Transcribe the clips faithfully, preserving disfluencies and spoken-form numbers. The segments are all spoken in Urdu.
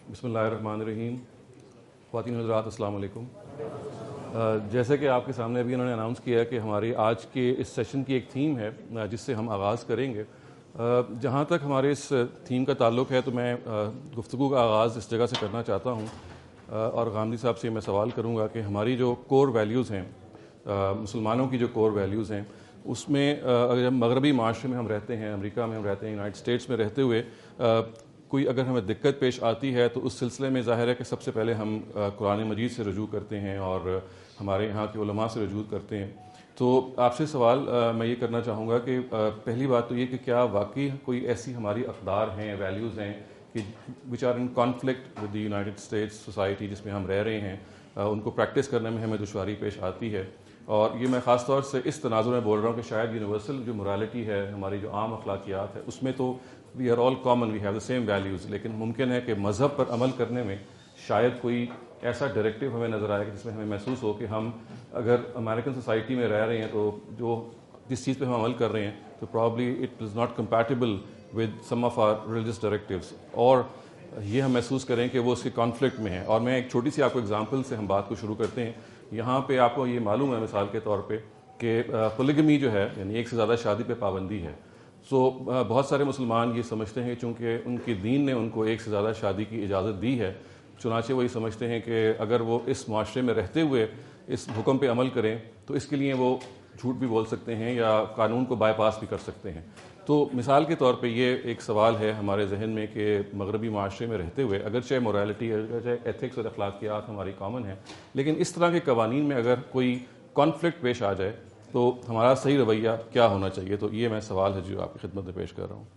بسم اللہ الرحمن الرحیم. خواتین حضرات السلام علیکم. جیسے کہ آپ کے سامنے ابھی انہوں نے اناؤنس کیا ہے کہ ہماری آج کے اس سیشن کی ایک تھیم ہے جس سے ہم آغاز کریں گے. جہاں تک ہمارے اس تھیم کا تعلق ہے تو میں گفتگو کا آغاز اس جگہ سے کرنا چاہتا ہوں اور غامدی صاحب سے میں سوال کروں گا کہ ہماری جو کور ویلیوز ہیں، مسلمانوں کی جو کور ویلیوز ہیں، اس میں اگر مغربی معاشرے میں ہم رہتے ہیں، امریکہ میں ہم رہتے ہیں، یونائٹڈ اسٹیٹس میں رہتے ہوئے کوئی اگر ہمیں دقت پیش آتی ہے تو اس سلسلے میں ظاہر ہے کہ سب سے پہلے ہم قرآن مجید سے رجوع کرتے ہیں اور ہمارے یہاں کے علماء سے رجوع کرتے ہیں. تو آپ سے سوال میں یہ کرنا چاہوں گا کہ پہلی بات تو یہ کہ کیا واقعی کوئی ایسی ہماری اقدار ہیں، ویلیوز ہیں کہ which are in conflict with the United States society جس میں ہم رہ رہے ہیں، ان کو پریکٹس کرنے میں ہمیں دشواری پیش آتی ہے؟ اور یہ میں خاص طور سے اس تناظر میں بول رہا ہوں کہ شاید یونیورسل جو morality ہے، ہماری جو عام اخلاقیات ہے، اس میں تو we are all common, we have the same values, لیکن ممکن ہے کہ مذہب پر عمل کرنے میں شاید کوئی ایسا ڈائریکٹیو ہمیں نظر آئے جس میں ہمیں محسوس ہو کہ ہم اگر امریکن سوسائٹی میں رہ رہے ہیں تو جو جس چیز پہ ہم عمل کر رہے ہیں تو probably it is not compatible with some of our religious directives, اور یہ ہم محسوس کریں کہ وہ اس کے کانفلکٹ میں ہیں. اور میں ایک چھوٹی سی آپ کو اگزامپل سے ہم بات کو شروع کرتے ہیں. یہاں پہ آپ کو یہ معلوم ہے مثال کے طور پہ کہ پولیگمی جو ہے، یعنی ایک سے زیادہ شادی پہ پابندی ہے. سو بہت سارے مسلمان یہ سمجھتے ہیں چونکہ ان کی دین نے ان کو ایک سے زیادہ شادی کی اجازت دی ہے، چنانچہ وہ یہ سمجھتے ہیں کہ اگر وہ اس معاشرے میں رہتے ہوئے اس حکم پہ عمل کریں تو اس کے لیے وہ جھوٹ بھی بول سکتے ہیں یا قانون کو بائی پاس بھی کر سکتے ہیں. تو مثال کے طور پہ یہ ایک سوال ہے ہمارے ذہن میں کہ مغربی معاشرے میں رہتے ہوئے اگرچہ مورالٹی، اگرچہ ایتھکس اور اخلاقیات ہماری کامن ہیں، لیکن اس طرح کے قوانین میں اگر کوئی کانفلکٹ پیش آ جائے تو ہمارا صحیح رویہ کیا ہونا چاہیے؟ تو یہ میں سوال ہے جو آپ کی خدمت میں پیش کر رہا ہوں.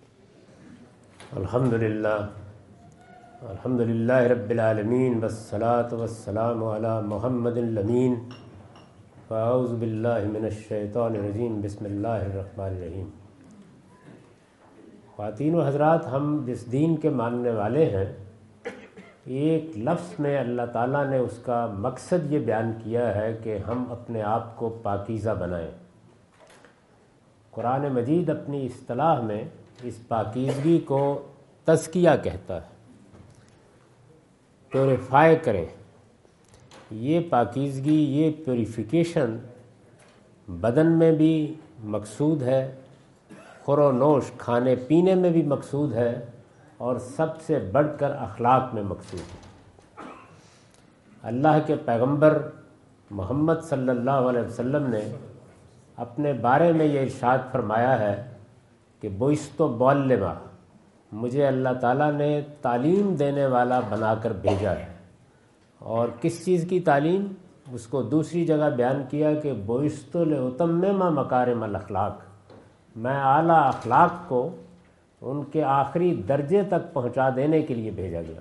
الحمدللہ الحمدللہ رب العالمین والصلاة والسلام علی محمد الامین. فاعوذ باللہ من الشیطان الرجیم. بسم اللہ الرحمن الرحیم. خواتین و حضرات، ہم جس دین کے ماننے والے ہیں، ایک لفظ میں اللہ تعالیٰ نے اس کا مقصد یہ بیان کیا ہے کہ ہم اپنے آپ کو پاکیزہ بنائیں. قرآن مجید اپنی اصطلاح میں اس پاکیزگی کو تزکیہ کہتا ہے، پیوریفائی کریں. یہ پاکیزگی، یہ پیوریفیکیشن بدن میں بھی مقصود ہے، خور و نوش کھانے پینے میں بھی مقصود ہے، اور سب سے بڑھ کر اخلاق میں مقصود ہے. اللہ کے پیغمبر محمد صلی اللہ علیہ وسلم نے اپنے بارے میں یہ ارشاد فرمایا ہے کہ بعثت معلما، مجھے اللہ تعالیٰ نے تعلیم دینے والا بنا کر بھیجا ہے. اور کس چیز کی تعلیم؟ اس کو دوسری جگہ بیان کیا کہ بعثت لاتمم مکارم الاخلاق، میں اعلیٰ اخلاق کو ان کے آخری درجے تک پہنچا دینے کے لیے بھیجا گیا.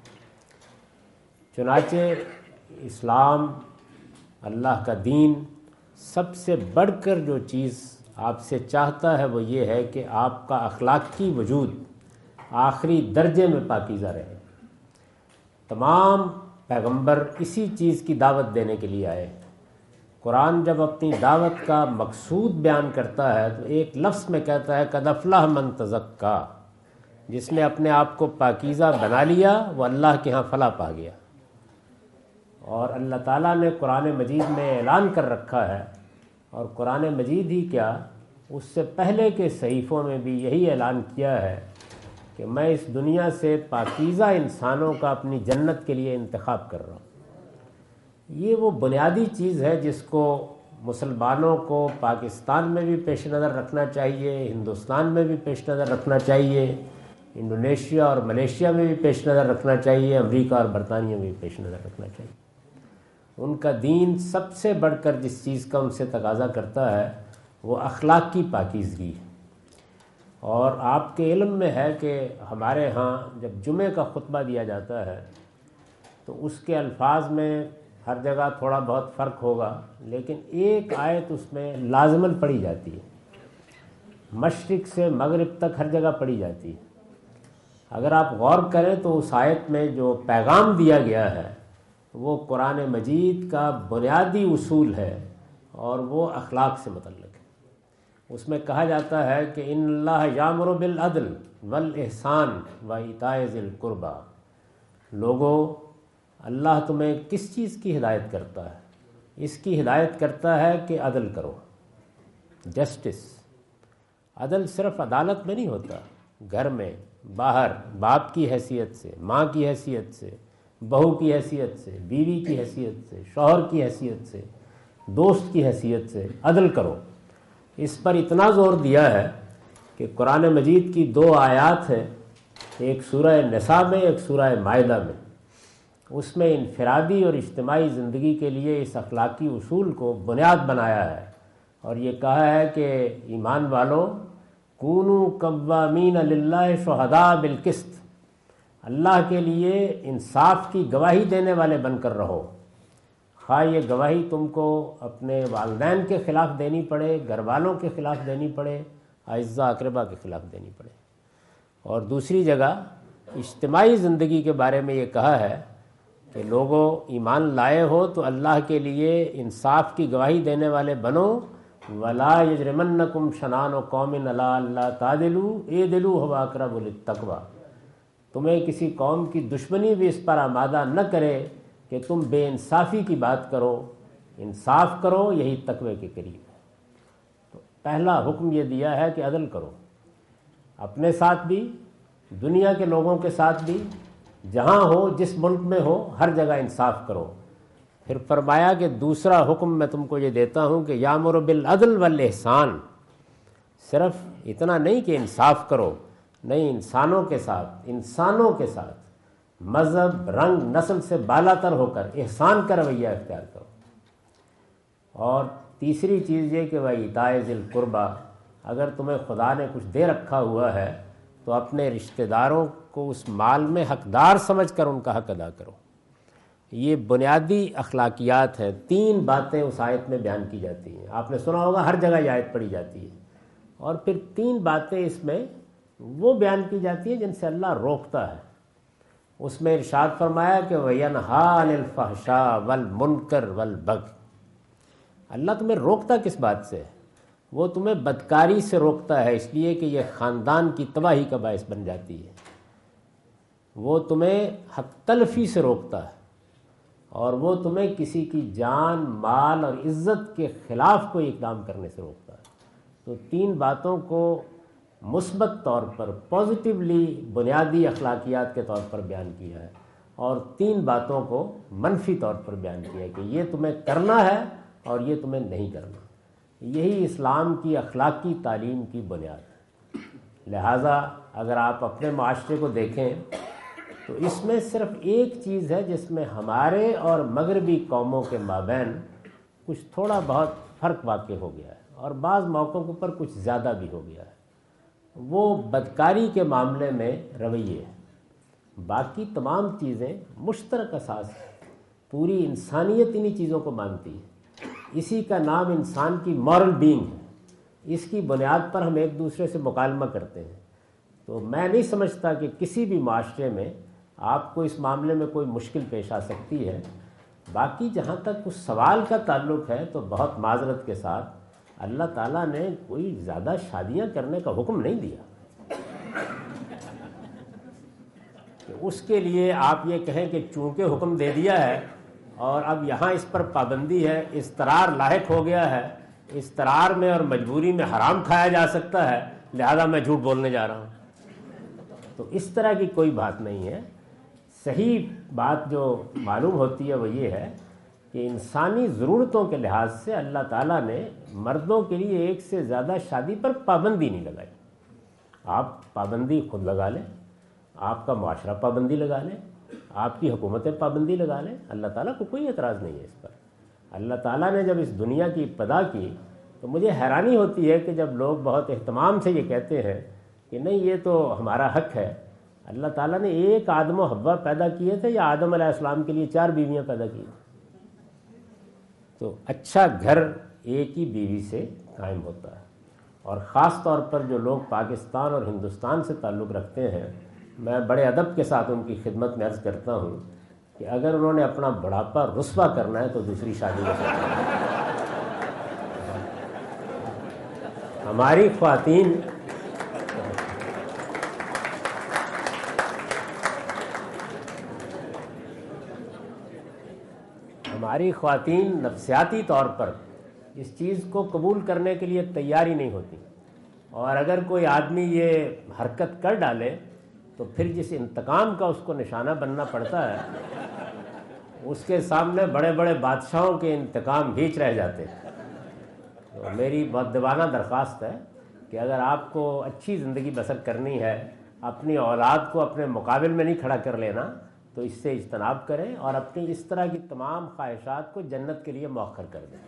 چنانچہ اسلام، اللہ کا دین، سب سے بڑھ کر جو چیز آپ سے چاہتا ہے وہ یہ ہے کہ آپ کا اخلاقی وجود آخری درجے میں پاکیزہ رہے. تمام پیغمبر اسی چیز کی دعوت دینے کے لیے آئے. قرآن جب اپنی دعوت کا مقصود بیان کرتا ہے تو ایک لفظ میں کہتا ہے قد افلح من تزکا، جس نے اپنے آپ کو پاکیزہ بنا لیا وہ اللہ کے ہاں فلاح پا گیا. اور اللہ تعالیٰ نے قرآن مجید میں اعلان کر رکھا ہے، اور قرآن مجید ہی کیا، اس سے پہلے کے صحیفوں میں بھی یہی اعلان کیا ہے کہ میں اس دنیا سے پاکیزہ انسانوں کا اپنی جنت کے لیے انتخاب کر رہا ہوں. یہ وہ بنیادی چیز ہے جس کو مسلمانوں کو پاکستان میں بھی پیش نظر رکھنا چاہیے، ہندوستان میں بھی پیش نظر رکھنا چاہیے، انڈونیشیا اور ملیشیا میں بھی پیش نظر رکھنا چاہیے، امریکہ اور برطانیہ میں بھی پیش نظر رکھنا چاہیے. ان کا دین سب سے بڑھ کر جس چیز کا ان سے تقاضا کرتا ہے وہ اخلاقی پاکیزگی. اور آپ کے علم میں ہے کہ ہمارے ہاں جب جمعے کا خطبہ دیا جاتا ہے تو اس کے الفاظ میں ہر جگہ تھوڑا بہت فرق ہوگا، لیکن ایک آیت اس میں لازماً پڑھی جاتی ہے، مشرق سے مغرب تک ہر جگہ پڑھی جاتی ہے. اگر آپ غور کریں تو اس آیت میں جو پیغام دیا گیا ہے وہ قرآن مجید کا بنیادی اصول ہے اور وہ اخلاق سے متعلق ہے. اس میں کہا جاتا ہے کہ ان اللہ یامر بالعدل والاحسان و ایتاء ذی القربی، لوگوں اللہ تمہیں کس چیز کی ہدایت کرتا ہے؟ اس کی ہدایت کرتا ہے کہ عدل کرو، جسٹس۔ عدل صرف عدالت میں نہیں ہوتا، گھر میں، باہر، باپ کی حیثیت سے، ماں کی حیثیت سے، بہو کی حیثیت سے، بیوی کی حیثیت سے، شوہر کی حیثیت سے، دوست کی حیثیت سے عدل کرو۔ اس پر اتنا زور دیا ہے کہ قرآن مجید کی دو آیات ہیں، ایک سورہ نساء میں، ایک سورہ مائدہ میں، اس میں انفرادی اور اجتماعی زندگی کے لیے اس اخلاقی اصول کو بنیاد بنایا ہے، اور یہ کہا ہے کہ ایمان والوں کونوا قوامین للہ شہداء بالقسط، اللہ کے لیے انصاف کی گواہی دینے والے بن کر رہو، خواہ یہ گواہی تم کو اپنے والدین کے خلاف دینی پڑے، گھر والوں کے خلاف دینی پڑے، اعزاء اقربا کے خلاف دینی پڑے۔ اور دوسری جگہ اجتماعی زندگی کے بارے میں یہ کہا ہے کہ لوگوں ایمان لائے ہو تو اللہ کے لیے انصاف کی گواہی دینے والے بنو، ولا یجرمنکم شنان قوم علی اللہ تعدلوا اعدلوا هو اقرب للتقوی، تمہیں کسی قوم کی دشمنی بھی اس پر آمادہ نہ کرے کہ تم بے انصافی کی بات کرو، انصاف کرو، یہی تقوی کے قریب ہے۔ تو پہلا حکم یہ دیا ہے کہ عدل کرو، اپنے ساتھ بھی، دنیا کے لوگوں کے ساتھ بھی، جہاں ہو، جس ملک میں ہو، ہر جگہ انصاف کرو۔ پھر فرمایا کہ دوسرا حکم میں تم کو یہ دیتا ہوں کہ یامر بالعدل والاحسان، صرف اتنا نہیں کہ انصاف کرو، نہیں، انسانوں کے ساتھ، انسانوں کے ساتھ مذہب، رنگ، نسل سے بالا تر ہو کر احسان کا رویہ اختیار کرو۔ اور تیسری چیز یہ کہ وَإِيتَاءِ ذِي الْقُرْبَى، اگر تمہیں خدا نے کچھ دے رکھا ہوا ہے تو اپنے رشتہ داروں کو اس مال میں حقدار سمجھ کر ان کا حق ادا کرو۔ یہ بنیادی اخلاقیات ہیں، تین باتیں اس آیت میں بیان کی جاتی ہیں، آپ نے سنا ہوگا ہر جگہ یہ آیت پڑھی جاتی ہے، اور پھر تین باتیں اس میں وہ بیان کی جاتی ہیں جن سے اللہ روکتا ہے۔ اس میں ارشاد فرمایا کہ وَيَنْهَا عَنِ الْفَحْشَاءِ وَالْمُنْكَرِ وَالْبَغْيِ، اللہ تمہیں روکتا کس بات سے؟ وہ تمہیں بدکاری سے روکتا ہے، اس لیے کہ یہ خاندان کی تباہی کا باعث بن جاتی ہے۔ وہ تمہیں حق تلفی سے روکتا ہے، اور وہ تمہیں کسی کی جان، مال اور عزت کے خلاف کوئی اقدام کرنے سے روکتا ہے۔ تو تین باتوں کو مثبت طور پر، پازیٹیولی بنیادی اخلاقیات کے طور پر بیان کیا ہے، اور تین باتوں کو منفی طور پر بیان کیا ہے کہ یہ تمہیں کرنا ہے اور یہ تمہیں نہیں کرنا۔ یہی اسلام کی اخلاقی تعلیم کی بنیاد ہے۔ لہٰذا اگر آپ اپنے معاشرے کو دیکھیں تو اس میں صرف ایک چیز ہے جس میں ہمارے اور مغربی قوموں کے مابین کچھ تھوڑا بہت فرق واقع ہو گیا ہے، اور بعض موقعوں پر کچھ زیادہ بھی ہو گیا ہے، وہ بدکاری کے معاملے میں رویے۔ باقی تمام چیزیں مشترک اساس ہے، پوری انسانیت انہی چیزوں کو مانتی ہے، اسی کا نام انسان کی مورل بینگ ہے، اس کی بنیاد پر ہم ایک دوسرے سے مکالمہ کرتے ہیں۔ تو میں نہیں سمجھتا کہ کسی بھی معاشرے میں آپ کو اس معاملے میں کوئی مشکل پیش آ سکتی ہے۔ باقی جہاں تک اس سوال کا تعلق ہے تو بہت معذرت کے ساتھ اللہ تعالیٰ نے کوئی زیادہ شادیاں کرنے کا حکم نہیں دیا کہ اس کے لیے آپ یہ کہیں کہ چونکہ حکم دے دیا ہے اور اب یہاں اس پر پابندی ہے، اضطرار لاحق ہو گیا ہے، اضطرار میں اور مجبوری میں حرام کھایا جا سکتا ہے، لہذا میں جھوٹ بولنے جا رہا ہوں۔ تو اس طرح کی کوئی بات نہیں ہے۔ صحیح بات جو معلوم ہوتی ہے وہ یہ ہے کہ انسانی ضرورتوں کے لحاظ سے اللہ تعالیٰ نے مردوں کے لیے ایک سے زیادہ شادی پر پابندی نہیں لگائی۔ آپ پابندی خود لگا لیں، آپ کا معاشرہ پابندی لگا لیں، آپ کی حکومتیں پابندی لگا لیں، اللہ تعالیٰ کو کوئی اعتراض نہیں ہے اس پر۔ اللہ تعالیٰ نے جب اس دنیا کی ابتدا کی تو مجھے حیرانی ہوتی ہے کہ جب لوگ بہت اہتمام سے یہ کہتے ہیں کہ نہیں یہ تو ہمارا حق ہے، اللہ تعالیٰ نے ایک آدم و حوا پیدا کیے تھے یا آدم علیہ السلام کے لیے چار بیویاں پیدا کی تھیں؟ تو اچھا گھر ایک ہی بیوی سے قائم ہوتا ہے، اور خاص طور پر جو لوگ پاکستان اور ہندوستان سے تعلق رکھتے ہیں، میں بڑے ادب کے ساتھ ان کی خدمت میں عرض کرتا ہوں کہ اگر انہوں نے اپنا بڑھاپا رسوا کرنا ہے تو دوسری شادی کر سکتے ہیں۔ ہماری خواتین ہماری خواتین نفسیاتی طور پر اس چیز کو قبول کرنے کے لیے تیار ہی نہیں ہوتی، اور اگر کوئی آدمی یہ حرکت کر ڈالے تو پھر جس انتقام کا اس کو نشانہ بننا پڑتا ہے اس کے سامنے بڑے بڑے بادشاہوں کے انتقام ہیچ رہ جاتے ہیں۔ تو میری مؤدبانہ درخواست ہے کہ اگر آپ کو اچھی زندگی بسر کرنی ہے، اپنی اولاد کو اپنے مقابل میں نہیں کھڑا کر لینا، تو اس سے اجتناب کریں اور اپنی اس طرح کی تمام خواہشات کو جنت کے لیے مؤخر کر دیں۔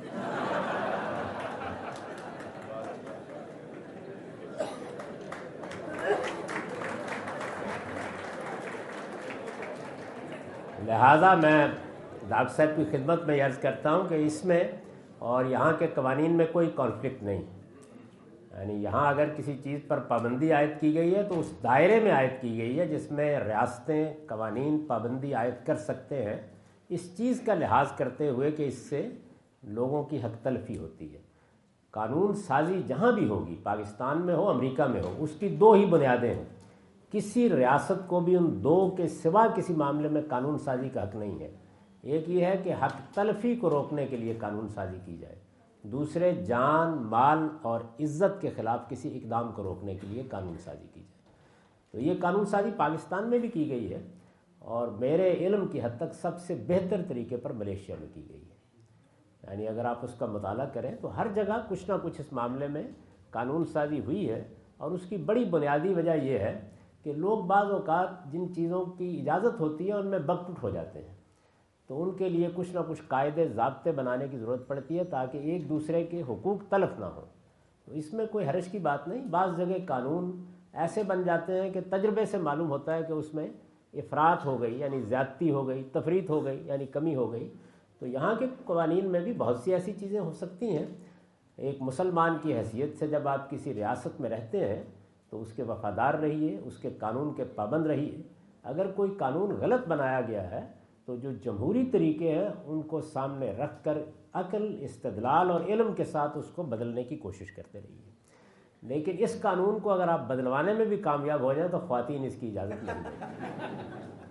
لہٰذا میں ڈاکٹر صاحب کی خدمت میں عرض کرتا ہوں کہ اس میں اور یہاں کے قوانین میں کوئی کانفلکٹ نہیں، یعنی یہاں اگر کسی چیز پر پابندی عائد کی گئی ہے تو اس دائرے میں عائد کی گئی ہے جس میں ریاستیں قوانین پابندی عائد کر سکتے ہیں، اس چیز کا لحاظ کرتے ہوئے کہ اس سے لوگوں کی حق تلفی ہوتی ہے۔ قانون سازی جہاں بھی ہوگی، پاکستان میں ہو امریکہ میں ہو، اس کی دو ہی بنیادیں ہیں، کسی ریاست کو بھی ان دو کے سوا کسی معاملے میں قانون سازی کا حق نہیں ہے۔ ایک یہ ہے کہ حق تلفی کو روکنے کے لیے قانون سازی کی جائے، دوسرے جان، مال اور عزت کے خلاف کسی اقدام کو روکنے کے لیے قانون سازی کی جائے۔ تو یہ قانون سازی پاکستان میں بھی کی گئی ہے، اور میرے علم کی حد تک سب سے بہتر طریقے پر ملیشیا میں کی گئی ہے۔ یعنی اگر آپ اس کا مطالعہ کریں تو ہر جگہ کچھ نہ کچھ اس معاملے میں قانون سازی ہوئی ہے، اور اس کی بڑی بنیادی وجہ یہ ہے کہ لوگ بعض اوقات جن چیزوں کی اجازت ہوتی ہے ان میں بکٹ ہو جاتے ہیں، تو ان کے لیے کچھ نہ کچھ قاعدے ضابطے بنانے کی ضرورت پڑتی ہے تاکہ ایک دوسرے کے حقوق تلف نہ ہوں۔ تو اس میں کوئی حرج کی بات نہیں۔ بعض جگہ قانون ایسے بن جاتے ہیں کہ تجربے سے معلوم ہوتا ہے کہ اس میں افراط ہو گئی، یعنی زیادتی ہو گئی، تفریط ہو گئی، یعنی کمی ہو گئی۔ تو یہاں کے قوانین میں بھی بہت سی ایسی چیزیں ہو سکتی ہیں۔ ایک مسلمان کی حیثیت سے جب آپ کسی ریاست میں رہتے ہیں تو اس کے وفادار رہیے، اس کے قانون کے پابند رہیے۔ اگر کوئی قانون غلط بنایا گیا ہے تو جو جمہوری طریقے ہیں ان کو سامنے رکھ کر عقل، استدلال اور علم کے ساتھ اس کو بدلنے کی کوشش کرتے رہیے۔ لیکن اس قانون کو اگر آپ بدلوانے میں بھی کامیاب ہو جائیں تو خواتین اس کی اجازت نہیں دیں۔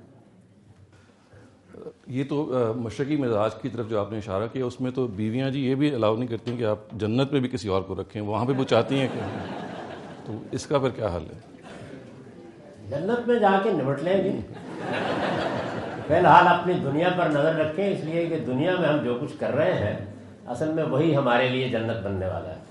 یہ تو مشرقی مزاج کی طرف جو آپ نے اشارہ کیا، اس میں تو بیویاں جی یہ بھی الاؤ نہیں کرتی کہ آپ جنت میں بھی کسی اور کو رکھیں، وہاں پہ وہ چاہتی ہیں کہ، تو اس کا پھر کیا حل ہے؟ جنت میں جا کے نمٹ لیں گے۔ فی الحال اپنی دنیا پر نظر رکھیں، اس لیے کہ دنیا میں ہم جو کچھ کر رہے ہیں اصل میں وہی ہمارے لیے جنت بننے والا ہے۔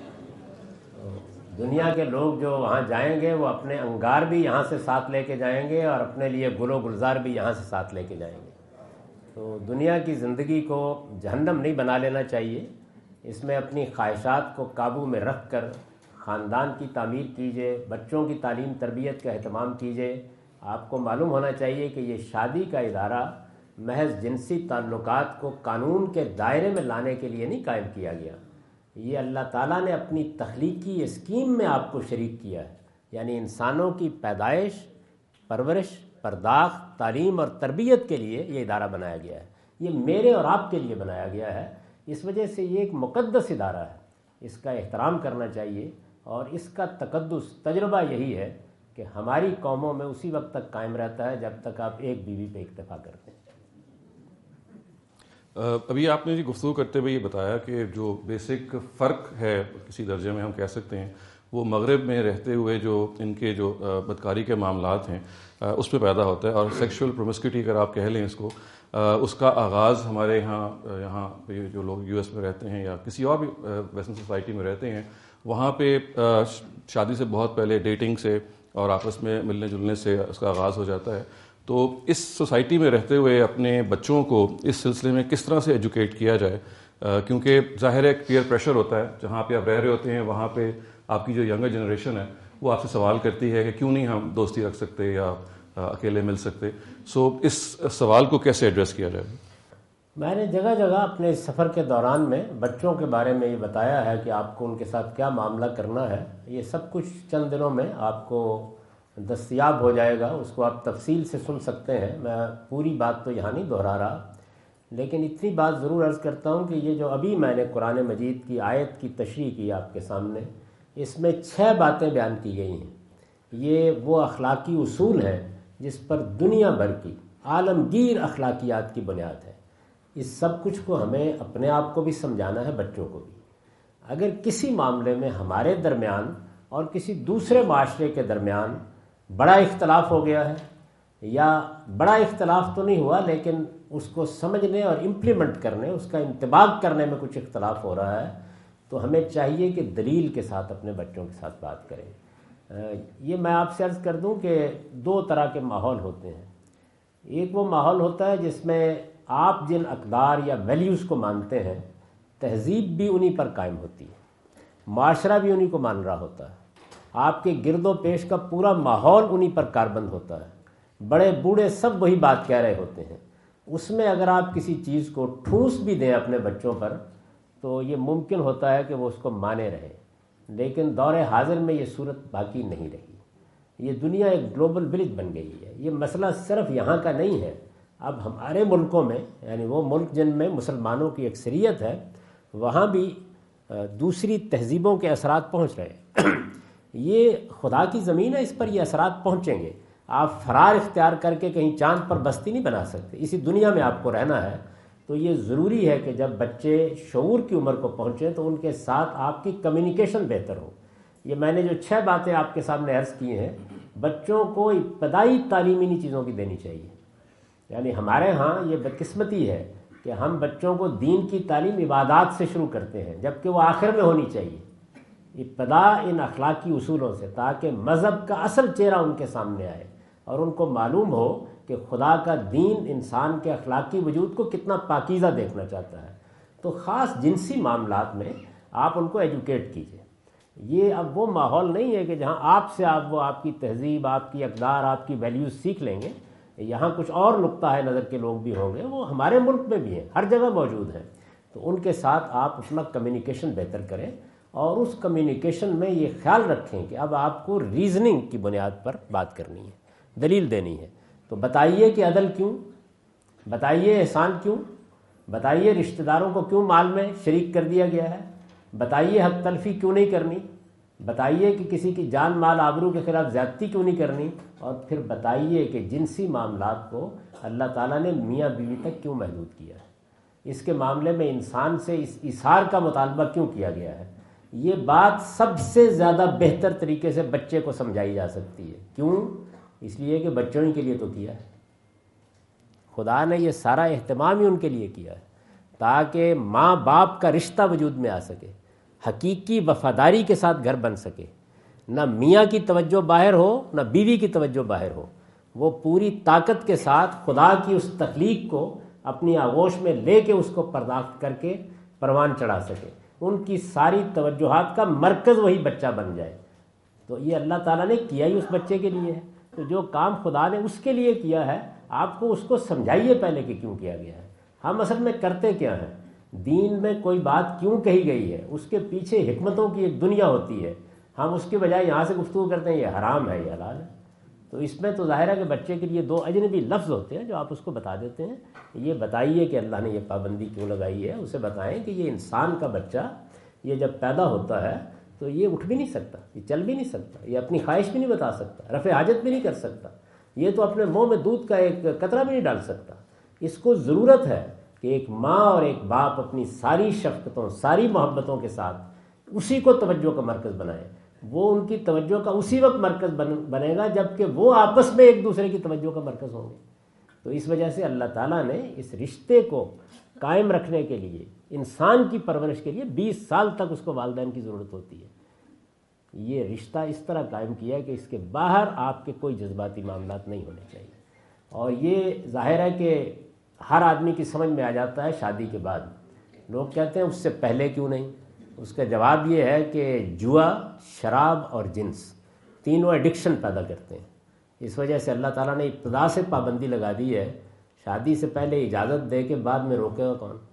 دنیا کے لوگ جو وہاں جائیں گے وہ اپنے انگار بھی یہاں سے ساتھ لے کے جائیں گے اور اپنے لیے گل و گلزار بھی یہاں سے ساتھ لے کے جائیں گے۔ تو دنیا کی زندگی کو جہنم نہیں بنا لینا چاہیے، اس میں اپنی خواہشات کو قابو میں رکھ کر خاندان کی تعمیر کیجیے، بچوں کی تعلیم تربیت کا اہتمام کیجیے۔ آپ کو معلوم ہونا چاہیے کہ یہ شادی کا ادارہ محض جنسی تعلقات کو قانون کے دائرے میں لانے کے لیے نہیں قائم کیا گیا، یہ اللہ تعالیٰ نے اپنی تخلیقی اسکیم میں آپ کو شریک کیا ہے، یعنی انسانوں کی پیدائش، پرورش، پرداخت، تعلیم اور تربیت کے لیے یہ ادارہ بنایا گیا ہے۔ یہ میرے اور آپ کے لیے بنایا گیا ہے، اس وجہ سے یہ ایک مقدس ادارہ ہے، اس کا احترام کرنا چاہیے، اور اس کا تقدس تجربہ یہی ہے کہ ہماری قوموں میں اسی وقت تک قائم رہتا ہے جب تک آپ ایک بیوی پہ اکتفا کرتے ہیں۔ ابھی آپ نے جی گفتگو کرتے ہوئے یہ بتایا کہ جو بیسک فرق ہے کسی درجے میں ہم کہہ سکتے ہیں وہ مغرب میں رہتے ہوئے جو ان کے جو بدکاری کے معاملات ہیں اس پہ پیدا ہوتا ہے، اور سیکشول پرومسکیوٹی اگر آپ کہہ لیں اس کو، اس کا آغاز ہمارے یہاں یہاں پہ جو لوگ یو ایس میں رہتے ہیں یا کسی اور بھی ویسٹرن سوسائٹی میں رہتے ہیں، وہاں پہ شادی سے بہت پہلے ڈیٹنگ سے اور آپس میں ملنے جلنے سے اس کا آغاز ہو جاتا ہے۔ تو اس سوسائٹی میں رہتے ہوئے اپنے بچوں کو اس سلسلے میں کس طرح سے ایجوکیٹ کیا جائے، کیونکہ ظاہر ہے پیئر پریشر ہوتا ہے، جہاں پہ آپ رہ رہے ہوتے ہیں وہاں پہ آپ کی جو ینگر جنریشن ہے وہ آپ سے سوال کرتی ہے کہ کیوں نہیں ہم دوستی رکھ سکتے یا اکیلے مل سکتے، سو اس سوال کو کیسے ایڈریس کیا جائے؟ میں نے جگہ جگہ اپنے سفر کے دوران میں بچوں کے بارے میں یہ بتایا ہے کہ آپ کو ان کے ساتھ کیا معاملہ کرنا ہے۔ یہ سب کچھ چند دنوں میں آپ کو دستیاب ہو جائے گا، اس کو آپ تفصیل سے سن سکتے ہیں۔ میں پوری بات تو یہاں نہیں دہرا رہا، لیکن اتنی بات ضرور عرض کرتا ہوں کہ یہ جو ابھی میں نے قرآن مجید کی آیت کی تشریح کی آپ کے سامنے، اس میں چھ باتیں بیان کی گئی ہیں۔ یہ وہ اخلاقی اصول ہیں جس پر دنیا بھر کی عالمگیر اخلاقیات کی بنیاد ہے۔ اس سب کچھ کو ہمیں اپنے آپ کو بھی سمجھانا ہے، بچوں کو بھی۔ اگر کسی معاملے میں ہمارے درمیان اور کسی دوسرے معاشرے کے درمیان بڑا اختلاف ہو گیا ہے، یا بڑا اختلاف تو نہیں ہوا لیکن اس کو سمجھنے اور امپلیمنٹ کرنے، اس کا انطباق کرنے میں کچھ اختلاف ہو رہا ہے، تو ہمیں چاہیے کہ دلیل کے ساتھ اپنے بچوں کے ساتھ بات کریں۔ یہ میں آپ سے عرض کر دوں کہ دو طرح کے ماحول ہوتے ہیں۔ ایک وہ ماحول ہوتا ہے جس میں آپ جن اقدار یا ویلیوز کو مانتے ہیں، تہذیب بھی انہی پر قائم ہوتی ہے، معاشرہ بھی انہی کو مان رہا ہوتا ہے، آپ کے گرد و پیش کا پورا ماحول انہی پر کاربند ہوتا ہے، بڑے بوڑھے سب وہی بات کہہ رہے ہوتے ہیں۔ اس میں اگر آپ کسی چیز کو ٹھوس بھی دیں اپنے بچوں پر تو یہ ممکن ہوتا ہے کہ وہ اس کو مانے رہیں، لیکن دور حاضر میں یہ صورت باقی نہیں رہی۔ یہ دنیا ایک گلوبل ولیج بن گئی ہے۔ یہ مسئلہ صرف یہاں کا نہیں ہے، اب ہمارے ملکوں میں، یعنی وہ ملک جن میں مسلمانوں کی اکثریت ہے، وہاں بھی دوسری تہذیبوں کے اثرات پہنچ رہے ہیں۔ یہ خدا کی زمین ہے، اس پر یہ اثرات پہنچیں گے۔ آپ فرار اختیار کر کے کہیں چاند پر بستی نہیں بنا سکتے، اسی دنیا میں آپ کو رہنا ہے۔ تو یہ ضروری ہے کہ جب بچے شعور کی عمر کو پہنچیں تو ان کے ساتھ آپ کی کمیونیکیشن بہتر ہو۔ یہ میں نے جو چھ باتیں آپ کے سامنے عرض کی ہیں، بچوں کو ابتدائی تعلیم انہی چیزوں کی دینی چاہیے۔ یعنی ہمارے ہاں یہ بدقسمتی ہے کہ ہم بچوں کو دین کی تعلیم عبادات سے شروع کرتے ہیں، جبکہ وہ آخر میں ہونی چاہیے۔ ابتدا ان اخلاقی اصولوں سے، تاکہ مذہب کا اصل چہرہ ان کے سامنے آئے اور ان کو معلوم ہو کہ خدا کا دین انسان کے اخلاقی وجود کو کتنا پاکیزہ دیکھنا چاہتا ہے۔ تو خاص جنسی معاملات میں آپ ان کو ایجوکیٹ کیجئے۔ یہ اب وہ ماحول نہیں ہے کہ جہاں آپ سے آپ وہ آپ کی تہذیب، آپ کی اقدار، آپ کی ویلیوز سیکھ لیں گے۔ یہاں کچھ اور نقطہ ہے نظر کے لوگ بھی ہوں گے، وہ ہمارے ملک میں بھی ہیں، ہر جگہ موجود ہیں۔ تو ان کے ساتھ آپ اپنا کمیونیکیشن بہتر کریں، اور اس کمیونیکیشن میں یہ خیال رکھیں کہ اب آپ کو ریزننگ کی بنیاد پر بات کرنی ہے، دلیل دینی ہے۔ تو بتائیے کہ عدل کیوں، بتائیے احسان کیوں، بتائیے رشتہ داروں کو کیوں مال میں شریک کر دیا گیا ہے، بتائیے حق تلفی کیوں نہیں کرنی، بتائیے کہ کسی کی جان مال آبرو کے خلاف زیادتی کیوں نہیں کرنی، اور پھر بتائیے کہ جنسی معاملات کو اللہ تعالیٰ نے میاں بیوی تک کیوں محدود کیا ہے، اس کے معاملے میں انسان سے اس ایثار کا مطالبہ کیوں کیا گیا ہے۔ یہ بات سب سے زیادہ بہتر طریقے سے بچے کو سمجھائی جا سکتی ہے۔ کیوں؟ اس لیے کہ بچوں ہی کے لیے تو کیا ہے، خدا نے یہ سارا اہتمام ہی ان کے لیے کیا ہے، تاکہ ماں باپ کا رشتہ وجود میں آ سکے، حقیقی وفاداری کے ساتھ گھر بن سکے، نہ میاں کی توجہ باہر ہو نہ بیوی کی توجہ باہر ہو، وہ پوری طاقت کے ساتھ خدا کی اس تخلیق کو اپنی آغوش میں لے کے اس کو پرداخت کر کے پروان چڑھا سکے، ان کی ساری توجہات کا مرکز وہی بچہ بن جائے۔ تو یہ اللہ تعالیٰ نے کیا ہی اس بچے کے لیے ہے۔ تو جو کام خدا نے اس کے لیے کیا ہے، آپ کو اس کو سمجھائیے پہلے کہ کیوں کیا گیا ہے۔ ہم اصل میں کرتے کیا ہیں، دین میں کوئی بات کیوں کہی گئی ہے، اس کے پیچھے حکمتوں کی ایک دنیا ہوتی ہے، ہم اس کے بجائے یہاں سے گفتگو کرتے ہیں یہ حرام ہے، یہ حلال ہے۔ تو اس میں تو ظاہر ہے کہ بچے کے لیے دو اجنبی لفظ ہوتے ہیں جو آپ اس کو بتا دیتے ہیں، یہ بتائیے کہ اللہ نے یہ پابندی کیوں لگائی ہے، اسے بتائیں کہ یہ انسان کا بچہ یہ جب پیدا ہوتا ہے تو یہ اٹھ بھی نہیں سکتا، یہ چل بھی نہیں سکتا، یہ اپنی خواہش بھی نہیں بتا سکتا، رفع حاجت بھی نہیں کر سکتا، یہ تو اپنے منہ میں دودھ کا ایک قطرہ بھی نہیں ڈال سکتا۔ اس کو ضرورت ہے کہ ایک ماں اور ایک باپ اپنی ساری شفقتوں، ساری محبتوں کے ساتھ اسی کو توجہ کا مرکز بنائیں۔ وہ ان کی توجہ کا اسی وقت مرکز بنے گا جب کہ وہ آپس میں ایک دوسرے کی توجہ کا مرکز ہوں گے۔ تو اس وجہ سے اللہ تعالیٰ نے اس رشتے کو قائم رکھنے کے لیے، انسان کی پرورش کے لیے بیس سال تک اس کو والدین کی ضرورت ہوتی ہے۔ یہ رشتہ اس طرح قائم کیا ہے کہ اس کے باہر آپ کے کوئی جذباتی معاملات نہیں ہونے چاہیے۔ اور یہ ظاہر ہے کہ ہر آدمی کی سمجھ میں آ جاتا ہے شادی کے بعد۔ لوگ کہتے ہیں اس سے پہلے کیوں نہیں؟ اس کا جواب یہ ہے کہ جوا، شراب اور جنس تینوں ایڈکشن پیدا کرتے ہیں۔ اس وجہ سے اللہ تعالیٰ نے ابتدا سے پابندی لگا دی ہے، شادی سے پہلے اجازت دے کے بعد میں روکے گا کون؟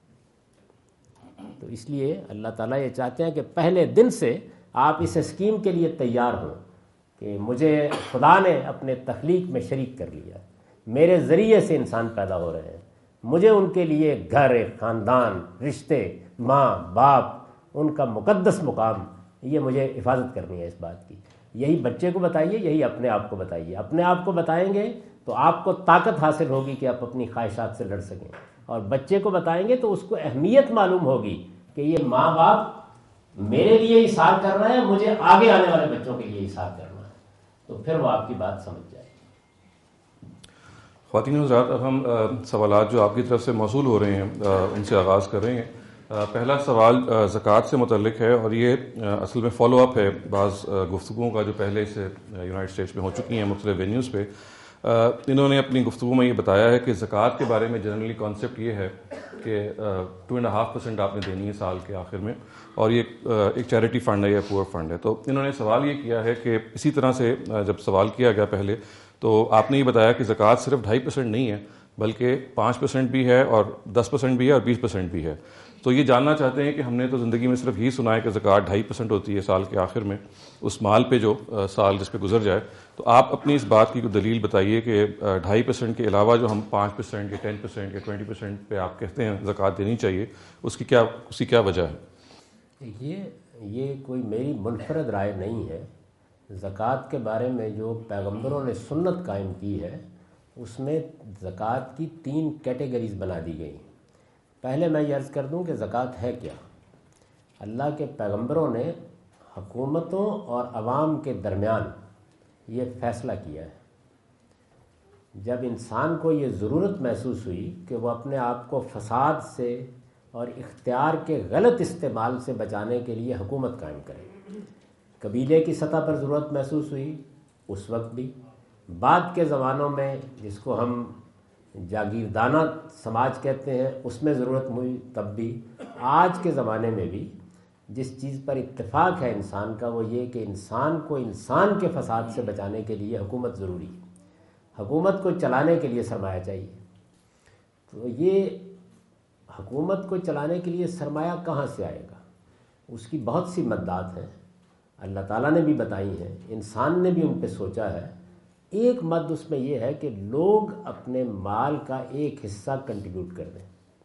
تو اس لیے اللہ تعالیٰ یہ چاہتے ہیں کہ پہلے دن سے آپ اس اسکیم کے لیے تیار ہوں کہ مجھے خدا نے اپنے تخلیق میں شریک کر لیا، میرے ذریعے سے انسان پیدا ہو رہے ہیں، مجھے ان کے لیے گھر، ایک خاندان، رشتے، ماں باپ، ان کا مقدس مقام، یہ مجھے حفاظت کرنی ہے اس بات کی۔ یہی بچے کو بتائیے، یہی اپنے آپ کو بتائیے۔ اپنے آپ کو بتائیں گے تو آپ کو طاقت حاصل ہوگی کہ آپ اپنی خواہشات سے لڑ سکیں، اور بچے کو بتائیں گے تو اس کو اہمیت معلوم ہوگی کہ یہ ماں باپ میرے لیے ایثار کر رہے ہیں، مجھے آگے آنے والے بچوں کے لیے ایثار کرنا ہے، تو پھر وہ آپ کی بات سمجھ جائے گی۔ خواتین حضرات، اب ہم سوالات جو آپ کی طرف سے موصول ہو رہے ہیں ان سے آغاز کر رہے ہیں۔ پہلا سوال زکوٰۃ سے متعلق ہے، اور یہ اصل میں فالو اپ ہے بعض گفتگوؤں کا جو پہلے سے یونائٹڈ اسٹیٹس میں ہو چکی ہیں مختلف وینیوز پہ۔ انہوں نے اپنی گفتگو میں یہ بتایا ہے کہ زکوٰۃ کے بارے میں جنرلی کانسیپٹ یہ ہے کہ ٹو اینڈ ہاف پرسینٹ آپ نے دینی ہے سال کے آخر میں، اور یہ ایک چیریٹی فنڈ ہے یا پور فنڈ ہے۔ تو انہوں نے سوال یہ کیا ہے کہ اسی طرح سے جب سوال کیا گیا پہلے تو آپ نے یہ بتایا کہ زکوٰۃ صرف ڈھائی پرسینٹ نہیں ہے بلکہ پانچ پرسینٹ بھی ہے اور دس پرسینٹ بھی ہے اور بیس پرسینٹ بھی ہے۔ تو یہ جاننا چاہتے ہیں کہ ہم نے تو زندگی میں صرف یہی سنا ہے کہ زکوٰۃ ڈھائی پرسینٹ ہوتی ہے سال کے آخر میں اس مال پہ جو سال جس پہ گزر جائے، تو آپ اپنی اس بات کی کوئی دلیل بتائیے کہ ڈھائی پرسینٹ کے علاوہ جو ہم پانچ پرسینٹ یا ٹین پرسینٹ یا ٹوینٹی پرسینٹ پہ آپ کہتے ہیں زکوٰۃ دینی چاہیے، اس کی کیا اس کی کیا وجہ ہے؟ یہ یہ کوئی میری منفرد رائے نہیں ہے۔ زکوٰۃ کے بارے میں جو پیغمبروں نے سنت قائم کی ہے اس میں زکوٰۃ کی تین کیٹیگریز بنا دی گئی۔ پہلے میں یہ عرض کر دوں کہ زکوٰۃ ہے کیا۔ اللہ کے پیغمبروں نے حکومتوں اور عوام کے درمیان یہ فیصلہ کیا ہے۔ جب انسان کو یہ ضرورت محسوس ہوئی کہ وہ اپنے آپ کو فساد سے اور اختیار کے غلط استعمال سے بچانے کے لیے حکومت قائم کرے، قبیلے کی سطح پر ضرورت محسوس ہوئی اس وقت بھی، بعد کے زمانوں میں جس کو ہم جاگیردانہ سماج کہتے ہیں اس میں ضرورت ہوئی تب بھی، آج کے زمانے میں بھی جس چیز پر اتفاق ہے انسان کا وہ یہ کہ انسان کو انسان کے فساد سے بچانے کے لیے حکومت ضروری ہے، حکومت کو چلانے کے لیے سرمایہ چاہیے۔ تو یہ حکومت کو چلانے کے لیے سرمایہ کہاں سے آئے گا؟ اس کی بہت سی مدات ہیں، اللہ تعالیٰ نے بھی بتائی ہیں، انسان نے بھی ان پہ سوچا ہے۔ ایک مد اس میں یہ ہے کہ لوگ اپنے مال کا ایک حصہ کنٹریبیوٹ کر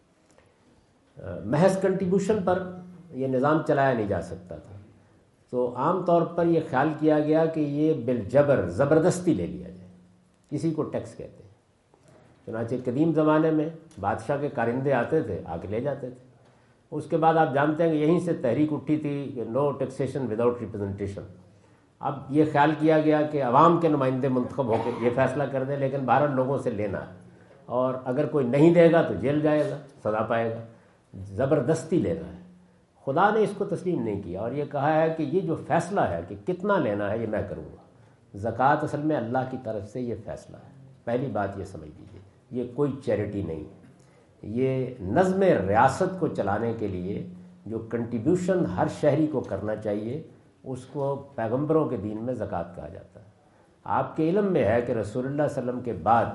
دیں۔ محض کنٹریبیوشن پر یہ نظام چلایا نہیں جا سکتا تھا، تو عام طور پر یہ خیال کیا گیا کہ یہ بالجبر زبردستی لے لیا جائے، کسی کو ٹیکس کہتے ہیں۔ چنانچہ قدیم زمانے میں بادشاہ کے کارندے آتے تھے، آ کے لے جاتے تھے۔ اس کے بعد آپ جانتے ہیں کہ یہیں سے تحریک اٹھی تھی کہ نو ٹیکسیشن وداؤٹ ریپرزنٹیشن۔ اب یہ خیال کیا گیا کہ عوام کے نمائندے منتخب ہو کے یہ فیصلہ کر دیں، لیکن بہرحال لوگوں سے لینا ہے، اور اگر کوئی نہیں دے گا تو جیل جائے گا، سزا پائے گا، زبردستی لینا ہے۔ خدا نے اس کو تسلیم نہیں کیا اور یہ کہا ہے کہ یہ جو فیصلہ ہے کہ کتنا لینا ہے یہ میں کروں گا۔ زکوٰۃ اصل میں اللہ کی طرف سے یہ فیصلہ ہے، پہلی بات یہ سمجھ لیجیے، یہ کوئی چیریٹی نہیں ہے، یہ نظم ریاست کو چلانے کے لیے جو کنٹریبیوشن ہر شہری کو کرنا چاہیے اس کو پیغمبروں کے دین میں زکوٰۃ کہا جاتا ہے۔ آپ کے علم میں ہے کہ رسول اللہ صلی اللہ علیہ وسلم کے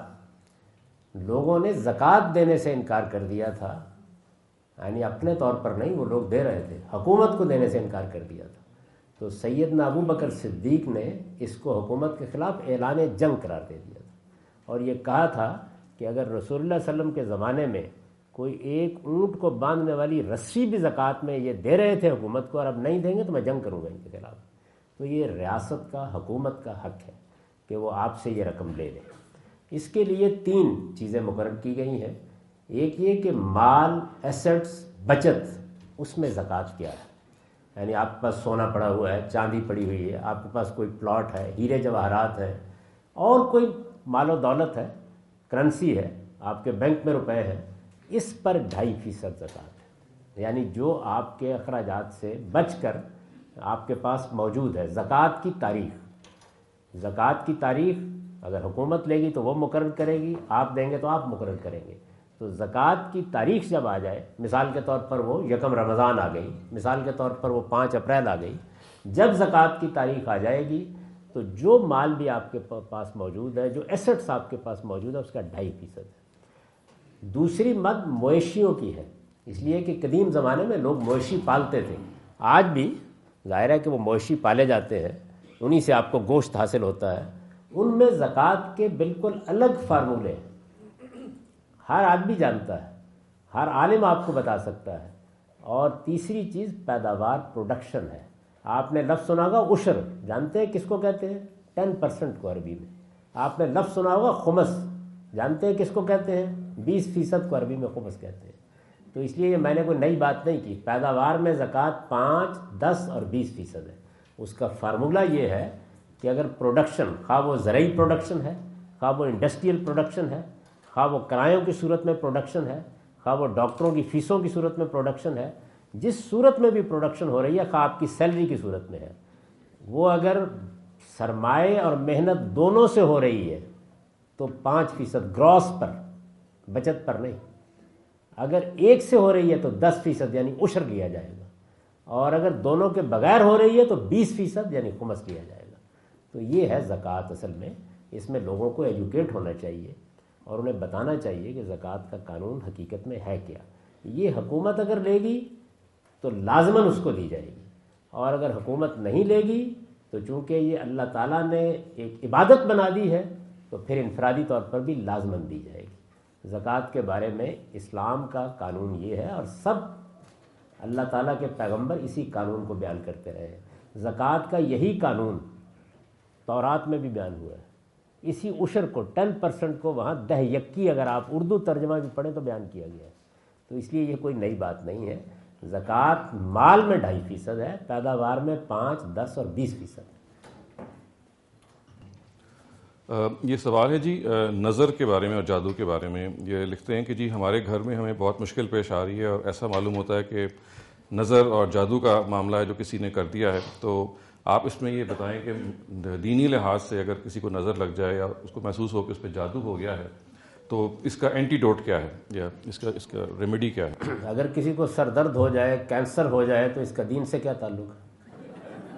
بعد لوگوں نے زکوٰۃ دینے سے انکار کر دیا تھا، یعنی اپنے طور پر نہیں، وہ لوگ دے رہے تھے، حکومت کو دینے سے انکار کر دیا تھا۔ تو سیدنا ابو بکر صدیق نے اس کو حکومت کے خلاف اعلان جنگ قرار دے دیا تھا، اور یہ کہا تھا کہ اگر رسول اللہ صلی اللہ علیہ وسلم کے زمانے میں کوئی ایک اونٹ کو باندھنے والی رسی بھی زکوٰۃ میں یہ دے رہے تھے حکومت کو، اور اب نہیں دیں گے تو میں جنگ کروں گا ان کے خلاف۔ تو یہ ریاست کا، حکومت کا حق ہے کہ وہ آپ سے یہ رقم لے لیں۔ اس کے لیے تین چیزیں مقرر کی گئی ہیں۔ ایک یہ کہ مال، ایسٹس، بچت، اس میں زکوٰۃ کیا ہے، یعنی آپ کے پاس سونا پڑا ہوا ہے، چاندی پڑی ہوئی ہے، آپ کے پاس کوئی پلاٹ ہے، ہیرے جواہرات ہیں، اور کوئی مال و دولت ہے، کرنسی ہے، آپ کے بینک میں روپے ہیں، اس پر ڈھائی فیصد زکوٰۃ ہے، یعنی جو آپ کے اخراجات سے بچ کر آپ کے پاس موجود ہے۔ زکوٰۃ کی تاریخ، زکوٰۃ کی تاریخ اگر حکومت لے گی تو وہ مقرر کرے گی، آپ دیں گے تو آپ مقرر کریں گے۔ تو زکوٰۃ کی تاریخ جب آ جائے، مثال کے طور پر وہ یکم رمضان آ گئی، مثال کے طور پر وہ پانچ اپریل آ گئی، جب زکوٰۃ کی تاریخ آ جائے گی تو جو مال بھی آپ کے پاس موجود ہے، جو ایسٹس آپ کے پاس موجود ہے، اس کا ڈھائی فیصد ہے۔ دوسری مد مویشیوں کی ہے، اس لیے کہ قدیم زمانے میں لوگ مویشی پالتے تھے، آج بھی ظاہر ہے کہ وہ مویشی پالے جاتے ہیں، انہی سے آپ کو گوشت حاصل ہوتا ہے، ان میں زکوٰۃ کے بالکل الگ فارمولے ہیں، ہر آدمی جانتا ہے، ہر عالم آپ کو بتا سکتا ہے۔ اور تیسری چیز پیداوار، پروڈکشن ہے۔ آپ نے لفظ سنا ہوگا عشر، جانتے ہیں کس کو کہتے ہیں؟ ٹین پرسنٹ کو عربی میں، آپ نے لفظ سنا ہوگا خمس، جانتے ہیں کس کو کہتے ہیں؟ بیس فیصد کو عربی میں خمس کہتے ہیں۔ تو اس لیے یہ میں نے کوئی نئی بات نہیں کی، پیداوار میں زکوٰۃ پانچ، دس اور بیس فیصد ہے۔ اس کا فارمولہ یہ ہے کہ اگر پروڈکشن، خواہ وہ زرعی پروڈکشن ہے، خواہ وہ انڈسٹریل پروڈکشن ہے، خواہ وہ کرایوں کی صورت میں پروڈکشن ہے، خواہ وہ ڈاکٹروں کی فیسوں کی صورت میں پروڈکشن ہے، جس صورت میں بھی پروڈکشن ہو رہی ہے، خواہ آپ کی سیلری کی صورت میں ہے، وہ اگر سرمائے اور محنت دونوں سے ہو رہی ہے تو پانچ فیصد گراس پر، بچت پر نہیں۔ اگر ایک سے ہو رہی ہے تو دس فیصد یعنی عشر لیا جائے گا، اور اگر دونوں کے بغیر ہو رہی ہے تو بیس فیصد یعنی خمس لیا جائے گا۔ تو یہ ہے زکوٰۃ اصل میں۔ اس میں لوگوں کو ایجوکیٹ ہونا چاہیے اور انہیں بتانا چاہیے کہ زکوٰۃ کا قانون حقیقت میں ہے کیا۔ یہ حکومت اگر لے گی تو لازماً اس کو دی جائے گی، اور اگر حکومت نہیں لے گی تو چونکہ یہ اللہ تعالیٰ نے ایک عبادت بنا دی ہے تو پھر انفرادی طور پر بھی لازماً دی جائے گی۔ زکوٰۃ کے بارے میں اسلام کا قانون یہ ہے، اور سب اللہ تعالیٰ کے پیغمبر اسی قانون کو بیان کرتے رہے ہیں۔ زکوٰۃ کا یہی قانون تورات میں بھی بیان ہوا ہے، اسی عشر کو، ٹین پرسنٹ کو وہاں دہ یکی، اگر آپ اردو ترجمہ بھی پڑھیں تو بیان کیا گیا ہے۔ تو اس لیے یہ کوئی نئی بات نہیں ہے۔ زکوٰۃ مال میں ڈھائی فیصد ہے، پیداوار میں پانچ، دس اور بیس فیصد ہے۔ یہ سوال ہے جی نظر کے بارے میں اور جادو کے بارے میں۔ یہ لکھتے ہیں کہ جی ہمارے گھر میں ہمیں بہت مشکل پیش آ رہی ہے، اور ایسا معلوم ہوتا ہے کہ نظر اور جادو کا معاملہ ہے جو کسی نے کر دیا ہے۔ تو آپ اس میں یہ بتائیں کہ دینی لحاظ سے اگر کسی کو نظر لگ جائے یا اس کو محسوس ہو کہ اس پہ جادو ہو گیا ہے تو اس کا اینٹی ڈوٹ کیا ہے، یا اس کا اس کا ریمیڈی کیا ہے؟ اگر کسی کو سر درد ہو جائے، کینسر ہو جائے، تو اس کا دین سے کیا تعلق ہے؟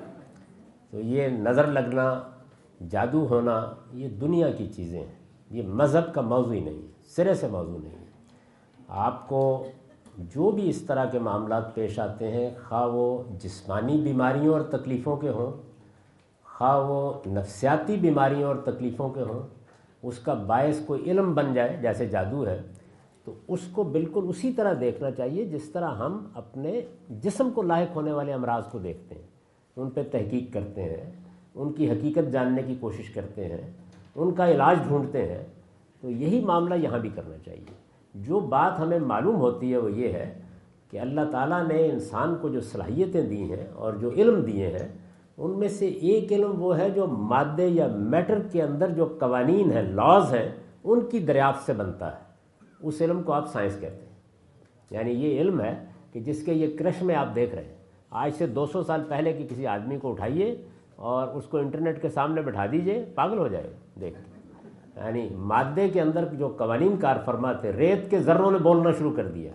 تو یہ نظر لگنا، جادو ہونا، یہ دنیا کی چیزیں ہیں، یہ مذہب کا موضوع ہی نہیں ہے، سرے سے موضوع نہیں ہے۔ آپ کو جو بھی اس طرح کے معاملات پیش آتے ہیں، خواہ وہ جسمانی بیماریوں اور تکلیفوں کے ہوں، خواہ وہ نفسیاتی بیماریوں اور تکلیفوں کے ہوں، اس کا باعث کوئی علم بن جائے جیسے جادو ہے، تو اس کو بالکل اسی طرح دیکھنا چاہیے جس طرح ہم اپنے جسم کو لاحق ہونے والے امراض کو دیکھتے ہیں، ان پہ تحقیق کرتے ہیں، ان کی حقیقت جاننے کی کوشش کرتے ہیں، ان کا علاج ڈھونڈتے ہیں۔ تو یہی معاملہ یہاں بھی کرنا چاہیے۔ جو بات ہمیں معلوم ہوتی ہے وہ یہ ہے کہ اللہ تعالیٰ نے انسان کو جو صلاحیتیں دی ہیں اور جو علم دیے ہیں، ان میں سے ایک علم وہ ہے جو مادے یا میٹر کے اندر جو قوانین ہیں، لاز ہیں، ان کی دریافت سے بنتا ہے۔ اس علم کو آپ سائنس کہتے ہیں۔ یعنی یہ علم ہے کہ جس کے یہ کرش میں آپ دیکھ رہے ہیں، آج سے دو سو سال پہلے کی کسی آدمی کو اٹھائیے اور اس کو انٹرنیٹ کے سامنے بٹھا دیجئے، پاگل ہو جائے گا دیکھ کے۔ یعنی مادے کے اندر جو قوانین کار فرما تھے، ریت کے ذروں نے بولنا شروع کر دیا،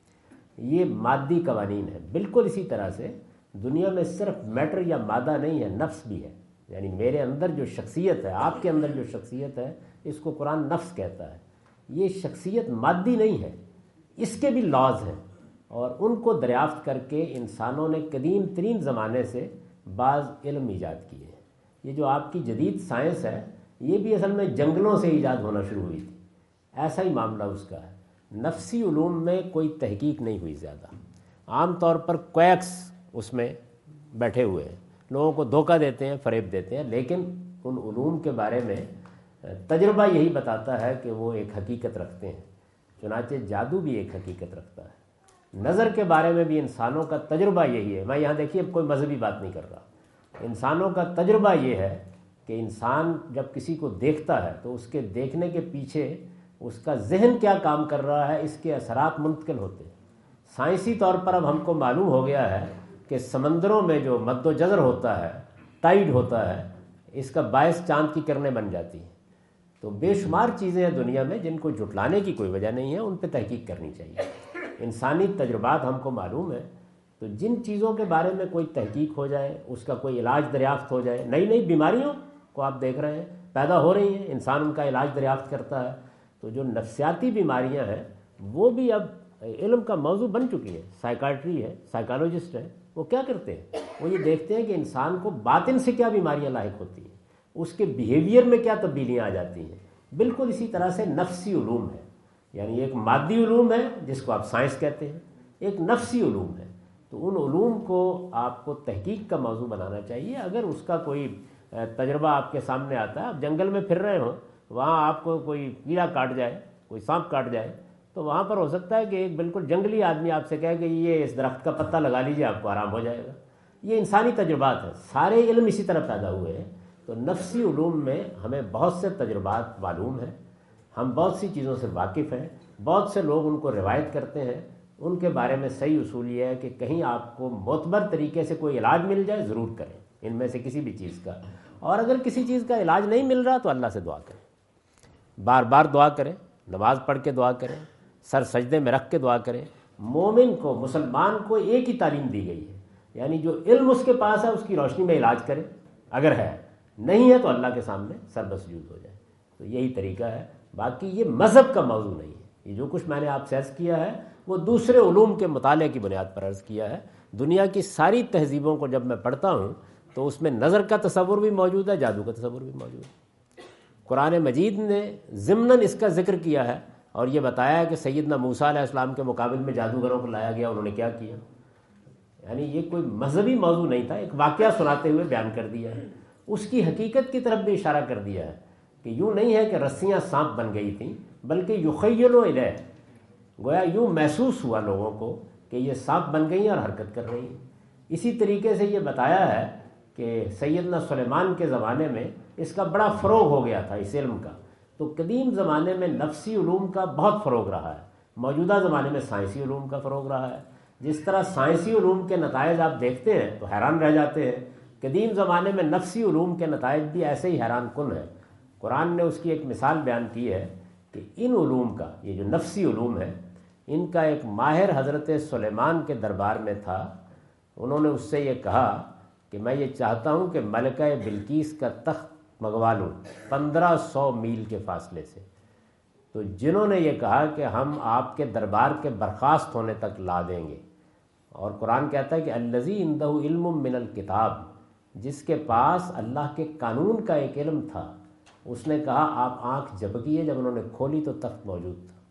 یہ مادی قوانین ہے۔ بالکل اسی طرح سے دنیا میں صرف میٹر یا مادہ نہیں ہے، نفس بھی ہے۔ یعنی میرے اندر جو شخصیت ہے، آپ کے اندر جو شخصیت ہے، اس کو قرآن نفس کہتا ہے۔ یہ شخصیت مادی نہیں ہے، اس کے بھی لاز ہیں، اور ان کو دریافت کر کے انسانوں نے قدیم ترین زمانے سے بعض علم ایجاد کیے ہیں۔ یہ جو آپ کی جدید سائنس ہے، یہ بھی اصل میں جنگلوں سے ایجاد ہونا شروع ہوئی تھی، ایسا ہی معاملہ اس کا ہے۔ نفسی علوم میں کوئی تحقیق نہیں ہوئی زیادہ، عام طور پر کویکس اس میں بیٹھے ہوئے ہیں، لوگوں کو دھوکہ دیتے ہیں، فریب دیتے ہیں، لیکن ان علوم کے بارے میں تجربہ یہی بتاتا ہے کہ وہ ایک حقیقت رکھتے ہیں۔ چنانچہ جادو بھی ایک حقیقت رکھتا ہے۔ نظر کے بارے میں بھی انسانوں کا تجربہ یہی ہے۔ میں یہاں دیکھیے کوئی مذہبی بات نہیں کر رہا، انسانوں کا تجربہ یہ ہے کہ انسان جب کسی کو دیکھتا ہے تو اس کے دیکھنے کے پیچھے اس کا ذہن کیا کام کر رہا ہے، اس کے اثرات منتقل ہوتے ہیں۔ سائنسی طور پر اب ہم کو معلوم ہو گیا ہے کہ سمندروں میں جو مد و جزر ہوتا ہے، ٹائیڈ ہوتا ہے، اس کا باعث چاند کی کرنیں بن جاتی ہیں۔ تو بے شمار چیزیں ہیں دنیا میں جن کو جھٹلانے کی کوئی وجہ نہیں ہے، ان پہ تحقیق کرنی چاہیے۔ انسانی تجربات ہم کو معلوم ہے، تو جن چیزوں کے بارے میں کوئی تحقیق ہو جائے، اس کا کوئی علاج دریافت ہو جائے، نئی نئی بیماریوں کو آپ دیکھ رہے ہیں پیدا ہو رہی ہیں، انسان ان کا علاج دریافت کرتا ہے۔ تو جو نفسیاتی بیماریاں ہیں وہ بھی اب علم کا موضوع بن چکی ہے۔ سائیکارٹری ہے، سائیکالوجسٹ ہے، وہ کیا کرتے ہیں؟ وہ یہ دیکھتے ہیں کہ انسان کو باطن سے کیا بیماریاں لاحق ہوتی ہیں، اس کے بیہیویئر میں کیا تبدیلیاں آ جاتی ہیں۔ بالکل اسی طرح سے نفسی علوم ہے، یعنی ایک مادی علوم ہے جس کو آپ سائنس کہتے ہیں، ایک نفسی علوم ہے۔ تو ان علوم کو آپ کو تحقیق کا موضوع بنانا چاہیے۔ اگر اس کا کوئی تجربہ آپ کے سامنے آتا ہے، آپ جنگل میں پھر رہے ہوں، وہاں آپ کو کوئی کیڑا کاٹ جائے، کوئی سانپ کاٹ جائے، تو وہاں پر ہو سکتا ہے کہ ایک بالکل جنگلی آدمی آپ سے کہے کہ یہ اس درخت کا پتہ لگا لیجئے آپ کو آرام ہو جائے گا۔ یہ انسانی تجربات ہیں، سارے علم اسی طرح پیدا ہوئے ہیں۔ تو نفسی علوم میں ہمیں بہت سے تجربات معلوم ہیں، ہم بہت سی چیزوں سے واقف ہیں، بہت سے لوگ ان کو روایت کرتے ہیں، ان کے بارے میں صحیح اصول یہ ہے کہ کہیں آپ کو معتبر طریقے سے کوئی علاج مل جائے ضرور کریں ان میں سے کسی بھی چیز کا، اور اگر کسی چیز کا علاج نہیں مل رہا تو اللہ سے دعا کریں، بار بار دعا کریں، نماز پڑھ کے دعا کریں، سر سجدے میں رکھ کے دعا کریں۔ مومن کو، مسلمان کو ایک ہی تعلیم دی گئی ہے، یعنی جو علم اس کے پاس ہے اس کی روشنی میں علاج کرے، اگر ہے، نہیں ہے تو اللہ کے سامنے سر بسجود ہو جائے۔ تو یہی طریقہ ہے، باقی یہ مذہب کا موضوع نہیں ہے۔ یہ جو کچھ میں نے آپ سے عرض کیا ہے وہ دوسرے علوم کے مطالعے کی بنیاد پر عرض کیا ہے۔ دنیا کی ساری تہذیبوں کو جب میں پڑھتا ہوں تو اس میں نظر کا تصور بھی موجود ہے، جادو کا تصور بھی موجود ہے۔ قرآن مجید نے ضمناً اس کا ذکر کیا ہے اور یہ بتایا ہے کہ سیدنا موسیٰ علیہ السلام کے مقابل میں جادوگروں کو لایا گیا، انہوں نے کیا کیا۔ یعنی یہ کوئی مذہبی موضوع نہیں تھا، ایک واقعہ سناتے ہوئے بیان کر دیا ہے، اس کی حقیقت کی طرف بھی اشارہ کر دیا ہے کہ یوں نہیں ہے کہ رسیاں سانپ بن گئی تھیں، بلکہ یخیل الیہ، گویا یوں محسوس ہوا لوگوں کو کہ یہ سانپ بن گئی ہیں اور حرکت کر رہی ہیں۔ اسی طریقے سے یہ بتایا ہے کہ سیدنا سلیمان کے زمانے میں اس کا بڑا فروغ ہو گیا تھا، اس علم کا۔ تو قدیم زمانے میں نفسی علوم کا بہت فروغ رہا ہے، موجودہ زمانے میں سائنسی علوم کا فروغ رہا ہے۔ جس طرح سائنسی علوم کے نتائج آپ دیکھتے ہیں تو حیران رہ جاتے ہیں، قدیم زمانے میں نفسی علوم کے نتائج بھی ایسے ہی حیران کن ہیں۔ قرآن نے اس کی ایک مثال بیان کی ہے کہ ان علوم کا، یہ جو نفسی علوم ہے، ان کا ایک ماہر حضرت سلیمان کے دربار میں تھا۔ انہوں نے اس سے یہ کہا کہ میں یہ چاہتا ہوں کہ ملکہ بلقیس کا تخت منگوا لوں پندرہ سو میل کے فاصلے سے۔ تو جنہوں نے یہ کہا کہ ہم آپ کے دربار کے برخاست ہونے تک لا دیں گے، اور قرآن کہتا ہے کہ الذی عندہ علم من الکتاب، جس کے پاس اللہ کے قانون کا ایک علم تھا، اس نے کہا آپ آنکھ جھپکیے، جب انہوں نے کھولی تو تخت موجود تھا۔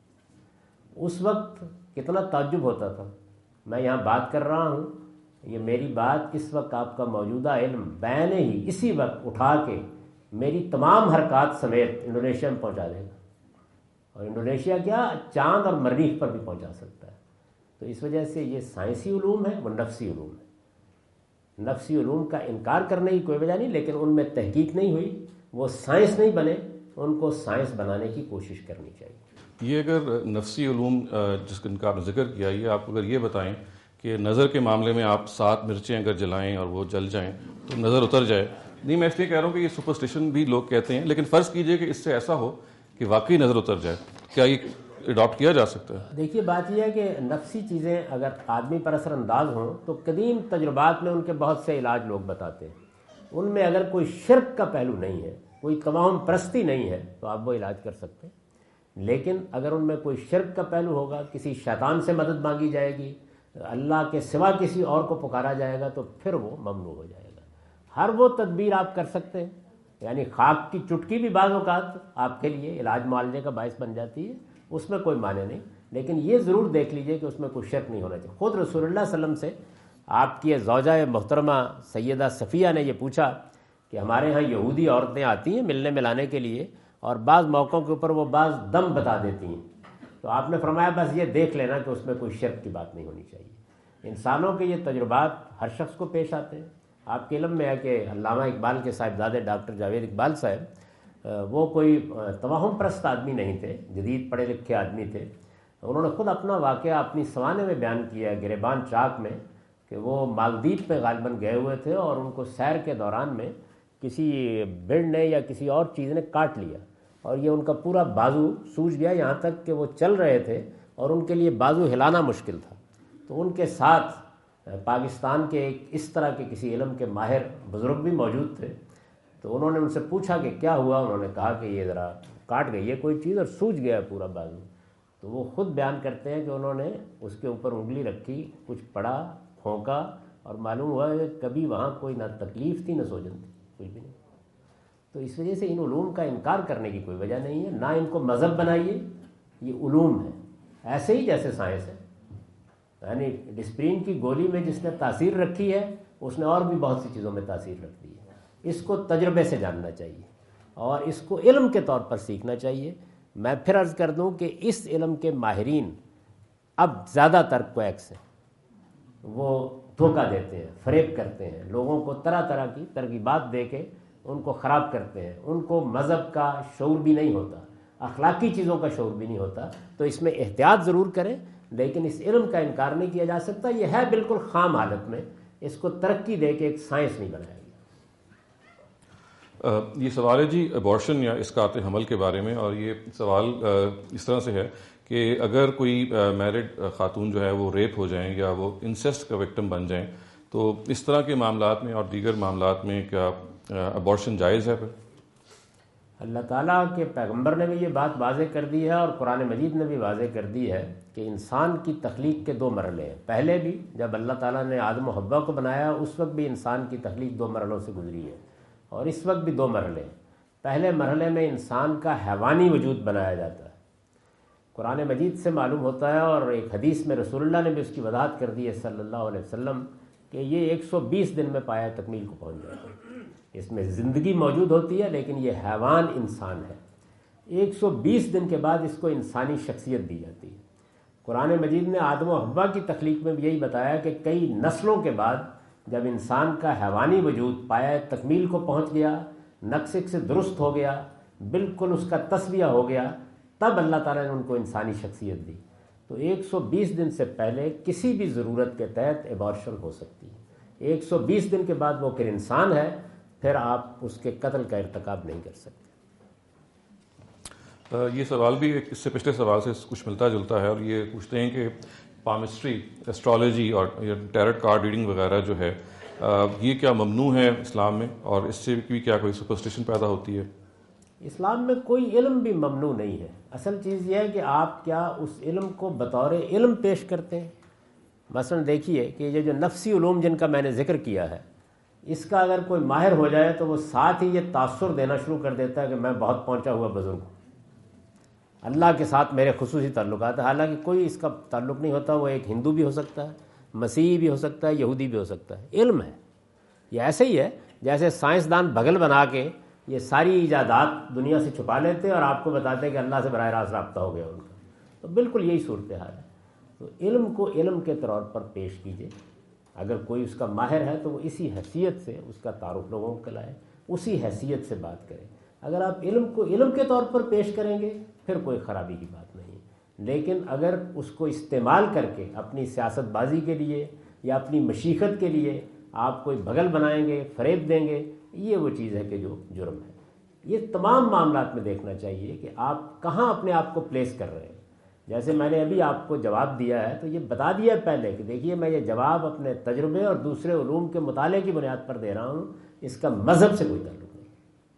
اس وقت کتنا تعجب ہوتا تھا، میں یہاں بات کر رہا ہوں، یہ میری بات اس وقت آپ کا موجودہ علم بین ہی اسی وقت اٹھا کے میری تمام حرکات سمیت انڈونیشیا میں پہنچا دے گا، اور انڈونیشیا کیا، چاند اور مریخ پر بھی پہنچا سکتا ہے۔ تو اس وجہ سے یہ سائنسی علوم ہے، وہ نفسی علوم ہے۔ نفسی علوم کا انکار کرنے کی کوئی وجہ نہیں، لیکن ان میں تحقیق نہیں ہوئی، وہ سائنس نہیں بنے، ان کو سائنس بنانے کی کوشش کرنی چاہیے۔ یہ اگر نفسی علوم جس کا آپ نے ذکر کیا، یہ آپ اگر یہ بتائیں کہ نظر کے معاملے میں آپ سات مرچیں اگر جلائیں اور وہ جل جائیں تو نظر اتر جائے، نہیں میں اس لیے کہہ رہا ہوں کہ یہ سپرسٹیشن بھی لوگ کہتے ہیں، لیکن فرض کیجئے کہ اس سے ایسا ہو کہ واقعی نظر اتر جائے، کیا یہ اڈاپٹ کیا جا سکتا ہے؟ دیکھیے بات یہ ہے کہ نفسی چیزیں اگر آدمی پر اثر انداز ہوں تو قدیم تجربات میں ان کے بہت سے علاج لوگ بتاتے ہیں، ان میں اگر کوئی شرک کا پہلو نہیں ہے، کوئی توہم پرستی نہیں ہے تو آپ وہ علاج کر سکتے ہیں۔ لیکن اگر ان میں کوئی شرک کا پہلو ہوگا، کسی شیطان سے مدد مانگی جائے گی، اللہ کے سوا کسی اور کو پکارا جائے گا، تو پھر وہ ممنوع ہو جائے گا۔ ہر وہ تدبیر آپ کر سکتے ہیں، یعنی خاک کی چٹکی بھی بعض اوقات آپ کے لیے علاج معالجے کا باعث بن جاتی ہے، اس میں کوئی معنی نہیں، لیکن یہ ضرور دیکھ لیجئے کہ اس میں کوئی شرک نہیں ہونا چاہیے۔ خود رسول اللہ صلی اللہ علیہ وسلم سے آپ کی زوجہ محترمہ سیدہ صفیہ نے یہ پوچھا کہ ہمارے ہاں یہودی عورتیں آتی ہیں ملنے ملانے کے لیے، اور بعض موقعوں کے اوپر وہ بعض دم بتا دیتی ہیں، تو آپ نے فرمایا بس یہ دیکھ لینا کہ اس میں کوئی شرک کی بات نہیں ہونی چاہیے۔ انسانوں کے یہ تجربات ہر شخص کو پیش آتے ہیں۔ آپ کے علم میں ہے کہ علامہ اقبال کے صاحبزادے ڈاکٹر جاوید اقبال صاحب، وہ کوئی توہم پرست آدمی نہیں تھے، جدید پڑھے لکھے آدمی تھے۔ انہوں نے خود اپنا واقعہ اپنی سوانے میں بیان کیا ہے گریبان چاک میں، کہ وہ مالدیپ پہ غالباً گئے ہوئے تھے اور ان کو سیر کے دوران میں کسی بھیڑ نے یا کسی اور چیز نے کاٹ لیا، اور یہ ان کا پورا بازو سوج گیا، یہاں تک کہ وہ چل رہے تھے اور ان کے لیے بازو ہلانا مشکل تھا۔ تو ان کے ساتھ پاکستان کے ایک اس طرح کے کسی علم کے ماہر بزرگ بھی موجود تھے، تو انہوں نے ان سے پوچھا کہ کیا ہوا، انہوں نے کہا کہ یہ ذرا کاٹ گئی ہے کوئی چیز اور سوج گیا پورا بازو۔ تو وہ خود بیان کرتے ہیں کہ انہوں نے اس کے اوپر انگلی رکھی، کچھ پڑا، پھونکا، اور معلوم ہوا کہ کبھی وہاں کوئی نہ تکلیف تھی نہ سوجن تھی، کچھ بھی نہیں۔ تو اس وجہ سے ان علوم کا انکار کرنے کی کوئی وجہ نہیں ہے، نہ ان کو مذہب بنائیے، یہ علوم ہے، ایسے ہی جیسے سائنس ہے۔ یعنی ڈسپرین کی گولی میں جس نے تاثیر رکھی ہے، اس نے اور بھی بہت سی چیزوں میں تاثیر رکھ دی ہے۔ اس کو تجربے سے جاننا چاہیے اور اس کو علم کے طور پر سیکھنا چاہیے۔ میں پھر عرض کر دوں کہ اس علم کے ماہرین اب زیادہ تر کویکس ہیں، وہ دھوکہ دیتے ہیں، فریب کرتے ہیں، لوگوں کو طرح طرح کی ترغیبات دے کے ان کو خراب کرتے ہیں۔ ان کو مذہب کا شعور بھی نہیں ہوتا، اخلاقی چیزوں کا شعور بھی نہیں ہوتا، تو اس میں احتیاط ضرور کریں، لیکن اس علم کا انکار نہیں کیا جا سکتا۔ یہ ہے بالکل خام حالت میں، اس کو ترقی دے کے ایک سائنس نہیں بنایا گیا۔ یہ سوال ہے جی ابارشن یا اسقاط حمل کے بارے میں، اور یہ سوال اس طرح سے ہے کہ اگر کوئی میرڈ خاتون جو ہے وہ ریپ ہو جائیں یا وہ انسیسٹ کا وکٹم بن جائیں، تو اس طرح کے معاملات میں اور دیگر معاملات میں کیا ابارشن جائز ہے؟ پھر اللہ تعالیٰ کے پیغمبر نے بھی یہ بات واضح کر دی ہے اور قرآن مجید نے بھی واضح کر دی ہے کہ انسان کی تخلیق کے دو مرحلے ہیں۔ پہلے بھی جب اللہ تعالیٰ نے آدم و حوا کو بنایا اس وقت بھی انسان کی تخلیق دو مرحلوں سے گزری ہے، اور اس وقت بھی دو مرحلے ہیں۔ پہلے مرحلے میں انسان کا حیوانی وجود بنایا جاتا ہے، قرآن مجید سے معلوم ہوتا ہے، اور ایک حدیث میں رسول اللہ نے بھی اس کی وضاحت کر دی ہے صلی اللہ علیہ وسلم کہ یہ ایک سو بیس دن میں پایا تکمیل کو پہنچ جاتا ہے۔ اس میں زندگی موجود ہوتی ہے لیکن یہ حیوان انسان ہے۔ ایک سو بیس دن کے بعد اس کو انسانی شخصیت دی جاتی ہے۔ قرآن مجید نے آدم و حوا کی تخلیق میں بھی یہی بتایا کہ کئی نسلوں کے بعد جب انسان کا حیوانی وجود پایا تکمیل کو پہنچ گیا، نقص سے درست ہو گیا، بالکل اس کا تصفیہ ہو گیا، تب اللہ تعالیٰ نے ان کو انسانی شخصیت دی۔ تو ایک سو بیس دن سے پہلے کسی بھی ضرورت کے تحت ابارشن ہو سکتی ہے۔ ایک سو بیس دن کے بعد وہ پھر انسان ہے، پھر آپ اس کے قتل کا ارتکاب نہیں کر سکتے۔ یہ سوال بھی اس سے پچھلے سوال سے کچھ ملتا جلتا ہے، اور یہ پوچھتے ہیں کہ پامسٹری، ایسٹرالوجی اور ٹیرٹ کارڈ ریڈنگ وغیرہ جو ہے یہ کیا ممنوع ہے اسلام میں، اور اس سے بھی کیا کوئی سپرسٹیشن پیدا ہوتی ہے؟ اسلام میں کوئی علم بھی ممنوع نہیں ہے۔ اصل چیز یہ ہے کہ آپ کیا اس علم کو بطور علم پیش کرتے ہیں۔ مثلا دیکھیے کہ یہ جو نفسی علوم جن کا میں نے ذکر کیا ہے، اس کا اگر کوئی ماہر ہو جائے تو وہ ساتھ ہی یہ تاثر دینا شروع کر دیتا ہے کہ میں بہت پہنچا ہوا بزرگ ہوں، اللہ کے ساتھ میرے خصوصی تعلقات ہیں، حالانکہ کوئی اس کا تعلق نہیں ہوتا۔ وہ ایک ہندو بھی ہو سکتا ہے، مسیحی بھی ہو سکتا ہے، یہودی بھی ہو سکتا ہے، علم ہے۔ یہ ایسے ہی ہے جیسے سائنسدان بغل بنا کے یہ ساری ایجادات دنیا سے چھپا لیتے اور آپ کو بتاتے ہیں کہ اللہ سے براہ راست رابطہ ہو گیا ان کا، تو بالکل یہی صورتحال ہے۔ تو علم کو علم کے طور پر پیش کیجیے، اگر کوئی اس کا ماہر ہے تو وہ اسی حیثیت سے اس کا تعارف لوگوں کو کلائے، اسی حیثیت سے بات کریں۔ اگر آپ علم کو علم کے طور پر پیش کریں گے پھر کوئی خرابی کی بات نہیں، لیکن اگر اس کو استعمال کر کے اپنی سیاست بازی کے لیے یا اپنی مشیخت کے لیے آپ کوئی بغل بنائیں گے، فریب دیں گے، یہ وہ چیز ہے کہ جو جرم ہے۔ یہ تمام معاملات میں دیکھنا چاہیے کہ آپ کہاں اپنے آپ کو پلیس کر رہے ہیں۔ جیسے میں نے ابھی آپ کو جواب دیا ہے تو یہ بتا دیا ہے پہلے کہ دیکھیے میں یہ جواب اپنے تجربے اور دوسرے علوم کے مطالعے کی بنیاد پر دے رہا ہوں، اس کا مذہب سے کوئی تعلق نہیں۔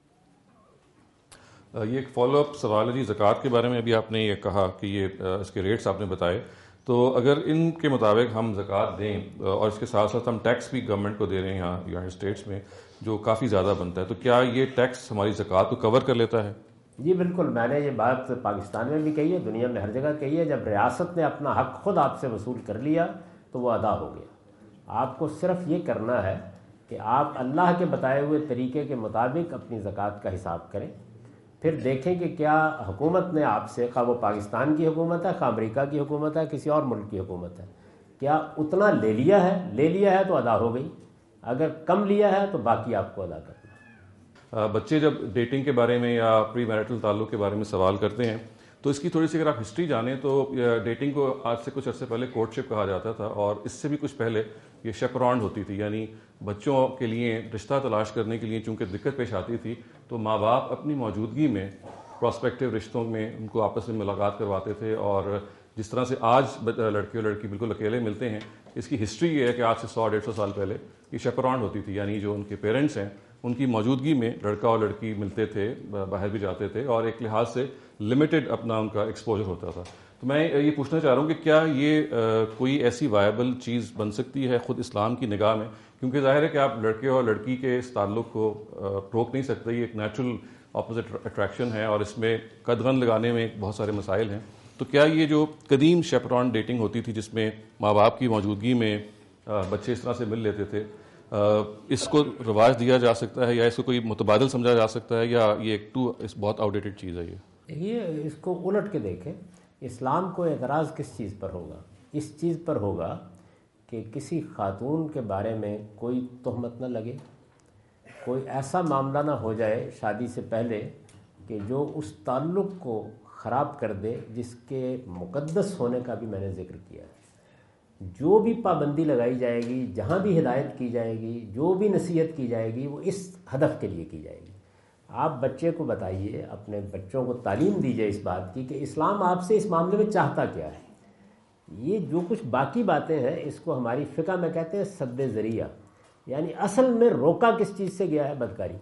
یہ ایک فالو اپ سوال ہے جی زکوٰۃ کے بارے میں۔ ابھی آپ نے یہ کہا کہ یہ اس کے ریٹس آپ نے بتائے، تو اگر ان کے مطابق ہم زکوٰۃ دیں اور اس کے ساتھ ساتھ ہم ٹیکس بھی گورنمنٹ کو دے رہے ہیں یہاں یونائٹڈ اسٹیٹس میں جو کافی زیادہ بنتا ہے، تو کیا یہ ٹیکس ہماری زکوٰۃ کو کور کر لیتا ہے؟ جی بالکل، میں نے یہ بات پاکستان میں بھی کہی ہے، دنیا میں ہر جگہ کہی ہے۔ جب ریاست نے اپنا حق خود آپ سے وصول کر لیا تو وہ ادا ہو گیا۔ آپ کو صرف یہ کرنا ہے کہ آپ اللہ کے بتائے ہوئے طریقے کے مطابق اپنی زکوٰۃ کا حساب کریں، پھر دیکھیں کہ کیا حکومت نے آپ سے، خواہ وہ پاکستان کی حکومت ہے، خواہ امریکہ کی حکومت ہے، کسی اور ملک کی حکومت ہے، کیا اتنا لے لیا ہے؟ لے لیا ہے تو ادا ہو گئی، اگر کم لیا ہے تو باقی آپ کو ادا کرنا ہے۔ بچے جب ڈیٹنگ کے بارے میں یا پری میرٹل تعلق کے بارے میں سوال کرتے ہیں تو اس کی تھوڑی سی اگر آپ ہسٹری جانیں تو ڈیٹنگ کو آج سے کچھ عرصے پہلے کورٹشپ کہا جاتا تھا، اور اس سے بھی کچھ پہلے یہ شیپرانڈ ہوتی تھی، یعنی بچوں کے لیے رشتہ تلاش کرنے کے لیے چونکہ دقت پیش آتی تھی تو ماں باپ اپنی موجودگی میں پراسپیکٹیو رشتوں میں ان کو آپس میں ملاقات کرواتے تھے، اور جس طرح سے آج لڑکے اور لڑکی بالکل اکیلے ملتے ہیں، اس کی ہسٹری یہ ہے کہ آج سے سو ڈیڑھ سو سال پہلے یہ شیپرانڈ ہوتی تھی، یعنی جو ان کے پیرنٹس ہیں ان کی موجودگی میں لڑکا اور لڑکی ملتے تھے، باہر بھی جاتے تھے، اور ایک لحاظ سے لمیٹڈ اپنا ان کا ایکسپوجر ہوتا تھا۔ تو میں یہ پوچھنا چاہ رہا ہوں کہ کیا یہ کوئی ایسی وائبل چیز بن سکتی ہے خود اسلام کی نگاہ میں؟ کیونکہ ظاہر ہے کہ آپ لڑکے اور لڑکی کے اس تعلق کو روک نہیں سکتے، یہ ایک نیچرل اپوزٹ اٹریکشن ہے اور اس میں قدغن لگانے میں بہت سارے مسائل ہیں۔ تو کیا یہ جو قدیم شیپران ڈیٹنگ ہوتی تھی جس میں ماں باپ کی موجودگی میں بچے اس طرح سے مل لیتے تھے، اس کو رواج دیا جا سکتا ہے یا اس کو کوئی متبادل سمجھا جا سکتا ہے یا یہ ایک ٹو اس بہت آؤٹ ڈیٹڈ چیز ہے؟ یہ یہ اس کو الٹ کے دیکھیں، اسلام کو اعتراض کس چیز پر ہوگا؟ اس چیز پر ہوگا کہ کسی خاتون کے بارے میں کوئی تہمت نہ لگے، کوئی ایسا معاملہ نہ ہو جائے شادی سے پہلے کہ جو اس تعلق کو خراب کر دے جس کے مقدس ہونے کا بھی میں نے ذکر کیا ہے۔ جو بھی پابندی لگائی جائے گی، جہاں بھی ہدایت کی جائے گی، جو بھی نصیحت کی جائے گی، وہ اس ہدف کے لیے کی جائے گی۔ آپ بچے کو بتائیے، اپنے بچوں کو تعلیم دیجیے اس بات کی کہ اسلام آپ سے اس معاملے میں چاہتا کیا ہے۔ یہ جو کچھ باقی باتیں ہیں اس کو ہماری فقہ میں کہتے ہیں سد ذریعہ، یعنی اصل میں روکا کس چیز سے گیا ہے؟ بدکاری،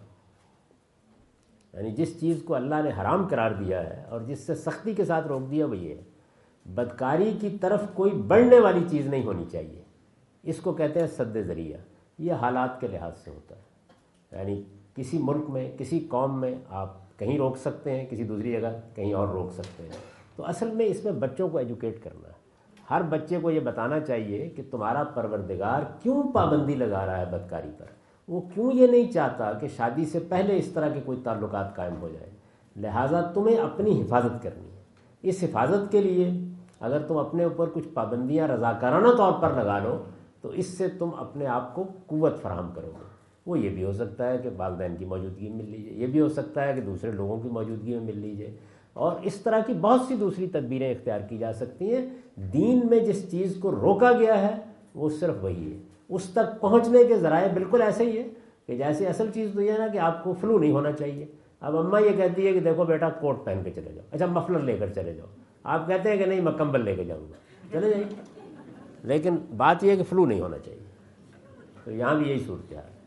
یعنی جس چیز کو اللہ نے حرام قرار دیا ہے اور جس سے سختی کے ساتھ روک دیا وہ یہ ہے۔ بدکاری کی طرف کوئی بڑھنے والی چیز نہیں ہونی چاہیے، اس کو کہتے ہیں سد ذریعہ۔ یہ حالات کے لحاظ سے ہوتا ہے، یعنی کسی ملک میں، کسی قوم میں آپ کہیں روک سکتے ہیں، کسی دوسری جگہ کہیں اور روک سکتے ہیں۔ تو اصل میں اس میں بچوں کو ایجوکیٹ کرنا ہے۔ ہر بچے کو یہ بتانا چاہیے کہ تمہارا پروردگار کیوں پابندی لگا رہا ہے بدکاری پر، وہ کیوں یہ نہیں چاہتا کہ شادی سے پہلے اس طرح کے کوئی تعلقات قائم ہو جائیں، لہٰذا تمہیں اپنی حفاظت کرنی ہے۔ اس حفاظت کے لیے اگر تم اپنے اوپر کچھ پابندیاں رضاکارانہ طور پر لگا لو تو اس سے تم اپنے آپ کو قوت فراہم کرو گے۔ وہ یہ بھی ہو سکتا ہے کہ والدین کی موجودگی میں مل لیجیے، یہ بھی ہو سکتا ہے کہ دوسرے لوگوں کی موجودگی میں مل لیجیے، اور اس طرح کی بہت سی دوسری تدبیریں اختیار کی جا سکتی ہیں۔ دین میں جس چیز کو روکا گیا ہے وہ صرف وہی ہے، اس تک پہنچنے کے ذرائع بالکل ایسے ہی ہے کہ جیسے اصل چیز تو یہ ہے نا کہ آپ کو فلو نہیں ہونا چاہیے۔ اب اماں یہ کہتی ہے کہ دیکھو بیٹا کوٹ پہن کے چلے جاؤ، اچھا مفلر لے کر چلے جاؤ، آپ کہتے ہیں کہ نہیں میں کمبل لے کے جاؤں گا، چلے جائیے، لیکن بات یہ ہے کہ فلو نہیں ہونا چاہیے۔ تو یہاں بھی یہی صورتحال ہے۔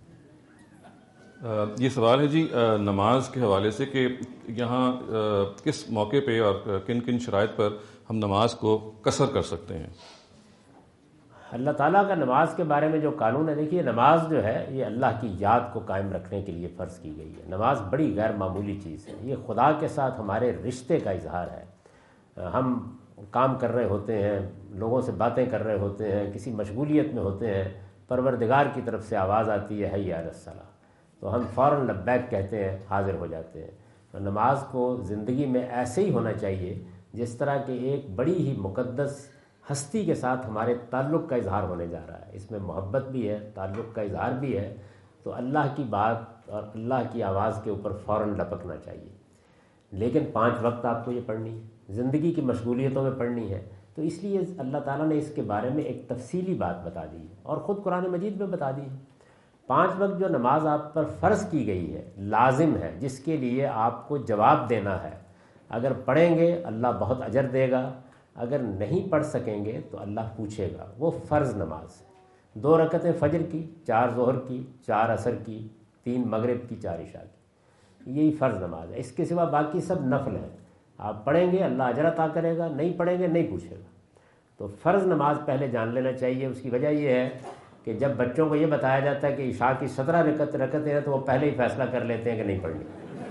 یہ سوال ہے جی نماز کے حوالے سے کہ یہاں کس موقع پہ اور کن کن شرائط پر ہم نماز کو قصر کر سکتے ہیں؟ اللہ تعالیٰ کا نماز کے بارے میں جو قانون ہے، دیکھیے نماز جو ہے یہ اللہ کی یاد کو قائم رکھنے کے لیے فرض کی گئی ہے۔ نماز بڑی غیر معمولی چیز ہے، یہ خدا کے ساتھ ہمارے رشتے کا اظہار ہے۔ ہم کام کر رہے ہوتے ہیں، لوگوں سے باتیں کر رہے ہوتے ہیں، کسی مشغولیت میں ہوتے ہیں، پروردگار کی طرف سے آواز آتی ہے حی علی الصلاۃ، تو ہم فوراً لبیک کہتے ہیں، حاضر ہو جاتے ہیں۔ تو نماز کو زندگی میں ایسے ہی ہونا چاہیے جس طرح کہ ایک بڑی ہی مقدس ہستی کے ساتھ ہمارے تعلق کا اظہار ہونے جا رہا ہے، اس میں محبت بھی ہے، تعلق کا اظہار بھی ہے، تو اللہ کی بات اور اللہ کی آواز کے اوپر فوراً لپکنا چاہیے۔ لیکن پانچ وقت آپ کو یہ پڑھنی ہے، زندگی کی مشغولیتوں میں پڑھنی ہے، تو اس لیے اللہ تعالیٰ نے اس کے بارے میں ایک تفصیلی بات بتا دی ہے اور خود قرآن مجید میں بتا دی ہے۔ پانچ وقت جو نماز آپ پر فرض کی گئی ہے، لازم ہے، جس کے لیے آپ کو جواب دینا ہے، اگر پڑھیں گے اللہ بہت اجر دے گا، اگر نہیں پڑھ سکیں گے تو اللہ پوچھے گا۔ وہ فرض نماز ہے، دو رکعتیں فجر کی، چار ظہر کی، چار عصر کی، تین مغرب کی، چار عشاء کی، یہی فرض نماز ہے۔ اس کے سوا باقی سب نفل ہیں، آپ پڑھیں گے اللہ اجر عطا کرے گا، نہیں پڑھیں گے نہیں پوچھے گا۔ تو فرض نماز پہلے جان لینا چاہیے۔ اس کی وجہ یہ ہے کہ جب بچوں کو یہ بتایا جاتا ہے کہ عشاء کی سترہ رکعت رکعتیں ہیں تو وہ پہلے ہی فیصلہ کر لیتے ہیں کہ نہیں پڑھنی۔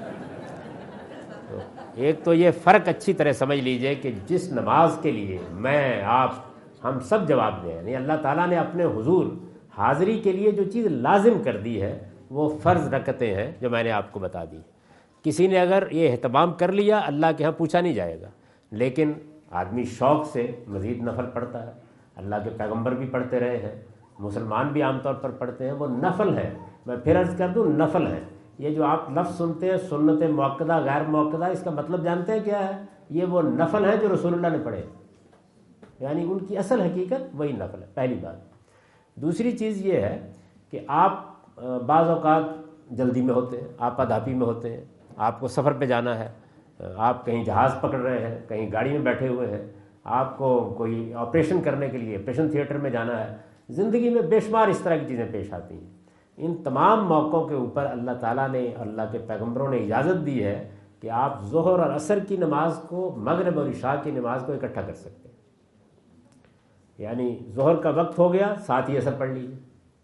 تو ایک تو یہ فرق اچھی طرح سمجھ لیجئے کہ جس نماز کے لیے میں آپ ہم سب جواب دیں، یعنی اللہ تعالیٰ نے اپنے حضور حاضری کے لیے جو چیز لازم کر دی ہے وہ فرض رکعتیں ہیں جو میں نے آپ کو بتا دی۔ کسی نے اگر یہ اہتمام کر لیا اللہ کے ہاں پوچھا نہیں جائے گا، لیکن آدمی شوق سے مزید نفل پڑھتا ہے، اللہ کے پیغمبر بھی پڑھتے رہے ہیں، مسلمان بھی عام طور پر پڑھتے ہیں، وہ نفل ہے۔ میں پھر عرض کر دوں نفل ہے۔ یہ جو آپ لفظ سنتے ہیں سنت مؤکدہ غیر مؤکدہ، اس کا مطلب جانتے ہیں کیا ہے؟ یہ وہ نفل ہیں جو رسول اللہ نے پڑھے، یعنی ان کی اصل حقیقت وہی نفل ہے، پہلی بات۔ دوسری چیز یہ ہے کہ آپ بعض اوقات جلدی میں ہوتے ہیں، آپا دھاپی میں ہوتے ہیں، آپ کو سفر پہ جانا ہے، آپ کہیں جہاز پکڑ رہے ہیں، کہیں گاڑی میں بیٹھے ہوئے ہیں، آپ کو کوئی آپریشن کرنے کے لیے آپریشن تھیٹر میں جانا ہے، زندگی میں بے شمار اس طرح کی چیزیں پیش آتی ہیں۔ ان تمام موقعوں کے اوپر اللہ تعالیٰ نے، اللہ کے پیغمبروں نے اجازت دی ہے کہ آپ ظہر اور عصر کی نماز کو مغرب اور عشاء کی نماز کو اکٹھا کر سکتے ہیں، یعنی ظہر کا وقت ہو گیا ساتھ ہی عصر پڑھ لیجیے،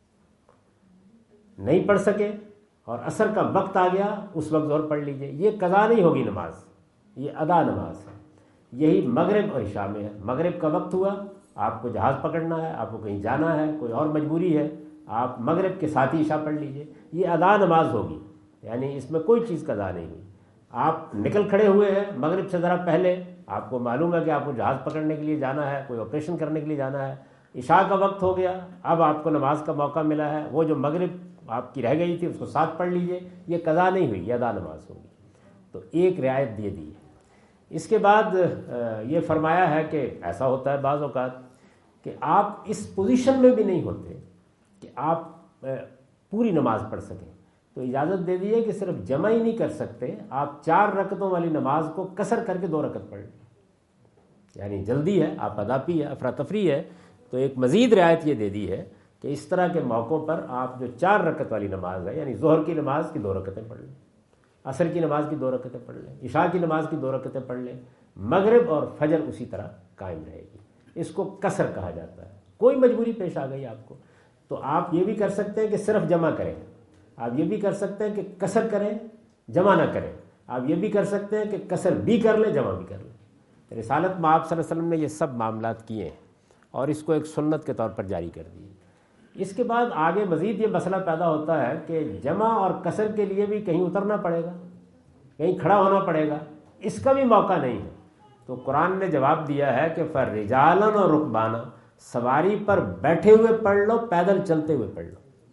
نہیں پڑھ سکے اور عصر کا وقت آ گیا اس وقت ظہر پڑھ لیجیے۔ یہ قضا نہیں ہوگی نماز، یہ ادا نماز ہے۔ یہی مغرب اور عشاء میں ہے، مغرب کا وقت ہوا، آپ کو جہاز پکڑنا ہے، آپ کو کہیں جانا ہے، کوئی اور مجبوری ہے، آپ مغرب کے ساتھ ہی عشاء پڑھ لیجئے، یہ ادا نماز ہوگی، یعنی اس میں کوئی چیز قضا نہیں ہوئی۔ آپ نکل کھڑے ہوئے ہیں مغرب سے ذرا پہلے، آپ کو معلوم ہے کہ آپ کو جہاز پکڑنے کے لیے جانا ہے، کوئی آپریشن کرنے کے لیے جانا ہے، عشاء کا وقت ہو گیا، اب آپ کو نماز کا موقع ملا ہے، وہ جو مغرب آپ کی رہ گئی تھی اس کو ساتھ پڑھ لیجئے، یہ قضا نہیں ہوئی، یہ ادا نماز ہوگی۔ تو ایک رعایت دے دی ہے۔ اس کے بعد یہ فرمایا ہے کہ ایسا ہوتا ہے بعض اوقات کہ آپ اس پوزیشن میں بھی نہیں ہوتے کہ آپ پوری نماز پڑھ سکیں، تو اجازت دے دی ہے کہ صرف جمع ہی نہیں کر سکتے، آپ چار رکعتوں والی نماز کو قصر کر کے دو رکعت پڑھ لیں، یعنی جلدی ہے، آپ افراتفری ہے افراتفری ہے، تو ایک مزید رعایت یہ دے دی ہے کہ اس طرح کے موقعوں پر آپ جو چار رکعت والی نماز ہے، یعنی ظہر کی نماز کی دو رکعتیں پڑھ لیں، عصر کی نماز کی دو رکعتیں پڑھ لیں، عشاء کی نماز کی دو رکعتیں پڑھ لیں، مغرب اور فجر اسی طرح قائم رہے گی۔ اس کو قصر کہا جاتا ہے۔ کوئی مجبوری پیش آ گئی آپ کو تو آپ یہ بھی کر سکتے ہیں کہ صرف جمع کریں، آپ یہ بھی کر سکتے ہیں کہ قصر کریں جمع نہ کریں، آپ یہ بھی کر سکتے ہیں کہ قصر بھی کر لیں جمع بھی کر لیں۔ رسالت میں آپ صلی اللہ علیہ وسلم نے یہ سب معاملات کیے ہیں اور اس کو ایک سنت کے طور پر جاری کر دی۔ اس کے بعد آگے مزید یہ مسئلہ پیدا ہوتا ہے کہ جمع اور قصر کے لیے بھی کہیں اترنا پڑے گا، کہیں کھڑا ہونا پڑے گا، اس کا بھی موقع نہیں ہے۔ تو قرآن نے جواب دیا ہے کہ فَرِجَالًا اور رُكْبَانًا، سواری پر بیٹھے ہوئے پڑھ لو، پیدل چلتے ہوئے پڑھ لو۔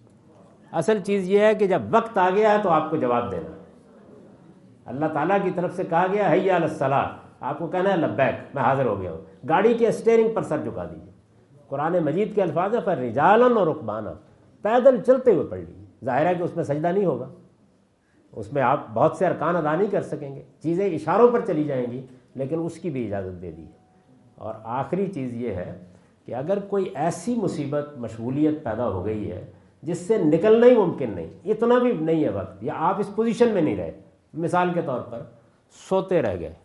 اصل چیز یہ ہے کہ جب وقت آ گیا ہے تو آپ کو جواب دینا ہے۔ اللہ تعالیٰ کی طرف سے کہا گیا حی علی الصلاۃ، آپ کو کہنا ہے لبیک، میں حاضر ہو گیا ہوں۔ گاڑی کے اسٹیئرنگ پر سر جھکا دیجیے۔ قرآن مجید کے الفاظ ہے فَرِجَالًا اور رُكْبَانًا، پیدل چلتے ہوئے پڑھ لیجیے۔ ظاہر ہے کہ اس میں سجدہ نہیں ہوگا، اس میں آپ بہت سے ارکان ادا نہیں کر سکیں گے، چیزیں اشاروں پر چلی جائیں گی، لیکن اس کی بھی اجازت دے دی ہے۔ اور آخری چیز یہ ہے کہ اگر کوئی ایسی مصیبت مشغولیت پیدا ہو گئی ہے جس سے نکلنا ہی ممکن نہیں، اتنا بھی نہیں ہے وقت، یا آپ اس پوزیشن میں نہیں رہے، مثال کے طور پر سوتے رہ گئے،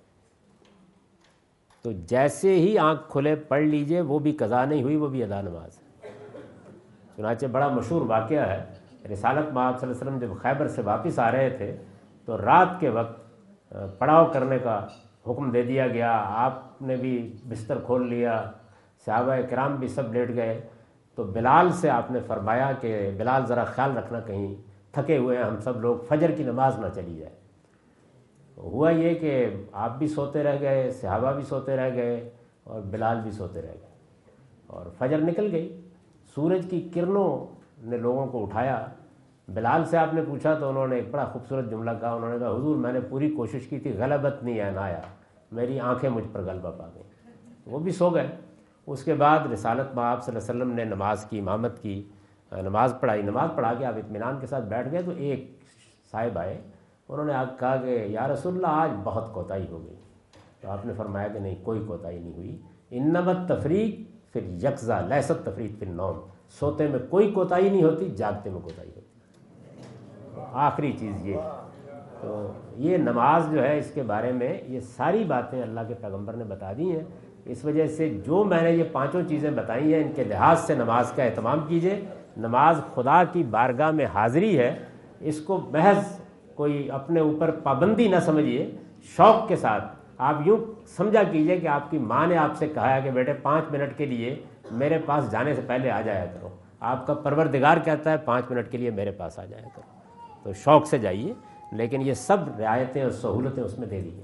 تو جیسے ہی آنکھ کھلے پڑھ لیجئے، وہ بھی قضا نہیں ہوئی، وہ بھی ادا نماز ہے۔ چنانچہ بڑا مشہور واقعہ ہے، رسالت میں آپ صلی اللہ علیہ وسلم جب خیبر سے واپس آ رہے تھے تو رات کے وقت پڑاؤ کرنے کا حکم دے دیا گیا، آپ نے بھی بستر کھول لیا، صحابہ کرام بھی سب لیٹ گئے، تو بلال سے آپ نے فرمایا کہ بلال ذرا خیال رکھنا، کہیں تھکے ہوئے ہیں ہم سب لوگ، فجر کی نماز نہ چلی جائے۔ ہوا یہ کہ آپ بھی سوتے رہ گئے، صحابہ بھی سوتے رہ گئے اور بلال بھی سوتے رہ گئے، اور فجر نکل گئی، سورج کی کرنوں نے لوگوں کو اٹھایا۔ بلال سے آپ نے پوچھا تو انہوں نے ایک بڑا خوبصورت جملہ کہا، انہوں نے کہا حضور میں نے پوری کوشش کی تھی، غلبت نہیں عنایا، میری آنکھیں مجھ پر غلبہ پا گئیں۔ وہ بھی سو گئے۔ اس کے بعد رسالت میں آپ صلی اللہ علیہ وسلم نے نماز کی امامت کی، نماز پڑھائی، نماز پڑھا کے آپ اطمینان کے ساتھ بیٹھ گئے تو ایک صاحب آئے، انہوں نے آپ کہا کہ یا رسول اللہ آج بہت کوتاہی ہو گئی، تو آپ نے فرمایا کہ نہیں، کوئی کوتاہی نہیں ہوئی، انما التفریق فی الیقظہ لیست التفریق فی النوم، سوتے میں کوئی کوتاہی نہیں ہوتی، جاگتے میں کوتاہی ہوتی۔ آخری چیز یہ، تو یہ نماز جو ہے اس کے بارے میں یہ ساری باتیں اللہ کے پیغمبر نے بتا دی ہیں، اس وجہ سے جو میں نے یہ پانچوں چیزیں بتائی ہیں ان کے لحاظ سے نماز کا اہتمام کیجئے۔ نماز خدا کی بارگاہ میں حاضری ہے، اس کو محض کوئی اپنے اوپر پابندی نہ سمجھیے، شوق کے ساتھ آپ یوں سمجھا کیجئے کہ آپ کی ماں نے آپ سے کہا ہے کہ بیٹے پانچ منٹ کے لیے میرے پاس جانے سے پہلے آ جایا کرو، آپ کا پروردگار کہتا ہے پانچ منٹ کے لیے میرے پاس آ جایا کرو، تو شوق سے جائیے، لیکن یہ سب رعایتیں اور سہولتیں اس میں دے دی گئی۔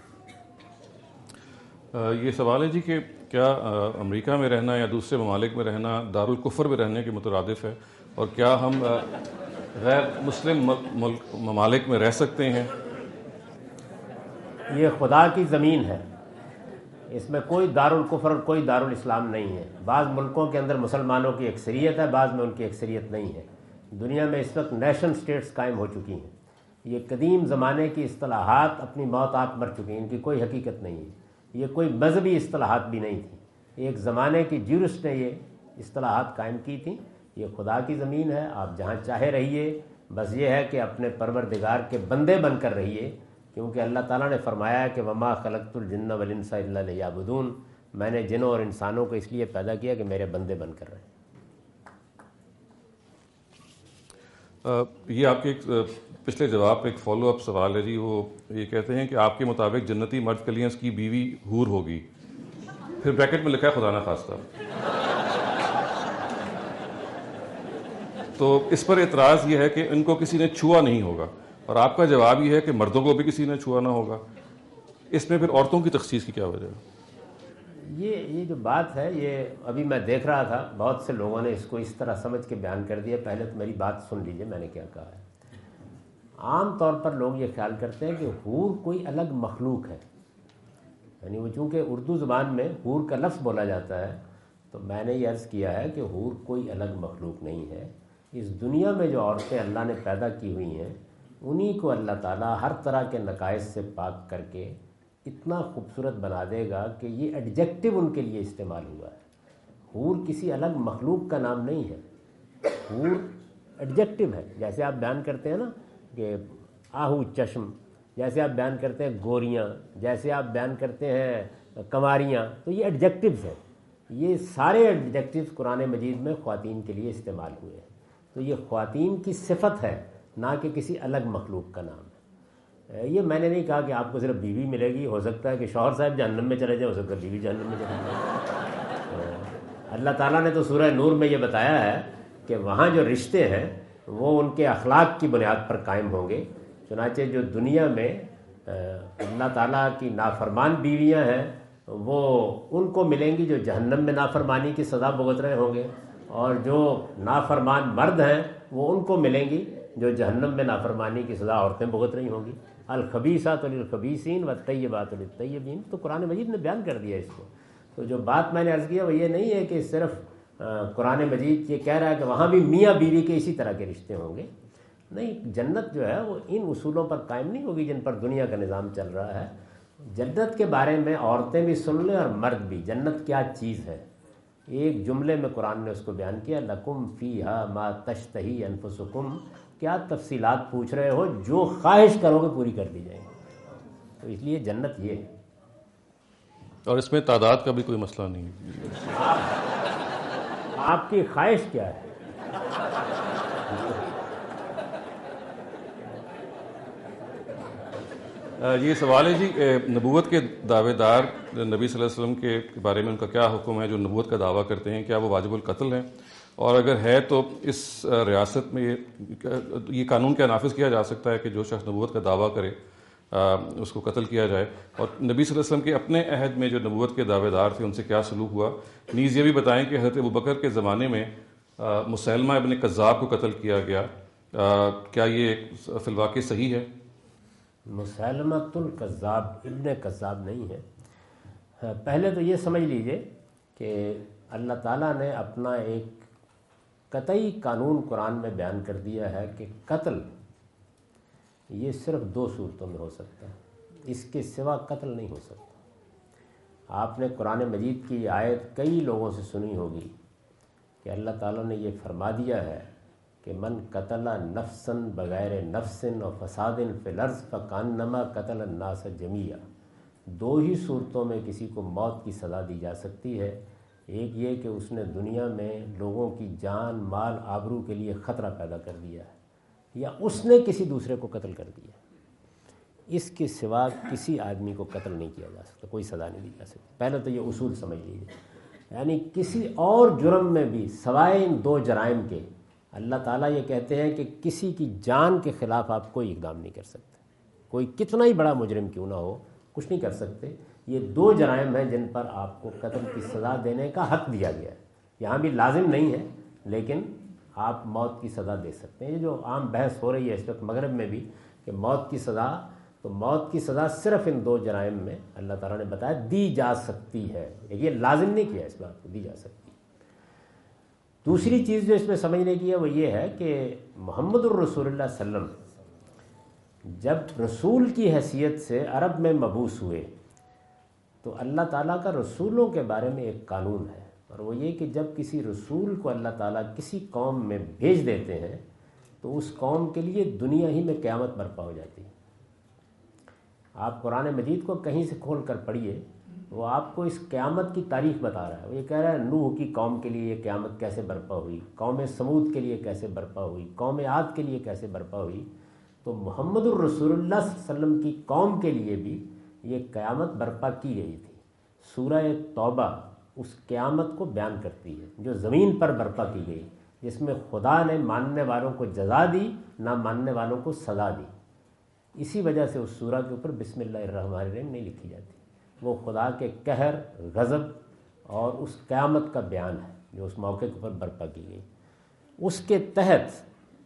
یہ سوال ہے جی کہ کیا امریکہ میں رہنا یا دوسرے ممالک میں رہنا دارالکفر میں رہنے کے مترادف ہے، اور کیا ہم غیر مسلم ملک ممالک میں رہ سکتے ہیں؟ یہ خدا کی زمین ہے، اس میں کوئی دارالکفر اور کوئی دارالاسلام نہیں ہے۔ بعض ملکوں کے اندر مسلمانوں کی اکثریت ہے، بعض میں ان کی اکثریت نہیں ہے۔ دنیا میں اس وقت نیشن سٹیٹس قائم ہو چکی ہیں۔ یہ قدیم زمانے کی اصطلاحات اپنی موت آپ مر چکی ہیں، ان کی کوئی حقیقت نہیں ہے۔ یہ کوئی مذہبی اصطلاحات بھی نہیں تھیں، ایک زمانے کی جیورسٹ نے یہ اصطلاحات قائم کی تھیں۔ یہ خدا کی زمین ہے، آپ جہاں چاہے رہیے، بس یہ ہے کہ اپنے پروردگار کے بندے بن کر رہیے، کیونکہ اللہ تعالیٰ نے فرمایا ہے کہ وما خلقت الجن والانس الا لیعبدون، میں نے جنوں اور انسانوں کو اس لیے پیدا کیا کہ میرے بندے بن کر رہیں۔ یہ آپ کے ایک پچھلے جواب پہ ایک فالو اپ سوال ہے جی، وہ یہ کہتے ہیں کہ آپ کے مطابق جنتی مرد کے لیے اس کی بیوی حور ہوگی، پھر بریکٹ میں لکھا ہے خدا نہ خواستہ۔ تو اس پر اعتراض یہ ہے کہ ان کو کسی نے چھوا نہیں ہوگا، اور آپ کا جواب یہ ہے کہ مردوں کو بھی کسی نے چھوا نہ ہوگا. اس میں پھر عورتوں کی تخصیص کی کیا وجہ ہے؟ یہ یہ جو بات ہے، یہ ابھی میں دیکھ رہا تھا بہت سے لوگوں نے اس کو اس طرح سمجھ کے بیان کر دیا. پہلے تو میری بات سن لیجئے میں نے کیا کہا ہے. عام طور پر لوگ یہ خیال کرتے ہیں کہ حور کوئی الگ مخلوق ہے، یعنی وہ چونکہ اردو زبان میں حور کا لفظ بولا جاتا ہے، تو میں نے یہ عرض کیا ہے کہ حور کوئی الگ مخلوق نہیں ہے. اس دنیا میں جو عورتیں اللہ نے پیدا کی ہوئی ہیں انہی کو اللہ تعالیٰ ہر طرح کے نقائص سے پاک کر کے اتنا خوبصورت بنا دے گا کہ یہ ایڈجیکٹو ان کے لیے استعمال ہوا ہے. حور کسی الگ مخلوق کا نام نہیں ہے، حور ایڈجیکٹو ہے. جیسے آپ بیان کرتے ہیں نا کہ آہو چشم، جیسے آپ بیان کرتے ہیں گوریاں، جیسے آپ بیان کرتے ہیں کنواریاں، تو یہ ایڈجیکٹوز ہیں. یہ سارے ایڈجیکٹوز قرآن مجید میں خواتین کے لیے استعمال ہوئے ہیں. تو یہ خواتین کی صفت ہے، نہ کہ کسی الگ مخلوق کا نام ہے. یہ میں نے نہیں کہا کہ آپ کو صرف بیوی ملے گی. ہو سکتا ہے کہ شوہر صاحب جہنم میں چلے جائیں، ہو سکتا ہے بیوی جہنم میں چلے جائیں. اللہ تعالیٰ نے تو سورہ نور میں یہ بتایا ہے کہ وہاں جو رشتے ہیں وہ ان کے اخلاق کی بنیاد پر قائم ہوں گے. چنانچہ جو دنیا میں اللہ تعالیٰ کی نافرمان بیویاں ہیں وہ ان کو ملیں گی جو جہنم میں نافرمانی کی سزا بھگت رہے ہوں گے، اور جو نافرمان مرد ہیں وہ ان کو ملیں گی جو جہنم میں نافرمانی کی سزا عورتیں بھگت رہی ہوں گی. الخبیثات للخبیثین والطیبات للطیبین، تو قرآن مجید نے بیان کر دیا اس کو. تو جو بات میں نے عرض کیا وہ یہ نہیں ہے کہ صرف قرآن مجید یہ کہہ رہا ہے کہ وہاں بھی میاں بیوی کے اسی طرح کے رشتے ہوں گے. نہیں، جنت جو ہے وہ ان اصولوں پر قائم نہیں ہوگی جن پر دنیا کا نظام چل رہا ہے. جنت کے بارے میں عورتیں بھی سن لیں اور مرد بھی. جنت کیا چیز ہے، ایک جملے میں قرآن نے اس کو بیان کیا، لکم فیہا ما تشتہی انفسکم. کیا تفصیلات پوچھ رہے ہو، جو خواہش کرو گے پوری کر دی جائیں گی. تو اس لیے جنت یہ ہے. اور اس میں تعداد کا بھی کوئی مسئلہ نہیں ہے. آپ کی خواہش کیا ہے؟ یہ سوال ہے جی، نبوت کے دعوے دار نبی صلی اللہ علیہ وسلم کے بارے میں ان کا کیا حکم ہے جو نبوت کا دعویٰ کرتے ہیں؟ کیا وہ واجب القتل ہیں؟ اور اگر ہے تو اس ریاست میں یہ قانون کیا نافذ کیا جا سکتا ہے کہ جو شخص نبوت کا دعویٰ کرے اس کو قتل کیا جائے؟ اور نبی صلی اللہ علیہ وسلم کے اپنے عہد میں جو نبوت کے دعوے دار تھے ان سے کیا سلوک ہوا؟ نیز یہ بھی بتائیں کہ حضرت ابوبکر کے زمانے میں مسیلمہ ابن کذاب کو قتل کیا گیا، کیا یہ فی الواقع صحیح ہے؟ مسیلمۃ الکذاب ابن کذاب نہیں ہے. پہلے تو یہ سمجھ لیجئے کہ اللہ تعالیٰ نے اپنا ایک قطعی قانون قرآن میں بیان کر دیا ہے کہ قتل یہ صرف دو صورتوں میں ہو سکتا ہے، اس کے سوا قتل نہیں ہو سکتا. آپ نے قرآن مجید کی یہ آیت کئی لوگوں سے سنی ہوگی کہ اللہ تعالیٰ نے یہ فرما دیا ہے کہ من قتل نفسا بغیر نفس و فساد فی الارض فکانما قتل الناس جمیعا. دو ہی صورتوں میں کسی کو موت کی سزا دی جا سکتی ہے. ایک یہ کہ اس نے دنیا میں لوگوں کی جان مال آبرو کے لیے خطرہ پیدا کر دیا ہے، یا اس نے کسی دوسرے کو قتل کر دیا. اس کے سوا کسی آدمی کو قتل نہیں کیا جا سکتا، کوئی سزا نہیں دی جا سکتی. پہلے تو یہ اصول سمجھ لیجیے. یعنی کسی اور جرم میں بھی سوائے ان دو جرائم کے اللہ تعالیٰ یہ کہتے ہیں کہ کسی کی جان کے خلاف آپ کوئی اقدام نہیں کر سکتے. کوئی کتنا ہی بڑا مجرم کیوں نہ ہو کچھ نہیں کر سکتے. یہ دو جرائم ہیں جن پر آپ کو قتل کی سزا دینے کا حق دیا گیا ہے. یہاں بھی لازم نہیں ہے لیکن آپ موت کی سزا دے سکتے ہیں. یہ جو عام بحث ہو رہی ہے اس وقت مغرب میں بھی کہ موت کی سزا، تو موت کی سزا صرف ان دو جرائم میں اللہ تعالیٰ نے بتایا دی جا سکتی ہے. یہ لازم نہیں کیا اس بات کو، دی جا سکتی. دوسری چیز جو اس میں سمجھنے کی ہے وہ یہ ہے کہ محمد الرسول اللہ صلی اللہ علیہ وسلم جب رسول کی حیثیت سے عرب میں مبعوث ہوئے تو اللہ تعالیٰ کا رسولوں کے بارے میں ایک قانون ہے، اور وہ یہ کہ جب کسی رسول کو اللہ تعالیٰ کسی قوم میں بھیج دیتے ہیں تو اس قوم کے لیے دنیا ہی میں قیامت برپا ہو جاتی ہے. آپ قرآن مجید کو کہیں سے کھول کر پڑھیے، وہ آپ کو اس قیامت کی تاریخ بتا رہا ہے. وہ یہ کہہ رہا ہے نوح کی قوم کے لیے یہ قیامت کیسے برپا ہوئی، قوم سمود کے لیے کیسے برپا ہوئی، قوم عاد کے لیے کیسے برپا ہوئی. تو محمد الرسول اللہ صلی اللہ علیہ وسلم کی قوم کے لیے بھی یہ قیامت برپا کی گئی تھی. سورہ توبہ اس قیامت کو بیان کرتی ہے جو زمین پر برپا کی گئی، جس میں خدا نے ماننے والوں کو جزا دی، نہ ماننے والوں کو سزا دی. اسی وجہ سے اس سورہ کے اوپر بسم اللہ الرحمن الرحیم نہیں لکھی جاتی. وہ خدا کے قہر، غضب اور اس قیامت کا بیان ہے جو اس موقع کے اوپر برپا کی گئی. اس کے تحت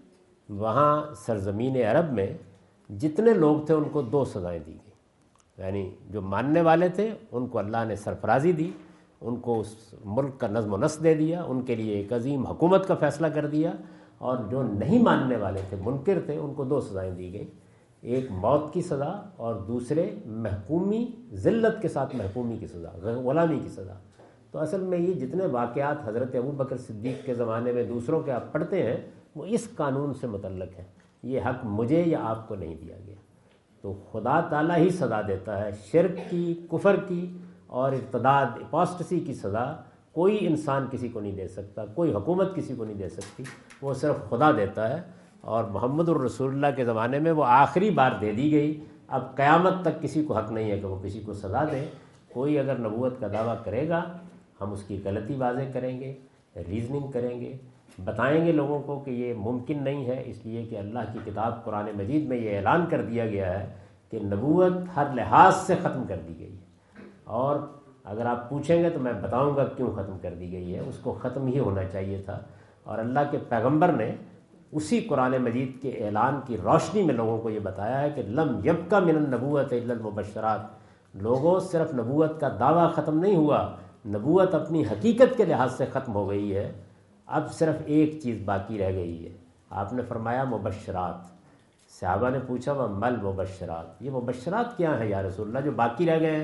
وہاں سرزمین عرب میں جتنے لوگ تھے ان کو دو سزائیں دی گئی. یعنی جو ماننے والے تھے ان کو اللہ نے سرفرازی دی، ان کو اس ملک کا نظم و نسق دے دیا، ان کے لیے ایک عظیم حکومت کا فیصلہ کر دیا. اور جو نہیں ماننے والے تھے، منکر تھے، ان کو دو سزائیں دی گئی، ایک موت کی سزا اور دوسرے محکومی، ذلت کے ساتھ محکومی کی سزا، غلامی کی سزا. تو اصل میں یہ جتنے واقعات حضرت ابو بکر صدیق کے زمانے میں دوسروں کے آپ پڑھتے ہیں وہ اس قانون سے متعلق ہے. یہ حق مجھے یا آپ کو نہیں دیا گیا. تو خدا تعالیٰ ہی سزا دیتا ہے. شرک کی، کفر کی اور ارتداد، اپاسٹسی کی سزا کوئی انسان کسی کو نہیں دے سکتا، کوئی حکومت کسی کو نہیں دے سکتی، وہ صرف خدا دیتا ہے. اور محمد الرسول اللہ کے زمانے میں وہ آخری بار دے دی گئی. اب قیامت تک کسی کو حق نہیں ہے کہ وہ کسی کو سزا دے. کوئی اگر نبوت کا دعویٰ کرے گا ہم اس کی غلطی واضح کریں گے، ریزننگ کریں گے، بتائیں گے لوگوں کو کہ یہ ممکن نہیں ہے، اس لیے کہ اللہ کی کتاب قرآن مجید میں یہ اعلان کر دیا گیا ہے کہ نبوت ہر لحاظ سے ختم کر دی گئی ہے. اور اگر آپ پوچھیں گے تو میں بتاؤں گا کیوں ختم کر دی گئی ہے. اس کو ختم ہی ہونا چاہیے تھا. اور اللہ کے پیغمبر نے اسی قرآن مجید کے اعلان کی روشنی میں لوگوں کو یہ بتایا ہے کہ لم یبقى من النبوت الا المبشرات. لوگوں صرف نبوت کا دعویٰ ختم نہیں ہوا، نبوت اپنی حقیقت کے لحاظ سے ختم ہو گئی ہے. اب صرف ایک چیز باقی رہ گئی ہے. آپ نے فرمایا مبشرات. صحابہ نے پوچھا وہ مل مبشرات، یہ مبشرات کیا ہیں یا رسول اللہ جو باقی رہ گئے ہیں؟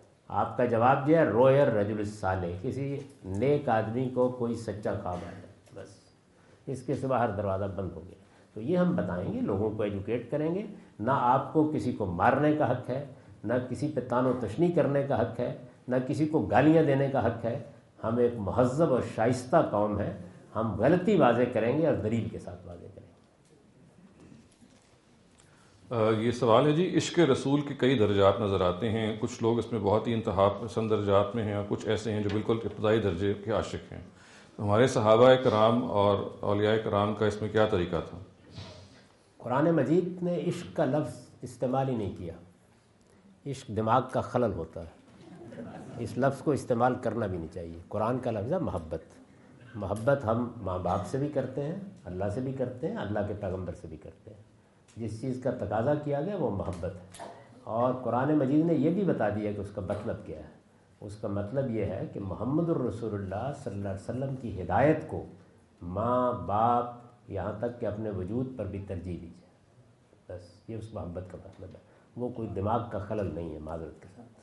آپ کا جواب جو ہے روئر رجل الصالح، کسی نیک آدمی کو کوئی سچا خواب آیا، بس اس کے سوا ہر دروازہ بند ہو گیا. تو یہ ہم بتائیں گے، لوگوں کو ایجوکیٹ کریں گے. نہ آپ کو کسی کو مارنے کا حق ہے، نہ کسی پہ تان و تشنیع کرنے کا حق ہے، نہ کسی کو گالیاں دینے کا حق ہے. ہم ایک مہذب اور شائستہ قوم ہے. ہم غلطی واضح کریں گے اور دلیل کے ساتھ واضح کریں گے. یہ سوال ہے جی، عشق رسول کے کئی درجات نظر آتے ہیں. کچھ لوگ اس میں بہت ہی انتہا پسند درجات میں ہیں اور کچھ ایسے ہیں جو بالکل ابتدائی درجے کے عاشق ہیں. ہمارے صحابہ کرام اور اولیاء کرام کا اس میں کیا طریقہ تھا؟ قرآن مجید نے عشق کا لفظ استعمال ہی نہیں کیا. عشق دماغ کا خلل ہوتا ہے، اس لفظ کو استعمال کرنا بھی نہیں چاہیے. قرآن کا لفظ ہے محبت. محبت ہم ماں باپ سے بھی کرتے ہیں، اللہ سے بھی کرتے ہیں، اللہ کے پیغمبر سے بھی کرتے ہیں. جس چیز کا تقاضا کیا گیا وہ محبت ہے. اور قرآن مجید نے یہ بھی بتا دیا کہ اس کا مطلب کیا ہے. اس کا مطلب یہ ہے کہ محمد الرسول اللہ صلی اللہ علیہ وسلم کی ہدایت کو ماں باپ یہاں تک کہ اپنے وجود پر بھی ترجیح دیجیے. بس یہ اس محبت کا مطلب ہے. وہ کوئی دماغ کا خلل نہیں ہے معذرت کے ساتھ.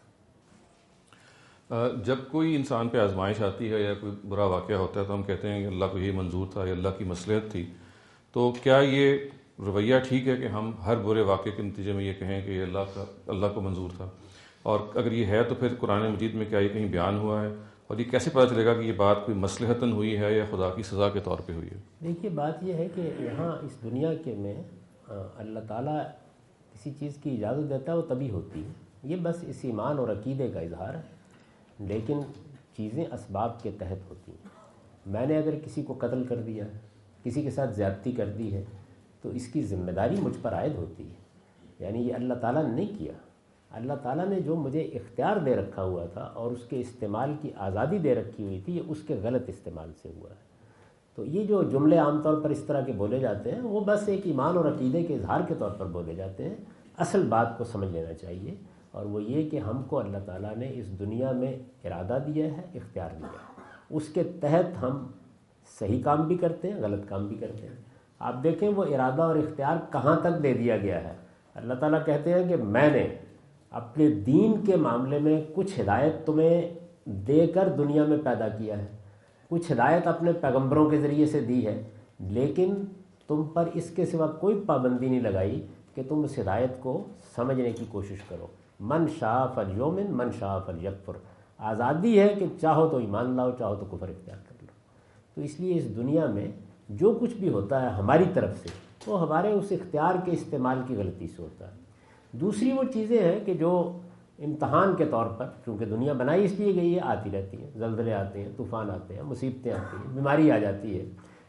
جب کوئی انسان پہ آزمائش آتی ہے یا کوئی برا واقعہ ہوتا ہے تو ہم کہتے ہیں کہ اللہ کو یہ منظور تھا یا اللہ کی مصلحت تھی. تو کیا یہ رویہ ٹھیک ہے کہ ہم ہر برے واقعے کے نتیجے میں یہ کہیں کہ یہ اللہ کا اللہ کو منظور تھا؟ اور اگر یہ ہے تو پھر قرآن مجید میں کیا یہ کہیں بیان ہوا ہے؟ اور یہ کیسے پتہ چلے گا کہ یہ بات کوئی مصلحتاً ہوئی ہے یا خدا کی سزا کے طور پہ ہوئی ہے؟ دیکھیے بات یہ ہے کہ یہاں اس دنیا کے میں اللہ تعالیٰ کسی چیز کی اجازت دیتا ہے وہ تبھی ہوتی ہے. یہ بس اس ایمان اور عقیدے کا اظہار ہے. لیکن چیزیں اسباب کے تحت ہوتی ہیں. میں نے اگر کسی کو قتل کر دیا، کسی کے ساتھ زیادتی کر دی ہے تو اس کی ذمہ داری مجھ پر عائد ہوتی ہے. یعنی یہ اللہ تعالیٰ نے نہیں کیا. اللہ تعالیٰ نے جو مجھے اختیار دے رکھا ہوا تھا اور اس کے استعمال کی آزادی دے رکھی ہوئی تھی، یہ اس کے غلط استعمال سے ہوا ہے. تو یہ جو جملے عام طور پر اس طرح کے بولے جاتے ہیں وہ بس ایک ایمان اور عقیدے کے اظہار کے طور پر بولے جاتے ہیں. اصل بات کو سمجھ لینا چاہیے، اور وہ یہ کہ ہم کو اللہ تعالیٰ نے اس دنیا میں ارادہ دیا ہے، اختیار دیا ہے. اس کے تحت ہم صحیح کام بھی کرتے ہیں، غلط کام بھی کرتے ہیں. آپ دیکھیں وہ ارادہ اور اختیار کہاں تک دے دیا گیا ہے. اللہ تعالیٰ کہتے ہیں کہ میں نے اپنے دین کے معاملے میں کچھ ہدایت تمہیں دے کر دنیا میں پیدا کیا ہے، کچھ ہدایت اپنے پیغمبروں کے ذریعے سے دی ہے، لیکن تم پر اس کے سوا کوئی پابندی نہیں لگائی کہ تم اس ہدایت کو سمجھنے کی کوشش کرو. من شاء فلیؤمن من شاء فلیکفر. آزادی ہے کہ چاہو تو ایمان لاؤ، چاہو تو کفر اختیار کر لو. تو اس لیے اس دنیا میں جو کچھ بھی ہوتا ہے ہماری طرف سے وہ ہمارے اس اختیار کے استعمال کی غلطی سے ہوتا ہے. دوسری وہ چیزیں ہیں کہ جو امتحان کے طور پر، چونکہ دنیا بنائی اس لیے گئی ہے، آتی رہتی ہیں. زلزلے آتے ہیں، طوفان آتے ہیں، مصیبتیں آتی ہیں، بیماری آ جاتی ہے.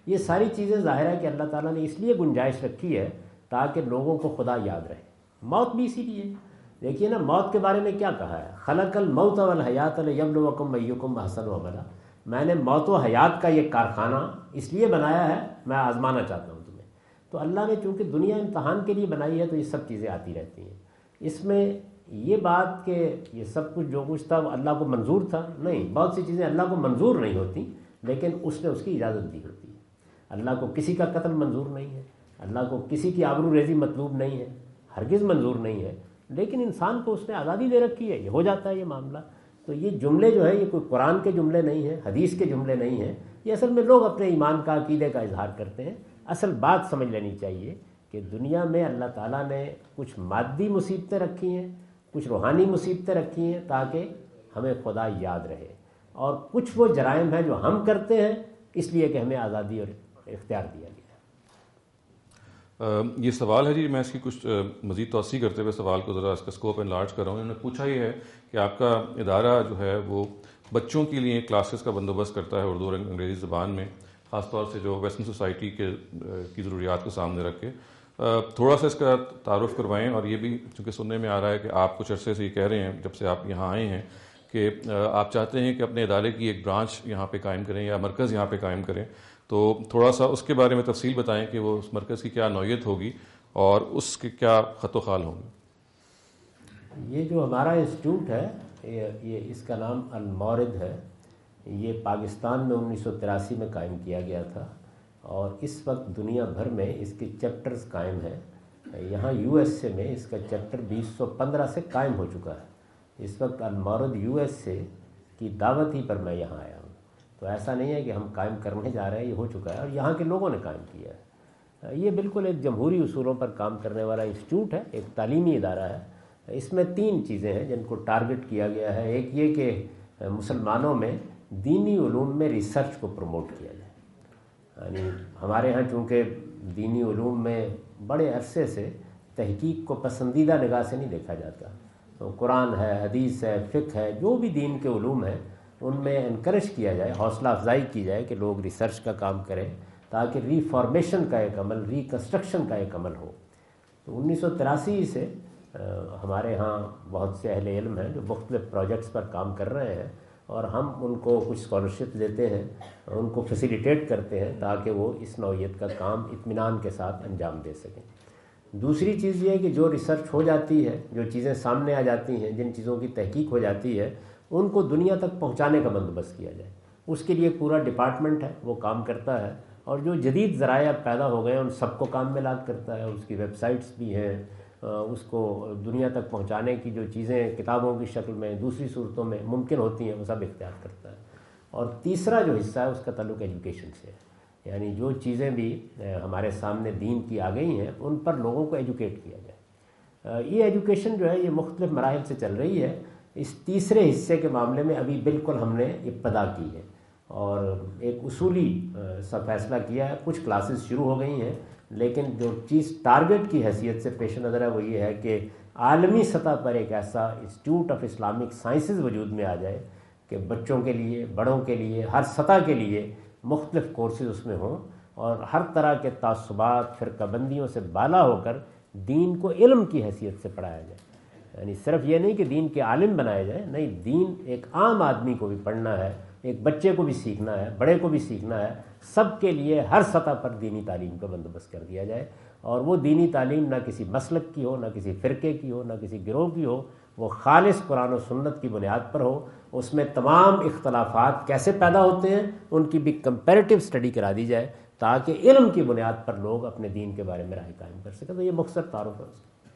یہ ساری چیزیں ظاہر ہے کہ اللہ تعالیٰ نے اس لیے گنجائش رکھی ہے تاکہ لوگوں کو خدا یاد رہے. موت بھی اسی لیے. دیکھیے نا موت کے بارے میں کیا کہا ہے, خلق الموت والحیات لیبلوکم ایکم احسن عملا. میں نے موت و حیات کا یہ کارخانہ اس لیے بنایا ہے, میں آزمانا چاہتا ہوں تمہیں. تو اللہ نے چونکہ دنیا امتحان کے لیے بنائی ہے تو یہ سب چیزیں آتی رہتی ہیں. اس میں یہ بات کہ یہ سب کچھ جو کچھ تھا وہ اللہ کو منظور تھا, نہیں, بہت سی چیزیں اللہ کو منظور نہیں ہوتی لیکن اس نے اس کی اجازت دی ہوتی ہے. اللہ کو کسی کا قتل منظور نہیں ہے, اللہ کو کسی کی آبرو ریزی مطلوب نہیں ہے, ہرگز منظور نہیں ہے, لیکن انسان کو اس نے آزادی دے رکھی ہے, یہ ہو جاتا ہے یہ معاملہ. تو یہ جملے جو ہے یہ کوئی قرآن کے جملے نہیں ہیں, حدیث کے جملے نہیں ہیں, یہ اصل میں لوگ اپنے ایمان کا عقیدے کا اظہار کرتے ہیں. اصل بات سمجھ لینی چاہیے کہ دنیا میں اللہ تعالیٰ نے کچھ مادی مصیبتیں رکھی ہیں, کچھ روحانی مصیبتیں رکھی ہیں تاکہ ہمیں خدا یاد رہے, اور کچھ وہ جرائم ہیں جو ہم کرتے ہیں اس لیے کہ ہمیں آزادی اور اختیار دیا گیا. یہ سوال ہے جی, میں اس کی کچھ مزید توسیع کرتے ہوئے سوال کو ذرا اس کا اسکوپ انلارج کر رہا ہوں. انہوں نے پوچھا یہ ہے کہ آپ کا ادارہ جو ہے وہ بچوں کے لیے کلاسز کا بندوبست کرتا ہے اردو اور انگریزی زبان میں, خاص طور سے جو ویسٹرن سوسائٹی کے کی ضروریات کو سامنے رکھ کے. تھوڑا سا اس کا تعارف کروائیں, اور یہ بھی چونکہ سننے میں آ رہا ہے کہ آپ کچھ عرصے سے یہ کہہ رہے ہیں جب سے آپ یہاں آئے ہیں کہ آپ چاہتے ہیں کہ اپنے ادارے کی ایک برانچ یہاں پہ قائم کریں یا مرکز یہاں پہ قائم کریں. تو تھوڑا سا اس کے بارے میں تفصیل بتائیں کہ وہ اس مرکز کی کیا نوعیت ہوگی اور اس کے کیا خط و خال ہوں گے. یہ جو ہمارا انسٹیٹیوٹ ہے یہ اس کا نام المورد ہے. یہ پاکستان میں انیس سو تراسی میں قائم کیا گیا تھا اور اس وقت دنیا بھر میں اس کے چیپٹرز قائم ہیں. یہاں یو ایس اے میں اس کا چیپٹر بیس سو پندرہ سے قائم ہو چکا ہے. اس وقت المورد یو ایس اے کی دعوت ہی پر میں یہاں آیا ہوں. تو ایسا نہیں ہے کہ ہم قائم کرنے جا رہے ہیں, یہ ہو چکا ہے اور یہاں کے لوگوں نے قائم کیا ہے. یہ بالکل ایک جمہوری اصولوں پر کام کرنے والا انسٹیٹیوٹ ہے, ایک تعلیمی ادارہ ہے. اس میں تین چیزیں ہیں جن کو ٹارگٹ کیا گیا ہے. ایک یہ کہ مسلمانوں میں دینی علوم میں ریسرچ کو پروموٹ کیا جائے. یعنی ہمارے ہاں چونکہ دینی علوم میں بڑے عرصے سے تحقیق کو پسندیدہ نگاہ سے نہیں دیکھا جاتا. تو قرآن ہے, حدیث ہے, فقہ ہے, جو بھی دین کے علوم ہیں ان میں انکریج کیا جائے, حوصلہ افزائی کی جائے کہ لوگ ریسرچ کا کام کریں تاکہ ری فارمیشن کا ایک عمل, ری کنسٹرکشن کا ایک عمل ہو. تو انیس سو تراسی سے ہمارے ہاں بہت سے اہل علم ہیں جو مختلف پروجیکٹس پر کام کر رہے ہیں اور ہم ان کو کچھ اسکالرشپ دیتے ہیں, ان کو فیسیلیٹیٹ کرتے ہیں تاکہ وہ اس نوعیت کا کام اطمینان کے ساتھ انجام دے سکیں. دوسری چیز یہ ہے کہ جو ریسرچ ہو جاتی ہے, جو چیزیں سامنے آ جاتی ہیں, جن چیزوں کی تحقیق ہو جاتی ہے, ان کو دنیا تک پہنچانے کا بندوبست کیا جائے. اس کے لیے ایک پورا ڈپارٹمنٹ ہے, وہ کام کرتا ہے, اور جو جدید ذرائع پیدا ہو گئے ہیں ان سب کو کام میں لاد کرتا ہے. اس کی ویب سائٹس بھی ہیں, اس کو دنیا تک پہنچانے کی جو چیزیں کتابوں کی شکل میں دوسری صورتوں میں ممکن ہوتی ہیں وہ سب اختیار کرتا ہے. اور تیسرا جو حصہ ہے اس کا تعلق ایجوکیشن سے ہے. یعنی جو چیزیں بھی ہمارے سامنے دین کی آ گئی ہیں ان پر لوگوں کو ایجوکیٹ کیا جائے. یہ ایجوکیشن جو ہے یہ مختلف مراحل سے چل رہی ہے. اس تیسرے حصے کے معاملے میں ابھی بالکل ہم نے ابتدا کی ہے اور ایک اصولی سا فیصلہ کیا ہے. کچھ کلاسز شروع ہو گئی ہیں لیکن جو چیز ٹارگٹ کی حیثیت سے پیش نظر ہے وہ یہ ہے کہ عالمی سطح پر ایک ایسا انسٹیٹیوٹ آف اسلامک سائنسز وجود میں آ جائے کہ بچوں کے لیے, بڑوں کے لیے, ہر سطح کے لیے مختلف کورسز اس میں ہوں اور ہر طرح کے تعصبات, فرقہ بندیوں سے بالا ہو کر دین کو علم کی حیثیت سے پڑھایا جائے. یعنی صرف یہ نہیں کہ دین کے عالم بنائے جائیں, نہیں, دین ایک عام آدمی کو بھی پڑھنا ہے, ایک بچے کو بھی سیکھنا ہے, بڑے کو بھی سیکھنا ہے. سب کے لیے ہر سطح پر دینی تعلیم کا بندوبست کر دیا جائے اور وہ دینی تعلیم نہ کسی مسلک کی ہو, نہ کسی فرقے کی ہو, نہ کسی گروہ کی ہو, وہ خالص قرآن و سنت کی بنیاد پر ہو. اس میں تمام اختلافات کیسے پیدا ہوتے ہیں ان کی بھی کمپیریٹیو اسٹڈی کرا دی جائے تاکہ علم کی بنیاد پر لوگ اپنے دین کے بارے میں رائے قائم کر سکیں. تو یہ مختصر تعارف ہے.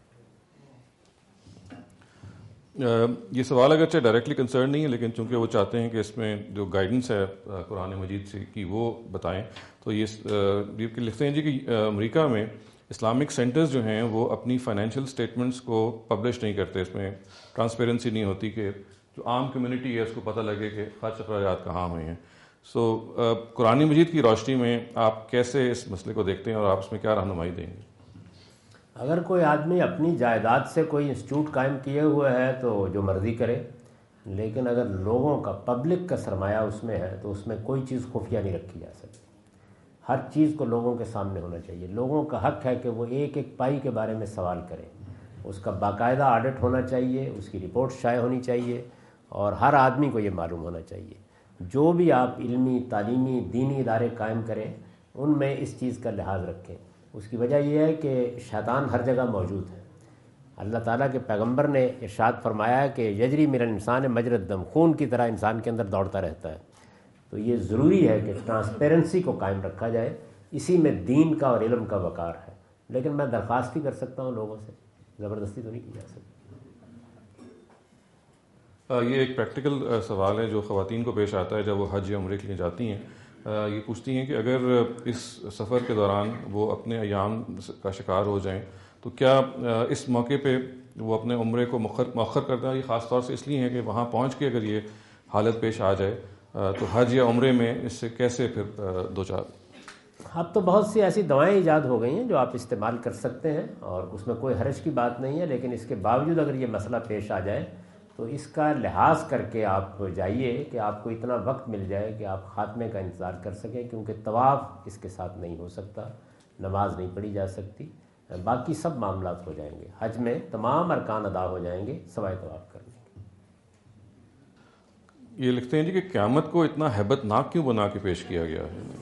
یہ سوال اگرچہ ڈائریکٹلی کنسرن نہیں ہے لیکن چونکہ وہ چاہتے ہیں کہ اس میں جو گائیڈنس ہے قرآن مجید سے کی وہ بتائیں, تو یہ لکھتے ہیں جی کہ امریکہ میں اسلامک سینٹرز جو ہیں وہ اپنی فائنینشیل اسٹیٹمنٹس کو پبلش نہیں کرتے. اس میں ٹرانسپیرنسی نہیں ہوتی کہ جو عام کمیونٹی ہے اس کو پتہ لگے کہ خرچ اخراجات کہاں ہوئے ہیں. سو قرآن مجید کی روشنی میں آپ کیسے اس مسئلے کو دیکھتے ہیں اور آپ اس میں کیا رہنمائی دیں گے؟ اگر کوئی آدمی اپنی جائیداد سے کوئی انسٹیٹیوٹ قائم کیے ہوئے ہے تو جو مرضی کرے, لیکن اگر لوگوں کا, پبلک کا سرمایہ اس میں ہے تو اس میں کوئی چیز خفیہ نہیں رکھی جا سکتی. ہر چیز کو لوگوں کے سامنے ہونا چاہیے. لوگوں کا حق ہے کہ وہ ایک ایک پائی کے بارے میں سوال کریں. اس کا باقاعدہ آڈٹ ہونا چاہیے, اس کی رپورٹ شائع ہونی چاہیے, اور ہر آدمی کو یہ معلوم ہونا چاہیے. جو بھی آپ علمی, تعلیمی, دینی ادارے قائم کریں ان میں اس چیز کا لحاظ رکھیں. اس کی وجہ یہ ہے کہ شیطان ہر جگہ موجود ہے. اللہ تعالیٰ کے پیغمبر نے ارشاد فرمایا ہے کہ یجری من الانسان مجری الدم, خون کی طرح انسان کے اندر دوڑتا رہتا ہے. تو یہ ضروری ہے کہ ٹرانسپیرنسی کو قائم رکھا جائے, اسی میں دین کا اور علم کا وقار ہے. لیکن میں درخواست ہی کر سکتا ہوں لوگوں سے, زبردستی تو نہیں کی جا سکتی. یہ ایک پریکٹیکل سوال ہے جو خواتین کو پیش آتا ہے جب وہ حج یا عمرے کے لیے جاتی ہیں. یہ پوچھتی ہیں کہ اگر اس سفر کے دوران وہ اپنے ایام کا شکار ہو جائیں تو کیا اس موقع پہ وہ اپنے عمرے کو مؤخر مؤخر کرتا ہے. یہ خاص طور سے اس لیے ہے کہ وہاں پہنچ کے اگر یہ حالت پیش آ جائے تو حج یا عمرے میں اس سے کیسے پھر دو چار. اب تو بہت سی ایسی دوائیں ایجاد ہو گئی ہیں جو آپ استعمال کر سکتے ہیں, اور اس میں کوئی حرج کی بات نہیں ہے. لیکن اس کے باوجود اگر یہ مسئلہ پیش آ جائے تو اس کا لحاظ کر کے آپ جائیے کہ آپ کو اتنا وقت مل جائے کہ آپ خاتمے کا انتظار کر سکیں, کیونکہ طواف اس کے ساتھ نہیں ہو سکتا, نماز نہیں پڑھی جا سکتی, باقی سب معاملات ہو جائیں گے. حج میں تمام ارکان ادا ہو جائیں گے سوائے طواف کرنے کے. یہ لکھتے ہیں جی کہ قیامت کو اتنا ہیبت ناک کیوں بنا کے پیش کیا گیا ہے؟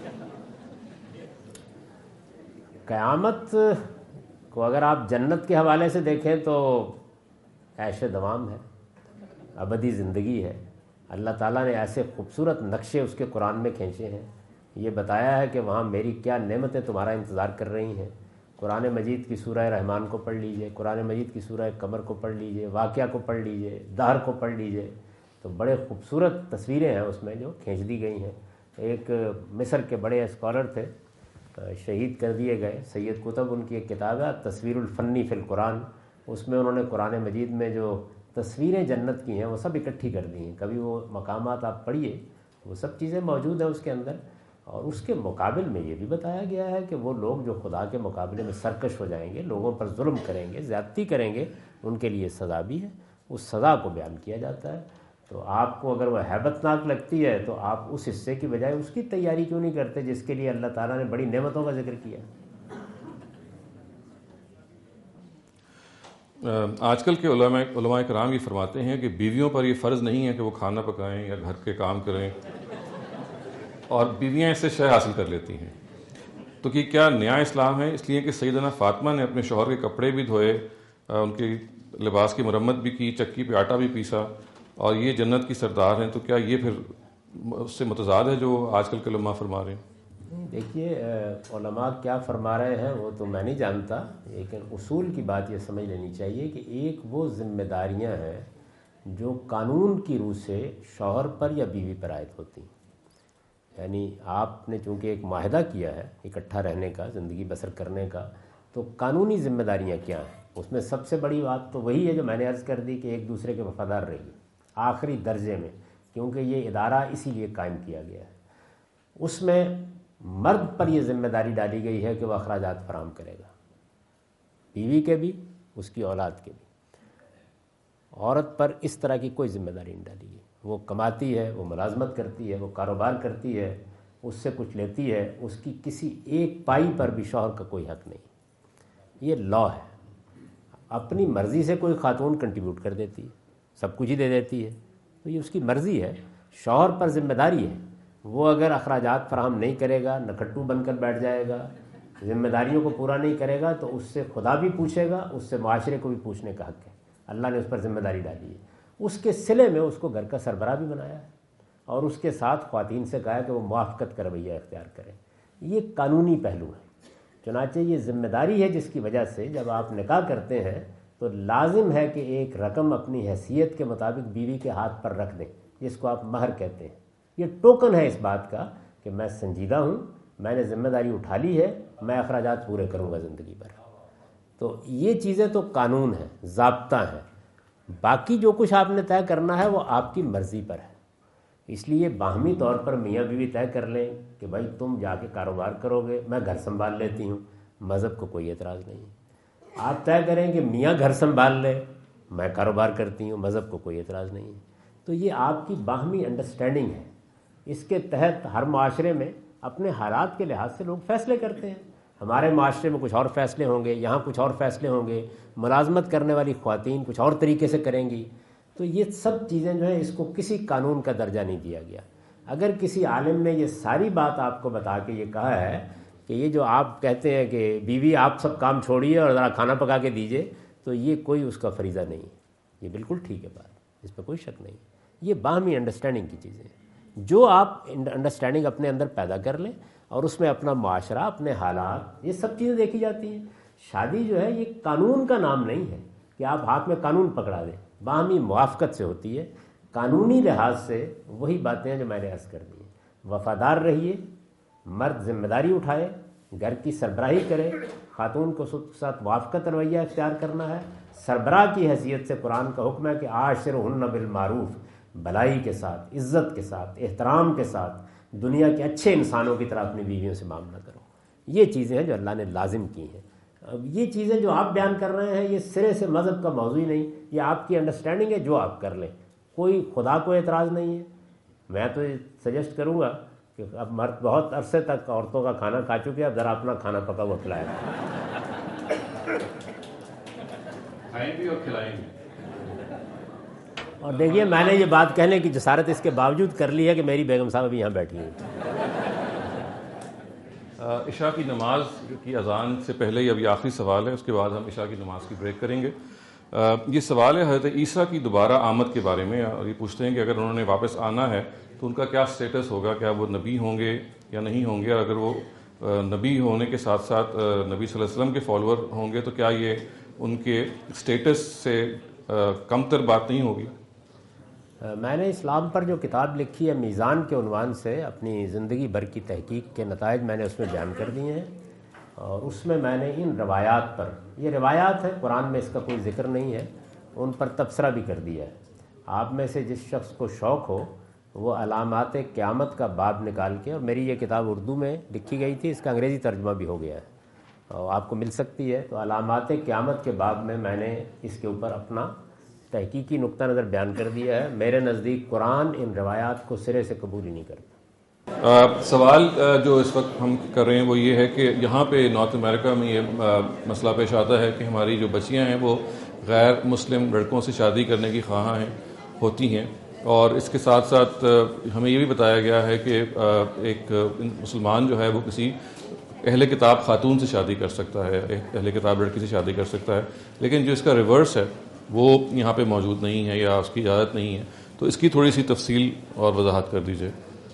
قیامت کو اگر آپ جنت کے حوالے سے دیکھیں تو عیش دوام ہے, ابدی زندگی ہے. اللہ تعالیٰ نے ایسے خوبصورت نقشے اس کے قرآن میں کھینچے ہیں, یہ بتایا ہے کہ وہاں میری کیا نعمتیں تمہارا انتظار کر رہی ہیں. قرآن مجید کی سورہ رحمان کو پڑھ لیجئے, قرآن مجید کی سورہ قمر کو پڑھ لیجئے, واقعہ کو پڑھ لیجئے, دہر کو پڑھ لیجئے, تو بڑے خوبصورت تصویریں ہیں اس میں جو کھینچ دی گئی ہیں. ایک مصر کے بڑے اسکالر تھے, شہید کر دیے گئے, سید قطب, ان کی ایک کتاب ہے تصویر الفنی فی القرآن. اس میں انہوں نے قرآن مجید میں جو تصویریں جنت کی ہیں وہ سب اکٹھی کر دی ہیں. کبھی وہ مقامات آپ پڑھیے, وہ سب چیزیں موجود ہیں اس کے اندر. اور اس کے مقابل میں یہ بھی بتایا گیا ہے کہ وہ لوگ جو خدا کے مقابلے میں سرکش ہو جائیں گے, لوگوں پر ظلم کریں گے, زیادتی کریں گے, ان کے لیے سزا بھی ہے. اس سزا کو بیان کیا جاتا ہے. تو آپ کو اگر وہ ہیبت ناک لگتی ہے تو آپ اس حصے کی بجائے اس کی تیاری کیوں نہیں کرتے جس کے لیے اللہ تعالیٰ نے بڑی نعمتوں کا ذکر کیا. آج کل کے علماء علماء کرام یہ فرماتے ہیں کہ بیویوں پر یہ فرض نہیں ہے کہ وہ کھانا پکائیں یا گھر کے کام کریں, اور بیویاں اس سے شے حاصل کر لیتی ہیں. تو کہ کیا نیا اسلام ہے؟ اس لیے کہ سیدنا فاطمہ نے اپنے شوہر کے کپڑے بھی دھوئے, ان کے لباس کی مرمت بھی کی, چکی پہ آٹا بھی پیسا, اور یہ جنت کی سردار ہیں. تو کیا یہ پھر اس سے متضاد ہے جو آج کل کے علماء فرما رہے ہیں؟ دیکھیے, علماء کیا فرما رہے ہیں وہ تو میں نہیں جانتا, لیکن اصول کی بات یہ سمجھ لینی چاہیے کہ ایک وہ ذمہ داریاں ہیں جو قانون کی روح سے شوہر پر یا بیوی پر عائد ہوتی ہیں. یعنی آپ نے چونکہ ایک معاہدہ کیا ہے اکٹھا رہنے کا, زندگی بسر کرنے کا, تو قانونی ذمہ داریاں کیا ہیں؟ اس میں سب سے بڑی بات تو وہی ہے جو میں نے عرض کر دی کہ ایک دوسرے کے وفادار رہیے آخری درجے میں, کیونکہ یہ ادارہ اسی لیے قائم کیا گیا ہے. اس میں مرد پر یہ ذمہ داری ڈالی گئی ہے کہ وہ اخراجات فراہم کرے گا, بیوی کے بھی, اس کی اولاد کے بھی. عورت پر اس طرح کی کوئی ذمہ داری نہیں ڈالی گئی. وہ کماتی ہے, وہ ملازمت کرتی ہے, وہ کاروبار کرتی ہے, اس سے کچھ لیتی ہے, اس کی کسی ایک پائی پر بھی شوہر کا کوئی حق نہیں. یہ لا ہے. اپنی مرضی سے کوئی خاتون کنٹریبیوٹ کر دیتی ہے, سب کچھ ہی دے دیتی ہے, تو یہ اس کی مرضی ہے. شوہر پر ذمہ داری ہے, وہ اگر اخراجات فراہم نہیں کرے گا, نکھٹو بن کر بیٹھ جائے گا, ذمہ داریوں کو پورا نہیں کرے گا, تو اس سے خدا بھی پوچھے گا, اس سے معاشرے کو بھی پوچھنے کا حق ہے. اللہ نے اس پر ذمہ داری ڈالی ہے. اس کے صلے میں اس کو گھر کا سربراہ بھی بنایا ہے, اور اس کے ساتھ خواتین سے کہا کہ وہ موافقت کا رویہ اختیار کریں. یہ قانونی پہلو ہے. چنانچہ یہ ذمہ داری ہے جس کی وجہ سے جب آپ نکاح کرتے ہیں تو لازم ہے کہ ایک رقم اپنی حیثیت کے مطابق بیوی کے ہاتھ پر رکھ دیں, جس کو آپ مہر کہتے ہیں. یہ ٹوکن ہے اس بات کا کہ میں سنجیدہ ہوں, میں نے ذمہ داری اٹھا لی ہے, میں اخراجات پورے کروں گا زندگی بھر. تو یہ چیزیں تو قانون ہیں, ضابطہ ہیں. باقی جو کچھ آپ نے طے کرنا ہے وہ آپ کی مرضی پر ہے. اس لیے باہمی طور پر میاں بیوی طے کر لیں کہ بھائی تم جا کے کاروبار کرو گے, میں گھر سنبھال لیتی ہوں, مذہب کو کوئی اعتراض نہیں ہے. آپ طے کریں کہ میاں گھر سنبھال لے, میں کاروبار کرتی ہوں, مذہب کو کوئی اعتراض نہیں ہے. تو یہ آپ کی باہمی انڈرسٹینڈنگ ہے. اس کے تحت ہر معاشرے میں اپنے حالات کے لحاظ سے لوگ فیصلے کرتے ہیں. ہمارے معاشرے میں کچھ اور فیصلے ہوں گے, یہاں کچھ اور فیصلے ہوں گے, ملازمت کرنے والی خواتین کچھ اور طریقے سے کریں گی. تو یہ سب چیزیں جو ہیں اس کو کسی قانون کا درجہ نہیں دیا گیا. اگر کسی عالم نے یہ ساری بات آپ کو بتا کے یہ کہا ہے کہ یہ جو آپ کہتے ہیں کہ بیوی آپ سب کام چھوڑیے اور ذرا کھانا پکا کے دیجیے, تو یہ کوئی اس کا فریضہ نہیں ہے. یہ بالکل ٹھیک ہے بات, اس پہ کوئی شک نہیں. یہ باہمی انڈرسٹینڈنگ کی چیزیں ہیں. جو آپ انڈرسٹینڈنگ اپنے اندر پیدا کر لیں اور اس میں اپنا معاشرہ, اپنے حالات, یہ سب چیزیں دیکھی جاتی ہیں. شادی جو ہے یہ قانون کا نام نہیں ہے کہ آپ ہاتھ میں قانون پکڑا دیں. باہمی موافقت سے ہوتی ہے. قانونی لحاظ سے وہی باتیں ہیں جو میں نے عرض کر دی ہیں. وفادار رہیے, مرد ذمہ داری اٹھائے, گھر کی سربراہی کرے, خاتون کو ساتھ موافقت رویہ اختیار کرنا ہے. سربراہ کی حیثیت سے قرآن کا حکم ہے کہ عاشرہن بالمعروف, بھلائی کے ساتھ, عزت کے ساتھ, احترام کے ساتھ, دنیا کے اچھے انسانوں کی طرح اپنی بیویوں سے معاملہ کرو. یہ چیزیں ہیں جو اللہ نے لازم کی ہیں. اب یہ چیزیں جو آپ بیان کر رہے ہیں یہ سرے سے مذہب کا موضوع ہی نہیں, یہ آپ کی انڈرسٹینڈنگ ہے, جو آپ کر لیں. کوئی خدا کو اعتراض نہیں ہے. میں تو سجیسٹ کروں گا کہ اب مرد بہت عرصے تک عورتوں کا کھانا کھا چکے, اب ذرا اپنا کھانا پکا ہوا کھلائیں. کھائیں بھی اور کھلائیں بھی. اور دیکھیے میں نے یہ بات کہنے کی جسارت اس کے باوجود کر لی ہے کہ میری بیگم صاحب ابھی یہاں بیٹھی ہیں. عشاء کی نماز کی اذان سے پہلے یہ ابھی آخری سوال ہے, اس کے بعد ہم عشاء کی نماز کی بریک کریں گے. یہ سوال ہے حضرت عیسیٰ کی دوبارہ آمد کے بارے میں, اور یہ پوچھتے ہیں کہ اگر انہوں نے واپس آنا ہے تو ان کا کیا سٹیٹس ہوگا, کیا وہ نبی ہوں گے یا نہیں ہوں گے, اور اگر وہ نبی ہونے کے ساتھ ساتھ نبی صلی اللہ علیہ وسلم کے فالوور ہوں گے تو کیا یہ ان کے سٹیٹس سے کم تر بات نہیں ہوگی؟ میں نے اسلام پر جو کتاب لکھی ہے میزان کے عنوان سے, اپنی زندگی بھر کی تحقیق کے نتائج میں نے اس میں بیان کر دیے ہیں, اور اس میں میں نے ان روایات پر, یہ روایات ہیں قرآن میں اس کا کوئی ذکر نہیں ہے, ان پر تبصرہ بھی کر دیا ہے. آپ میں سے جس شخص کو شوق ہو وہ علامات قیامت کا باب نکال کے, اور میری یہ کتاب اردو میں لکھی گئی تھی, اس کا انگریزی ترجمہ بھی ہو گیا ہے اور آپ کو مل سکتی ہے, تو علامات قیامت کے باب میں میں نے اس کے اوپر اپنا تحقیقی نقطہ نظر بیان کر دیا ہے. میرے نزدیک قرآن ان روایات کو سرے سے قبول ہی نہیں کرتا. سوال جو اس وقت ہم کر رہے ہیں وہ یہ ہے کہ یہاں پہ نارتھ امریکہ میں یہ مسئلہ پیش آتا ہے کہ ہماری جو بچیاں ہیں وہ غیر مسلم لڑکوں سے شادی کرنے کی خواہاں ہیں ہوتی ہیں, اور اس کے ساتھ ساتھ ہمیں یہ بھی بتایا گیا ہے کہ ایک مسلمان جو ہے وہ کسی اہل کتاب خاتون سے شادی کر سکتا ہے, اہل کتاب لڑکی سے شادی کر سکتا ہے, لیکن جو اس کا ریورس ہے وہ یہاں پہ موجود نہیں ہے یا اس کی اجازت نہیں ہے. تو اس کی تھوڑی سی تفصیل اور وضاحت کر دیجئے.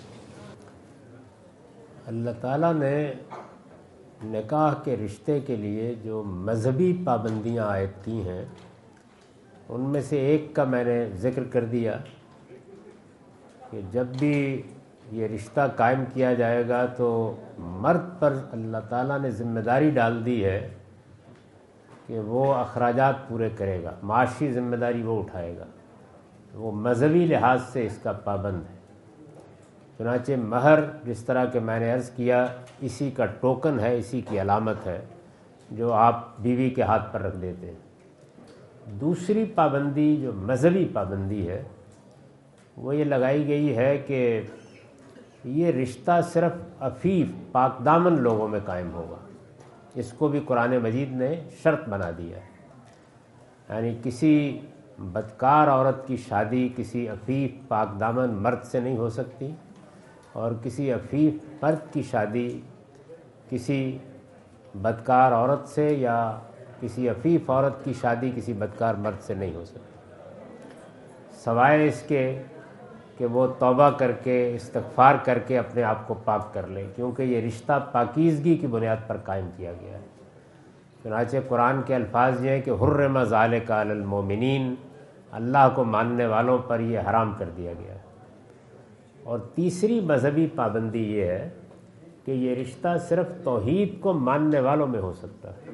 اللہ تعالیٰ نے نکاح کے رشتے کے لیے جو مذہبی پابندیاں عائد کی ہیں ان میں سے ایک کا میں نے ذکر کر دیا کہ جب بھی یہ رشتہ قائم کیا جائے گا تو مرد پر اللہ تعالیٰ نے ذمہ داری ڈال دی ہے کہ وہ اخراجات پورے کرے گا, معاشی ذمہ داری وہ اٹھائے گا, وہ مذہبی لحاظ سے اس کا پابند ہے. چنانچہ مہر جس طرح کہ میں نے عرض کیا اسی کا ٹوکن ہے, اسی کی علامت ہے جو آپ بیوی کے ہاتھ پر رکھ دیتے ہیں. دوسری پابندی جو مذہبی پابندی ہے وہ یہ لگائی گئی ہے کہ یہ رشتہ صرف عفیف پاک دامن لوگوں میں قائم ہوگا. اس کو بھی قرآن مجید نے شرط بنا دیا ہے, یعنی کسی بدکار عورت کی شادی کسی عفیف پاک دامن مرد سے نہیں ہو سکتی, اور کسی عفیف مرد کی شادی کسی بدکار عورت سے یا کسی عفیف عورت کی شادی کسی بدکار مرد سے نہیں ہو سکتی, سوائے اس کے کہ وہ توبہ کر کے استغفار کر کے اپنے آپ کو پاک کر لے, کیونکہ یہ رشتہ پاکیزگی کی بنیاد پر قائم کیا گیا ہے. چنانچہ قرآن کے الفاظ یہ ہیں کہ حرم ذالک علی المؤمنین, اللہ کو ماننے والوں پر یہ حرام کر دیا گیا ہے. اور تیسری مذہبی پابندی یہ ہے کہ یہ رشتہ صرف توحید کو ماننے والوں میں ہو سکتا ہے.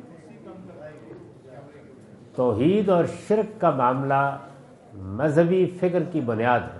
توحید اور شرک کا معاملہ مذہبی فکر کی بنیاد ہے.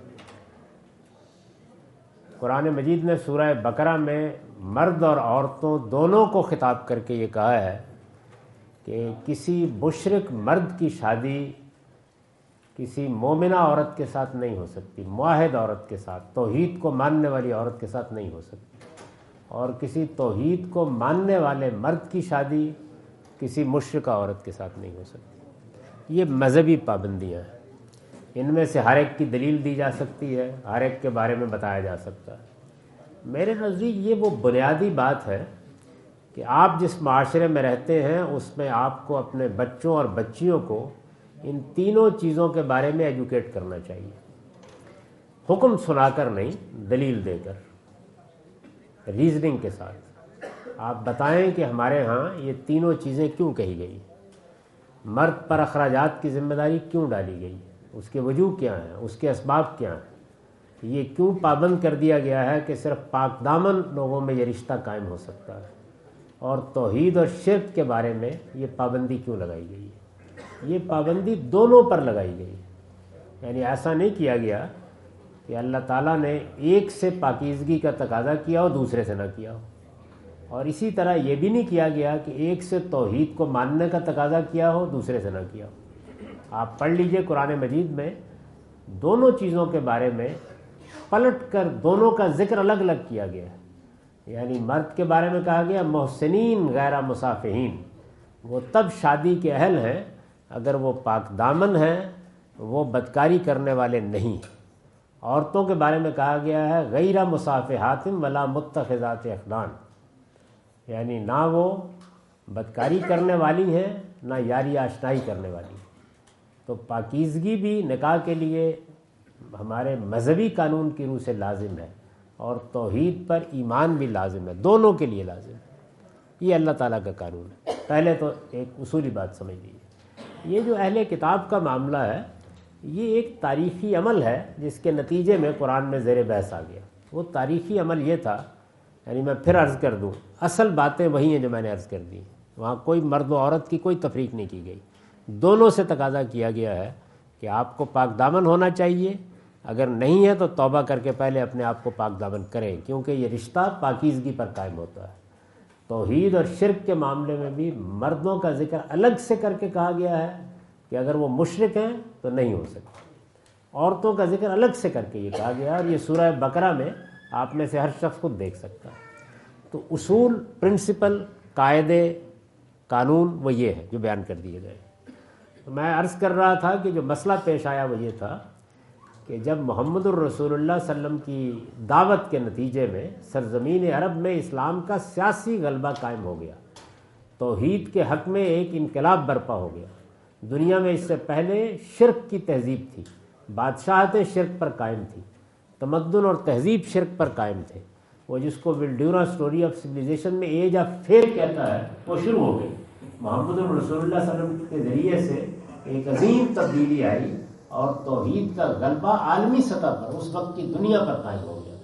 قرآن مجید نے سورہ بقرہ میں مرد اور عورتوں دونوں کو خطاب کر کے یہ کہا ہے کہ کسی مشرک مرد کی شادی کسی مومنہ عورت کے ساتھ نہیں ہو سکتی، موحد عورت کے ساتھ، توحید کو ماننے والی عورت کے ساتھ نہیں ہو سکتی، اور کسی توحید کو ماننے والے مرد کی شادی کسی مشرکہ عورت کے ساتھ نہیں ہو سکتی۔ یہ مذہبی پابندیاں ہیں، ان میں سے ہر ایک کی دلیل دی جا سکتی ہے، ہر ایک کے بارے میں بتایا جا سکتا ہے۔ میرے نزدیک یہ وہ بنیادی بات ہے کہ آپ جس معاشرے میں رہتے ہیں اس میں آپ کو اپنے بچوں اور بچیوں کو ان تینوں چیزوں کے بارے میں ایجوکیٹ کرنا چاہیے، حکم سنا کر نہیں، دلیل دے کر، ریزننگ کے ساتھ آپ بتائیں کہ ہمارے ہاں یہ تینوں چیزیں کیوں کہی گئی، مرد پر اخراجات کی ذمہ داری کیوں ڈالی گئی، اس کے وجوہ کیا ہیں، اس کے اسباب کیا ہیں، یہ کیوں پابند کر دیا گیا ہے کہ صرف پاک دامن لوگوں میں یہ رشتہ قائم ہو سکتا ہے، اور توحید اور شرک کے بارے میں یہ پابندی کیوں لگائی گئی ہے۔ یہ پابندی دونوں پر لگائی گئی، یعنی ایسا نہیں کیا گیا کہ اللہ تعالیٰ نے ایک سے پاکیزگی کا تقاضا کیا ہو دوسرے سے نہ کیا ہو، اور اسی طرح یہ بھی نہیں کیا گیا کہ ایک سے توحید کو ماننے کا تقاضا کیا ہو دوسرے سے نہ کیا ہو۔ آپ پڑھ لیجئے قرآن مجید میں دونوں چیزوں کے بارے میں پلٹ کر دونوں کا ذکر الگ الگ کیا گیا ہے، یعنی مرد کے بارے میں کہا گیا محسنین غیر مصافحین، وہ تب شادی کے اہل ہیں اگر وہ پاک دامن ہیں، وہ بدکاری کرنے والے نہیں۔ عورتوں کے بارے میں کہا گیا ہے غیر مصافحات ولا متخذات اخدان، یعنی نہ وہ بدکاری کرنے والی ہیں نہ یاری آشنائی کرنے والی ہیں۔ تو پاکیزگی بھی نکاح کے لیے ہمارے مذہبی قانون کی روح سے لازم ہے، اور توحید پر ایمان بھی لازم ہے، دونوں کے لیے لازم ہے۔ یہ اللہ تعالیٰ کا قانون ہے۔ پہلے تو ایک اصولی بات سمجھ لیجیے، یہ جو اہل کتاب کا معاملہ ہے یہ ایک تاریخی عمل ہے جس کے نتیجے میں قرآن میں زیر بحث آ گیا۔ وہ تاریخی عمل یہ تھا، یعنی میں پھر عرض کر دوں، اصل باتیں وہی ہیں جو میں نے عرض کر دی، وہاں کوئی مرد و عورت کی کوئی تفریق نہیں کی گئی، دونوں سے تقاضا کیا گیا ہے کہ آپ کو پاک دامن ہونا چاہیے، اگر نہیں ہے تو توبہ کر کے پہلے اپنے آپ کو پاک دامن کریں، کیونکہ یہ رشتہ پاکیزگی پر قائم ہوتا ہے۔ توحید اور شرک کے معاملے میں بھی مردوں کا ذکر الگ سے کر کے کہا گیا ہے کہ اگر وہ مشرک ہیں تو نہیں ہو سکتا، عورتوں کا ذکر الگ سے کر کے یہ کہا گیا، اور یہ سورہ بقرہ میں آپ میں سے ہر شخص خود دیکھ سکتا ہے۔ تو اصول، پرنسپل، قاعدے، قانون وہ یہ ہے جو بیان کر دیے گئے۔ تو میں عرض کر رہا تھا کہ جو مسئلہ پیش آیا وہ یہ تھا کہ جب محمد الرسول اللہ صلی اللہ علیہ وسلم کی دعوت کے نتیجے میں سرزمین عرب میں اسلام کا سیاسی غلبہ قائم ہو گیا، توحید کے حق میں ایک انقلاب برپا ہو گیا۔ دنیا میں اس سے پہلے شرک کی تہذیب تھی، بادشاہتیں شرک پر قائم تھی، تمدن اور تہذیب شرک پر قائم تھے۔ وہ جس کو ولڈیورا اسٹوری آف سویلائزیشن میں ایج آف فیتھ کہتا ہے وہ شروع ہو گئی۔ محمد الرسول اللہ صلی اللہ علیہ وسلم کے ذریعے سے ایک عظیم تبدیلی آئی، اور توحید کا غلبہ عالمی سطح پر اس وقت کی دنیا پر قائم ہو گیا۔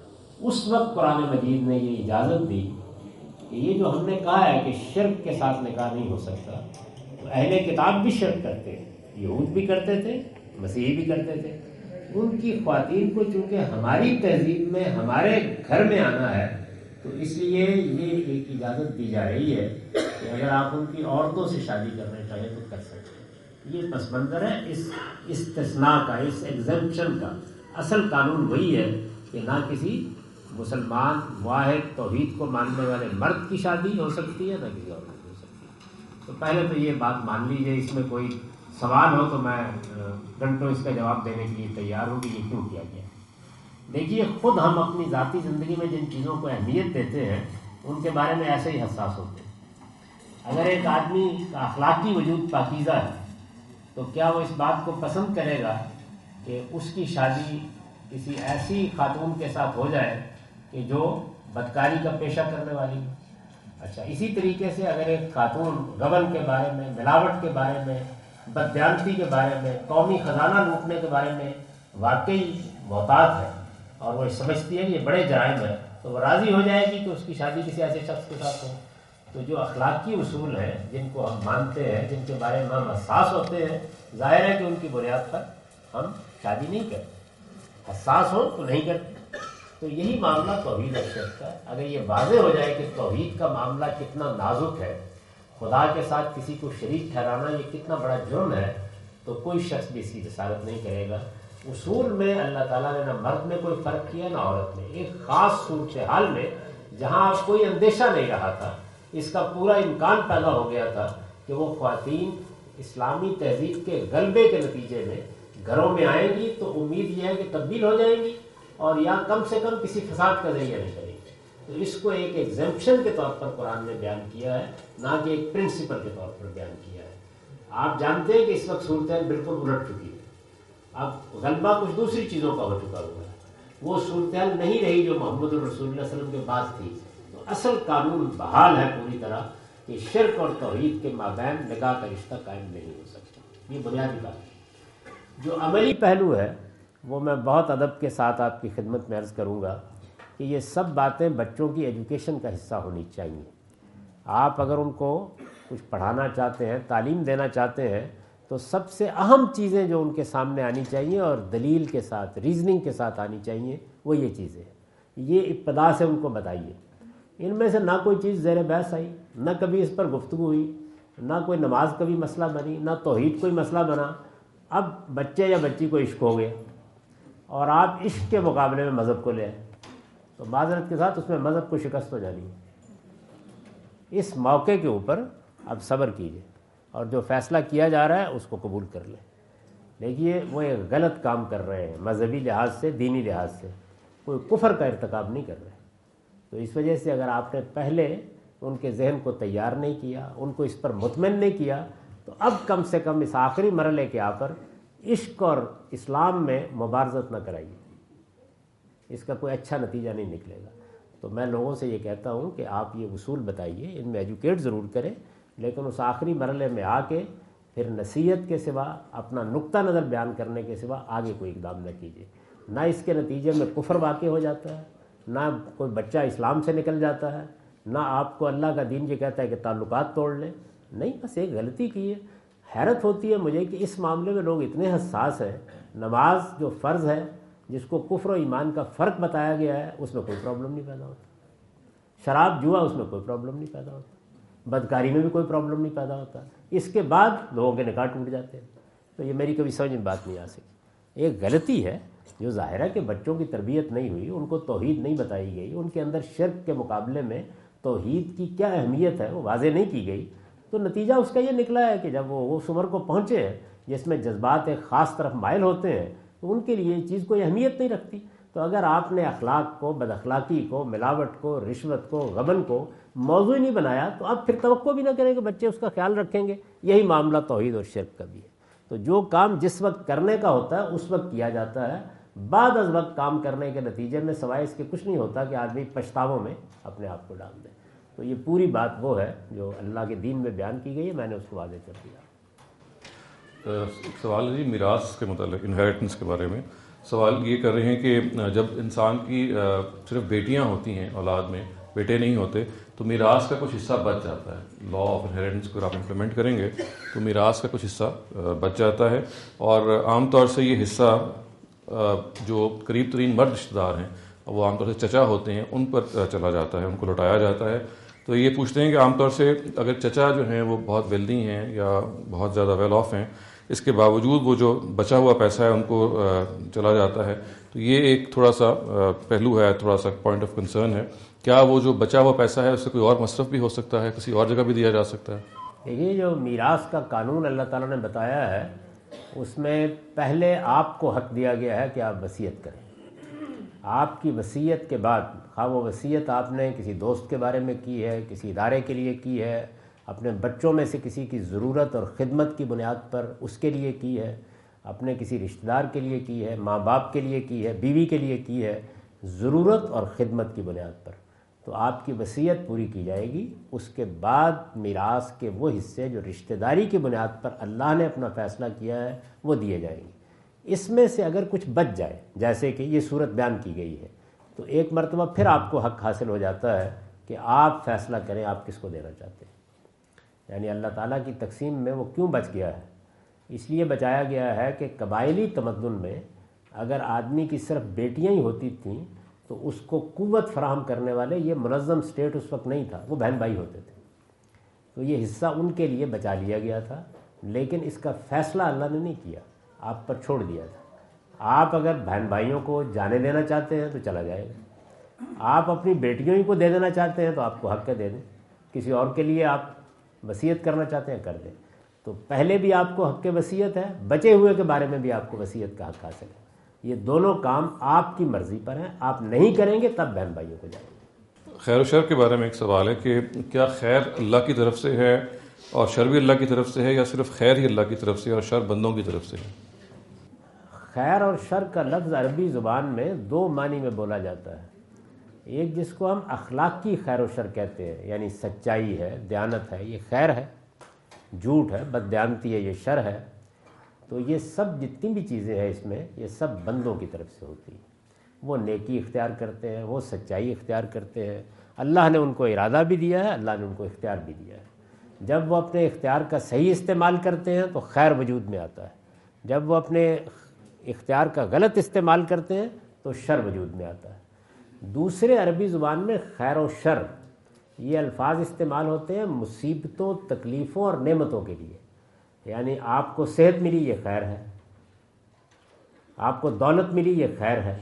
اس وقت قرآن مجید نے یہ اجازت دی کہ یہ جو ہم نے کہا ہے کہ شرک کے ساتھ نکاح نہیں ہو سکتا، تو اہل کتاب بھی شرک کرتے ہیں، یہود بھی کرتے تھے، مسیحی بھی کرتے تھے، ان کی خواتین کو چونکہ ہماری تہذیب میں ہمارے گھر میں آنا ہے تو اس لیے یہ ایک اجازت دی جا رہی ہے کہ اگر آپ ان کی عورتوں سے شادی کرنا چاہیں تو کر سکتے ہیں۔ یہ پس منظر ہے اس استثناء کا، اس ایگزمپشن کا۔ اصل قانون وہی ہے کہ نہ کسی مسلمان واحد توحید کو ماننے والے مرد کی شادی ہو سکتی ہے، نہ کسی اور کی ہو سکتی ہے۔ تو پہلے تو یہ بات مان لیجیے، اس میں کوئی سوال ہو تو میں گھنٹوں اس کا جواب دینے کے لیے تیار ہوں کہ یہ کیوں کیا گیا۔ دیکھیے، خود ہم اپنی ذاتی زندگی میں جن چیزوں کو اہمیت دیتے ہیں ان کے بارے میں ایسے ہی حساس ہوتے ہیں۔ اگر ایک آدمی کا اخلاقی وجود پاکیزہ ہے تو کیا وہ اس بات کو پسند کرے گا کہ اس کی شادی کسی ایسی خاتون کے ساتھ ہو جائے کہ جو بدکاری کا پیشہ کرنے والی؟ اچھا، اسی طریقے سے اگر ایک خاتون گبن کے بارے میں، ملاوٹ کے بارے میں، بددیانتی کے بارے میں، قومی خزانہ لوٹنے کے بارے میں واقعی محتاط ہے اور وہ سمجھتی ہے کہ یہ بڑے جرائم ہیں، تو وہ راضی ہو جائے گی کہ اس کی شادی کسی ایسے شخص کے ساتھ ہو۔ تو جو اخلاقی اصول ہیں جن کو ہم مانتے ہیں، جن کے بارے میں ہم حساس ہوتے ہیں، ظاہر ہے کہ ان کی بنیاد پر ہم شادی نہیں کرتے، حساس ہو تو نہیں کرتے۔ تو یہی معاملہ توحید اور شرک کا ہے۔ اگر یہ واضح ہو جائے کہ توحید کا معاملہ کتنا نازک ہے، خدا کے ساتھ کسی کو شریک ٹھہرانا یہ کتنا بڑا جرم ہے، تو کوئی شخص بھی اس کی جسارت نہیں کرے گا۔ اصول میں اللہ تعالیٰ نے نہ مرد میں کوئی فرق کیا نہ عورت میں، ایک خاص صورتحال میں جہاں کوئی اندیشہ نہیں رہا تھا، اس کا پورا امکان پیدا ہو گیا تھا کہ وہ خواتین اسلامی تہذیب کے غلبے کے نتیجے میں گھروں میں آئیں گی تو امید یہ ہے کہ تبدیل ہو جائیں گی اور یا کم سے کم کسی فساد کا ذریعہ نہیں کریں گے۔ تو اس کو ایک ایگزمپشن کے طور پر قرآن نے بیان کیا ہے، نہ کہ ایک پرنسپل کے طور پر بیان کیا ہے۔ آپ جانتے ہیں کہ اس وقت صورتحال بالکل الٹ چکی ہے، اب غلبہ کچھ دوسری چیزوں کا ہو چکا ہوا ہے، وہ صورتحال نہیں رہی جو محمد الرسول اللہ علیہ وسلم کے بعد تھی۔ تو اصل قانون بحال ہے پوری طرح کہ شرک اور توحید کے مابین نکاح کا رشتہ قائم نہیں ہو سکتا، یہ بنیادی بات ہے۔ جو عملی پہلو ہے وہ میں بہت ادب کے ساتھ آپ کی خدمت میں عرض کروں گا کہ یہ سب باتیں بچوں کی ایجوکیشن کا حصہ ہونی چاہیے۔ آپ اگر ان کو کچھ پڑھانا چاہتے ہیں، تعلیم دینا چاہتے ہیں، تو سب سے اہم چیزیں جو ان کے سامنے آنی چاہیے اور دلیل کے ساتھ، ریزننگ کے ساتھ آنی چاہیے، وہ یہ چیزیں ہیں۔ یہ ابتدا سے ان کو بتائیے۔ ان میں سے نہ کوئی چیز زیر بحث آئی، نہ کبھی اس پر گفتگو ہوئی، نہ کوئی نماز کبھی مسئلہ بنی، نہ توحید کوئی مسئلہ بنا۔ اب بچے یا بچی کو عشق ہو گیا اور آپ عشق کے مقابلے میں مذہب کو لے آئے، تو معذرت کے ساتھ اس میں مذہب کو شکست ہو جانی ہے۔ اس موقع کے اوپر اب صبر کیجیے اور جو فیصلہ کیا جا رہا ہے اس کو قبول کر لیں۔ دیکھیے وہ ایک غلط کام کر رہے ہیں، مذہبی لحاظ سے، دینی لحاظ سے کوئی کفر کا ارتکاب نہیں کر رہے۔ تو اس وجہ سے اگر آپ نے پہلے ان کے ذہن کو تیار نہیں کیا، ان کو اس پر مطمئن نہیں کیا، تو اب کم سے کم اس آخری مرحلے کے آ پر عشق اور اسلام میں مبارزت نہ کرائیے، اس کا کوئی اچھا نتیجہ نہیں نکلے گا۔ تو میں لوگوں سے یہ کہتا ہوں کہ آپ یہ اصول بتائیے، ان میں ایجوکیٹ ضرور کریں، لیکن اس آخری مرحلے میں آ کے پھر نصیحت کے سوا، اپنا نقطہ نظر بیان کرنے کے سوا آگے کوئی اقدام نہ کیجیے۔ نہ اس کے نتیجے میں کفر واقع ہو جاتا ہے، نہ کوئی بچہ اسلام سے نکل جاتا ہے، نہ آپ کو اللہ کا دین یہ کہتا ہے کہ تعلقات توڑ لیں، نہیں، بس ایک غلطی کی ہے۔ حیرت ہوتی ہے مجھے کہ اس معاملے میں لوگ اتنے حساس ہیں۔ نماز جو فرض ہے، جس کو کفر و ایمان کا فرق بتایا گیا ہے، اس میں کوئی پرابلم نہیں پیدا ہوتا۔ شراب جوا، اس میں کوئی پرابلم نہیں پیدا ہوتا۔ بدکاری میں بھی کوئی پرابلم نہیں پیدا ہوتا۔ اس کے بعد لوگوں کے نکاح ٹوٹ جاتے ہیں۔ تو یہ میری کبھی سمجھ میں بات نہیں آ سکی۔ ایک غلطی ہے جو ظاہر ہے کہ بچوں کی تربیت نہیں ہوئی، ان کو توحید نہیں بتائی گئی، ان کے اندر شرک کے مقابلے میں توحید کی کیا اہمیت ہے وہ واضح نہیں کی گئی، تو نتیجہ اس کا یہ نکلا ہے کہ جب وہ اس عمر کو پہنچے ہیں جس میں جذبات ایک خاص طرف مائل ہوتے ہیں، تو ان کے لیے یہ چیز کوئی اہمیت نہیں رکھتی۔ تو اگر آپ نے اخلاق کو، بد اخلاقی کو، ملاوٹ کو، رشوت کو، غبن کو موضوع نہیں بنایا، تو آپ پھر توقع بھی نہ کریں کہ بچے اس کا خیال رکھیں گے۔ یہی معاملہ توحید اور شرک کا بھی ہے۔ تو جو کام جس وقت کرنے کا ہوتا ہے اس وقت کیا جاتا ہے، بعد از وقت کام کرنے کے نتیجے میں سوائے اس کے کچھ نہیں ہوتا کہ آدمی پچھتاووں میں اپنے آپ کو ڈال دے۔ تو یہ پوری بات وہ ہے جو اللہ کے دین میں بیان کی گئی ہے، میں نے اس کو واضح کر دیا۔ سوال ہے جی میراث کے متعلق، انہیریٹنس کے بارے میں سوال یہ کر رہے ہیں کہ جب انسان کی صرف بیٹیاں ہوتی ہیں اولاد میں، بیٹے نہیں ہوتے، تو میراث کا کچھ حصہ بچ جاتا ہے۔ لا آف انہیریٹنس کو آپ امپلیمنٹ کریں گے تو میراث کا کچھ حصہ بچ جاتا ہے، اور عام طور سے یہ حصہ جو قریب ترین مرد رشتہ دار ہیں، وہ عام طور سے چچا ہوتے ہیں، ان پر چلا جاتا ہے، ان کو لوٹایا جاتا ہے۔ تو یہ پوچھتے ہیں کہ عام طور سے اگر چچا جو ہیں وہ بہت ویلدی ہیں یا بہت زیادہ ویل آف ہیں، اس کے باوجود وہ جو بچا ہوا پیسہ ہے ان کو چلا جاتا ہے، تو یہ ایک تھوڑا سا پہلو ہے، تھوڑا سا پوائنٹ آف کنسرن ہے۔ کیا وہ جو بچا ہوا پیسہ ہے اس سے کوئی اور مصرف بھی ہو سکتا ہے، کسی اور جگہ بھی دیا جا سکتا ہے؟ دیکھیے، جو میراث کا قانون اللہ تعالیٰ نے بتایا ہے اس میں پہلے آپ کو حق دیا گیا ہے کہ آپ وصیت کریں۔ آپ کی وصیت کے بعد، خواہ وہ وصیت آپ نے کسی دوست کے بارے میں کی ہے، کسی ادارے کے لیے کی ہے، اپنے بچوں میں سے کسی کی ضرورت اور خدمت کی بنیاد پر اس کے لیے کی ہے، اپنے کسی رشتہ دار کے لیے کی ہے، ماں باپ کے لیے کی ہے، بیوی کے لیے کی ہے، ضرورت اور خدمت کی بنیاد پر، تو آپ کی وصیت پوری کی جائے گی۔ اس کے بعد میراث کے وہ حصے جو رشتہ داری کی بنیاد پر اللہ نے اپنا فیصلہ کیا ہے وہ دیے جائیں گے۔ اس میں سے اگر کچھ بچ جائے، جیسے کہ یہ صورت بیان کی گئی ہے، تو ایک مرتبہ پھر آپ کو حق حاصل ہو جاتا ہے کہ آپ فیصلہ کریں آپ کس کو دینا چاہتے ہیں۔ یعنی اللہ تعالیٰ کی تقسیم میں وہ کیوں بچ گیا ہے؟ اس لیے بچایا گیا ہے کہ قبائلی تمدن میں اگر آدمی کی صرف بیٹیاں ہی ہوتی تھیں تو اس کو قوت فراہم کرنے والے، یہ منظم سٹیٹ اس وقت نہیں تھا، وہ بہن بھائی ہوتے تھے، تو یہ حصہ ان کے لیے بچا لیا گیا تھا۔ لیکن اس کا فیصلہ اللہ نے نہیں کیا، آپ پر چھوڑ دیا تھا۔ آپ اگر بہن بھائیوں کو جانے دینا چاہتے ہیں تو چلا جائے گا، آپ اپنی بیٹیوں ہی کو دے دینا چاہتے ہیں تو آپ کو حق ہے دے دیں، کسی اور کے لیے آپ وصیت کرنا چاہتے ہیں کر دیں۔ تو پہلے بھی آپ کو حق وصیت ہے، بچے ہوئے کے بارے میں بھی آپ کو وصیت کا حق حاصل ہے۔ یہ دونوں کام آپ کی مرضی پر ہیں، آپ نہیں کریں گے تب بہن بھائیوں کو جائیں گے۔ خیر و شر کے بارے میں ایک سوال ہے کہ کیا خیر اللہ کی طرف سے ہے اور شر بھی اللہ کی طرف سے ہے، یا صرف خیر ہی اللہ کی طرف سے اور شر بندوں کی طرف سے ہے؟ خیر اور شر کا لفظ عربی زبان میں دو معنی میں بولا جاتا ہے۔ ایک جس کو ہم اخلاقی خیر و شر کہتے ہیں، یعنی سچائی ہے، دیانت ہے، یہ خیر ہے، جھوٹ ہے، بددیانتی ہے، یہ شر ہے۔ تو یہ سب جتنی بھی چیزیں ہیں اس میں، یہ سب بندوں کی طرف سے ہوتی ہیں۔ وہ نیکی اختیار کرتے ہیں، وہ سچائی اختیار کرتے ہیں، اللہ نے ان کو ارادہ بھی دیا ہے، اللہ نے ان کو اختیار بھی دیا ہے۔ جب وہ اپنے اختیار کا صحیح استعمال کرتے ہیں تو خیر وجود میں آتا ہے، جب وہ اپنے اختیار کا غلط استعمال کرتے ہیں تو شر وجود میں آتا ہے۔ دوسرے عربی زبان میں خیر و شر یہ الفاظ استعمال ہوتے ہیں مصیبتوں، تکلیفوں اور نعمتوں کے لیے۔ یعنی آپ کو صحت ملی یہ خیر ہے، آپ کو دولت ملی یہ خیر ہے،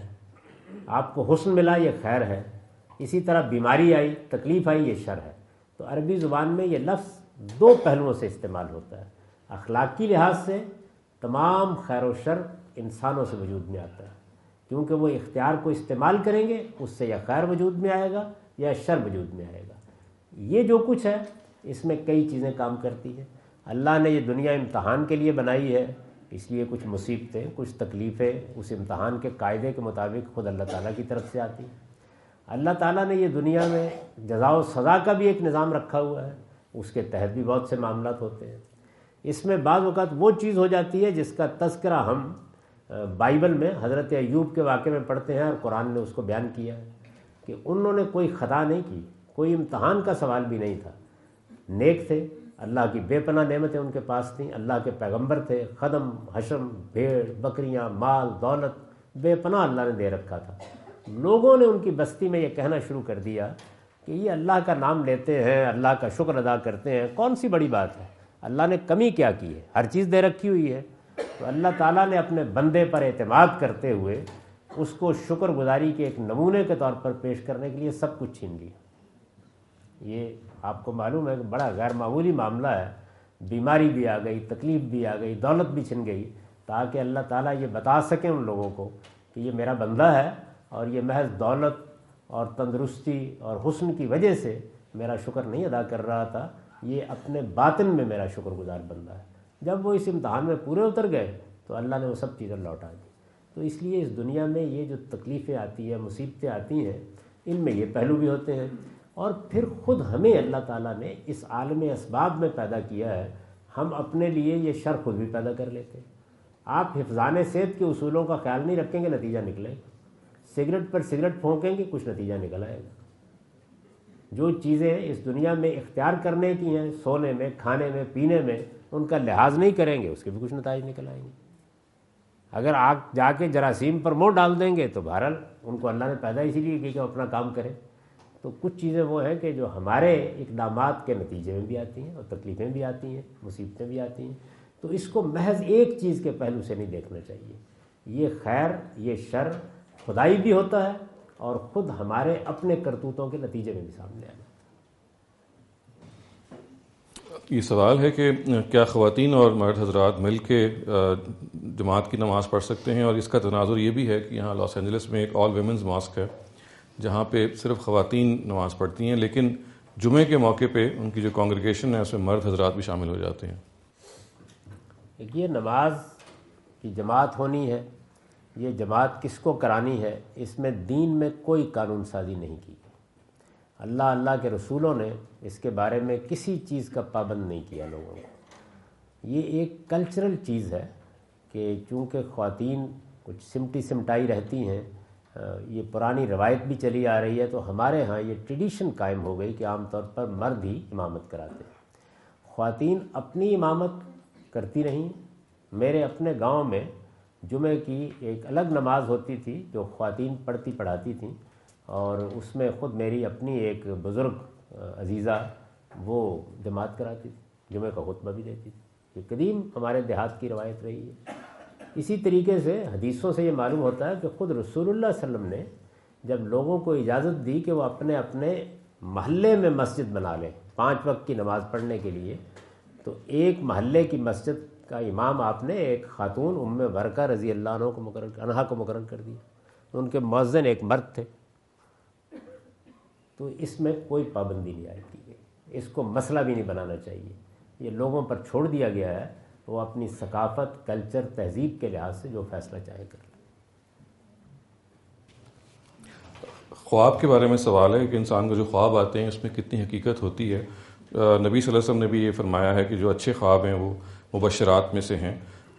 آپ کو حسن ملا یہ خیر ہے، اسی طرح بیماری آئی، تکلیف آئی، یہ شر ہے۔ تو عربی زبان میں یہ لفظ دو پہلوؤں سے استعمال ہوتا ہے۔ اخلاقی لحاظ سے تمام خیر و شر انسانوں سے وجود میں آتا ہے، کیونکہ وہ اختیار کو استعمال کریں گے، اس سے یا خیر وجود میں آئے گا یا شر وجود میں آئے گا۔ یہ جو کچھ ہے اس میں کئی چیزیں کام کرتی ہیں۔ اللہ نے یہ دنیا امتحان کے لیے بنائی ہے، اس لیے کچھ مصیبتیں، کچھ تکلیفیں اس امتحان کے قاعدے کے مطابق خود اللہ تعالیٰ کی طرف سے آتی ہیں۔ اللہ تعالیٰ نے یہ دنیا میں جزا و سزا کا بھی ایک نظام رکھا ہوا ہے، اس کے تحت بھی بہت سے معاملات ہوتے ہیں۔ اس میں بعض اوقات وہ چیز ہو جاتی ہے جس کا تذکرہ ہم بائبل میں حضرت ایوب کے واقعے میں پڑھتے ہیں، اور قرآن نے اس کو بیان کیا ہے کہ انہوں نے کوئی خطا نہیں کی، کوئی امتحان کا سوال بھی نہیں تھا، نیک تھے، اللہ کی بے پناہ نعمتیں ان کے پاس تھیں، اللہ کے پیغمبر تھے، خدم، حشم، بھیڑ، بکریاں، مال، دولت بے پناہ اللہ نے دے رکھا تھا۔ لوگوں نے ان کی بستی میں یہ کہنا شروع کر دیا کہ یہ اللہ کا نام لیتے ہیں، اللہ کا شکر ادا کرتے ہیں، کون سی بڑی بات ہے، اللہ نے کمی کیا کی ہے، ہر چیز دے رکھی ہوئی ہے۔ تو اللہ تعالیٰ نے اپنے بندے پر اعتماد کرتے ہوئے اس کو شکر گزاری کے ایک نمونے کے طور پر پیش کرنے کے لیے سب کچھ چھین لیا۔ یہ آپ کو معلوم ہے کہ بڑا غیر معمولی معاملہ ہے، بیماری بھی آ گئی، تکلیف بھی آ گئی، دولت بھی چھن گئی، تاکہ اللہ تعالیٰ یہ بتا سکیں ان لوگوں کو کہ یہ میرا بندہ ہے اور یہ محض دولت اور تندرستی اور حسن کی وجہ سے میرا شکر نہیں ادا کر رہا تھا، یہ اپنے باطن میں میرا شکر گزار بندہ ہے۔ جب وہ اس امتحان میں پورے اتر گئے تو اللہ نے وہ سب چیزیں لوٹا دی۔ تو اس لیے اس دنیا میں یہ جو تکلیفیں آتی ہیں، مصیبتیں آتی ہیں، ان میں یہ پہلو بھی ہوتے ہیں۔ اور پھر خود ہمیں اللہ تعالیٰ نے اس عالم اسباب میں پیدا کیا ہے، ہم اپنے لیے یہ شر خود بھی پیدا کر لیتے ہیں۔ آپ حفظان صحت کے اصولوں کا خیال نہیں رکھیں گے، نتیجہ نکلے گا۔ سگریٹ پر سگریٹ پھونکیں گے، کچھ نتیجہ نکل آئے گا۔ جو چیزیں اس دنیا میں اختیار کرنے کی ہیں، سونے میں، کھانے میں، پینے میں، ان کا لحاظ نہیں کریں گے، اس کے بھی کچھ نتائج نکل آئیں گے۔ اگر آپ جا کے جراثیم پر منہ ڈال دیں گے تو بہرحال ان کو اللہ نے پیدا اسی لیے کی کہ وہ اپنا کام کریں۔ تو کچھ چیزیں وہ ہیں کہ جو ہمارے اقدامات کے نتیجے میں بھی آتی ہیں، اور تکلیفیں بھی آتی ہیں، مصیبتیں بھی آتی ہیں۔ تو اس کو محض ایک چیز کے پہلو سے نہیں دیکھنا چاہیے۔ یہ خیر، یہ شر خدائی بھی ہوتا ہے، اور خود ہمارے اپنے کرتوتوں کے نتیجے میں بھی سامنے آنا۔ یہ سوال ہے کہ کیا خواتین اور مرد حضرات مل کے جماعت کی نماز پڑھ سکتے ہیں؟ اور اس کا تناظر یہ بھی ہے کہ یہاں لاس اینجلس میں ایک آل ویمنز ماسک ہے جہاں پہ صرف خواتین نماز پڑھتی ہیں، لیکن جمعے کے موقع پہ ان کی جو کانگریگیشن ہے اس میں مرد حضرات بھی شامل ہو جاتے ہیں۔ یہ نماز کی جماعت ہونی ہے، یہ جماعت کس کو کرانی ہے، اس میں دین میں کوئی قانون سازی نہیں کی گئی۔ اللہ اللہ کے رسولوں نے اس کے بارے میں کسی چیز کا پابند نہیں کیا لوگوں کو۔ یہ ایک کلچرل چیز ہے کہ چونکہ خواتین کچھ سمٹی سمٹائی رہتی ہیں، یہ پرانی روایت بھی چلی آ رہی ہے، تو ہمارے ہاں یہ ٹریڈیشن قائم ہو گئی کہ عام طور پر مرد ہی امامت کراتے ہیں۔ خواتین اپنی امامت کرتی رہیں۔ میرے اپنے گاؤں میں جمعے کی ایک الگ نماز ہوتی تھی جو خواتین پڑھتی پڑھاتی تھیں، اور اس میں خود میری اپنی ایک بزرگ عزیزہ وہ جماعت کراتی تھی، جمعے کا خطبہ بھی دیتی تھی۔ یہ قدیم ہمارے دیہات کی روایت رہی ہے۔ اسی طریقے سے حدیثوں سے یہ معلوم ہوتا ہے کہ خود رسول اللہ صلی اللہ علیہ وسلم نے جب لوگوں کو اجازت دی کہ وہ اپنے اپنے محلے میں مسجد بنا لیں پانچ وقت کی نماز پڑھنے کے لیے، تو ایک محلے کی مسجد کا امام آپ نے ایک خاتون ام برکہ رضی اللہ عنہ کو مقرر عنہا کو مقرر کر دیا، ان کے مؤذن ایک مرد تھے۔ تو اس میں کوئی پابندی نہیں عائد کی گئی، اس کو مسئلہ بھی نہیں بنانا چاہیے، یہ لوگوں پر چھوڑ دیا گیا ہے، وہ اپنی ثقافت، کلچر، تہذیب کے لحاظ سے جو فیصلہ چاہے کر لیں۔ خواب کے بارے میں سوال ہے کہ انسان کو جو خواب آتے ہیں اس میں کتنی حقیقت ہوتی ہے؟ نبی صلی اللہ علیہ وسلم نے بھی یہ فرمایا ہے کہ جو اچھے خواب ہیں وہ مبشرات میں سے ہیں۔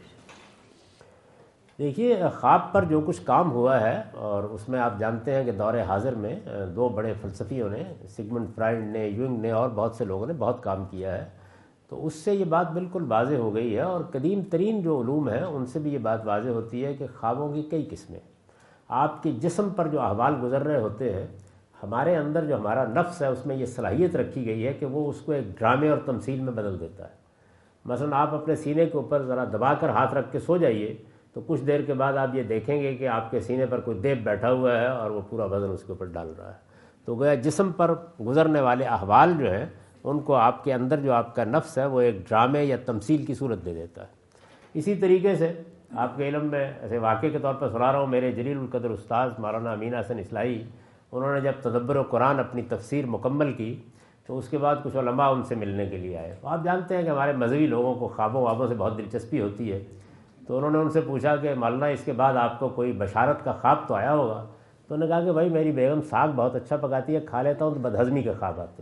دیکھیے، خواب پر جو کچھ کام ہوا ہے، اور اس میں آپ جانتے ہیں کہ دور حاضر میں دو بڑے فلسفیوں نے، سگمنڈ فرائڈ نے، یونگ نے، اور بہت سے لوگوں نے بہت کام کیا ہے، تو اس سے یہ بات بالکل واضح ہو گئی ہے، اور قدیم ترین جو علوم ہیں ان سے بھی یہ بات واضح ہوتی ہے کہ خوابوں کی کئی قسمیں، آپ کے جسم پر جو احوال گزر رہے ہوتے ہیں، ہمارے اندر جو ہمارا نفس ہے اس میں یہ صلاحیت رکھی گئی ہے کہ وہ اس کو ایک ڈرامے اور تمثیل میں بدل دیتا ہے۔ مثلا آپ اپنے سینے کے اوپر ذرا دبا کر ہاتھ رکھ کے سو جائیے، تو کچھ دیر کے بعد آپ یہ دیکھیں گے کہ آپ کے سینے پر کوئی دیو بیٹھا ہوا ہے اور وہ پورا وزن اس کے اوپر ڈال رہا ہے۔ تو گویا جسم پر گزرنے والے احوال جو ہیں ان کو آپ کے اندر جو آپ کا نفس ہے وہ ایک ڈرامے یا تمثیل کی صورت دے دیتا ہے۔ اسی طریقے سے آپ کے علم میں ایسے واقعے کے طور پر سنا رہا ہوں، میرے جلیل القدر استاذ مولانا امین حسن اصلاحی، انہوں نے جب تدبر قرآن اپنی تفسیر مکمل کی تو اس کے بعد کچھ علماء ان سے ملنے کے لیے آئے۔ تو آپ جانتے ہیں کہ ہمارے مذہبی لوگوں کو خوابوں وابوں سے بہت دلچسپی ہوتی ہے، تو انہوں نے ان سے پوچھا کہ مولانا اس کے بعد آپ کو کوئی بشارت کا خواب تو آیا ہوگا؟ تو انہوں نے کہا کہ بھائی میری بیگم ساگ بہت اچھا پکاتی ہے، کھا لیتا ہوں تو بدہضمی کے خواب آتے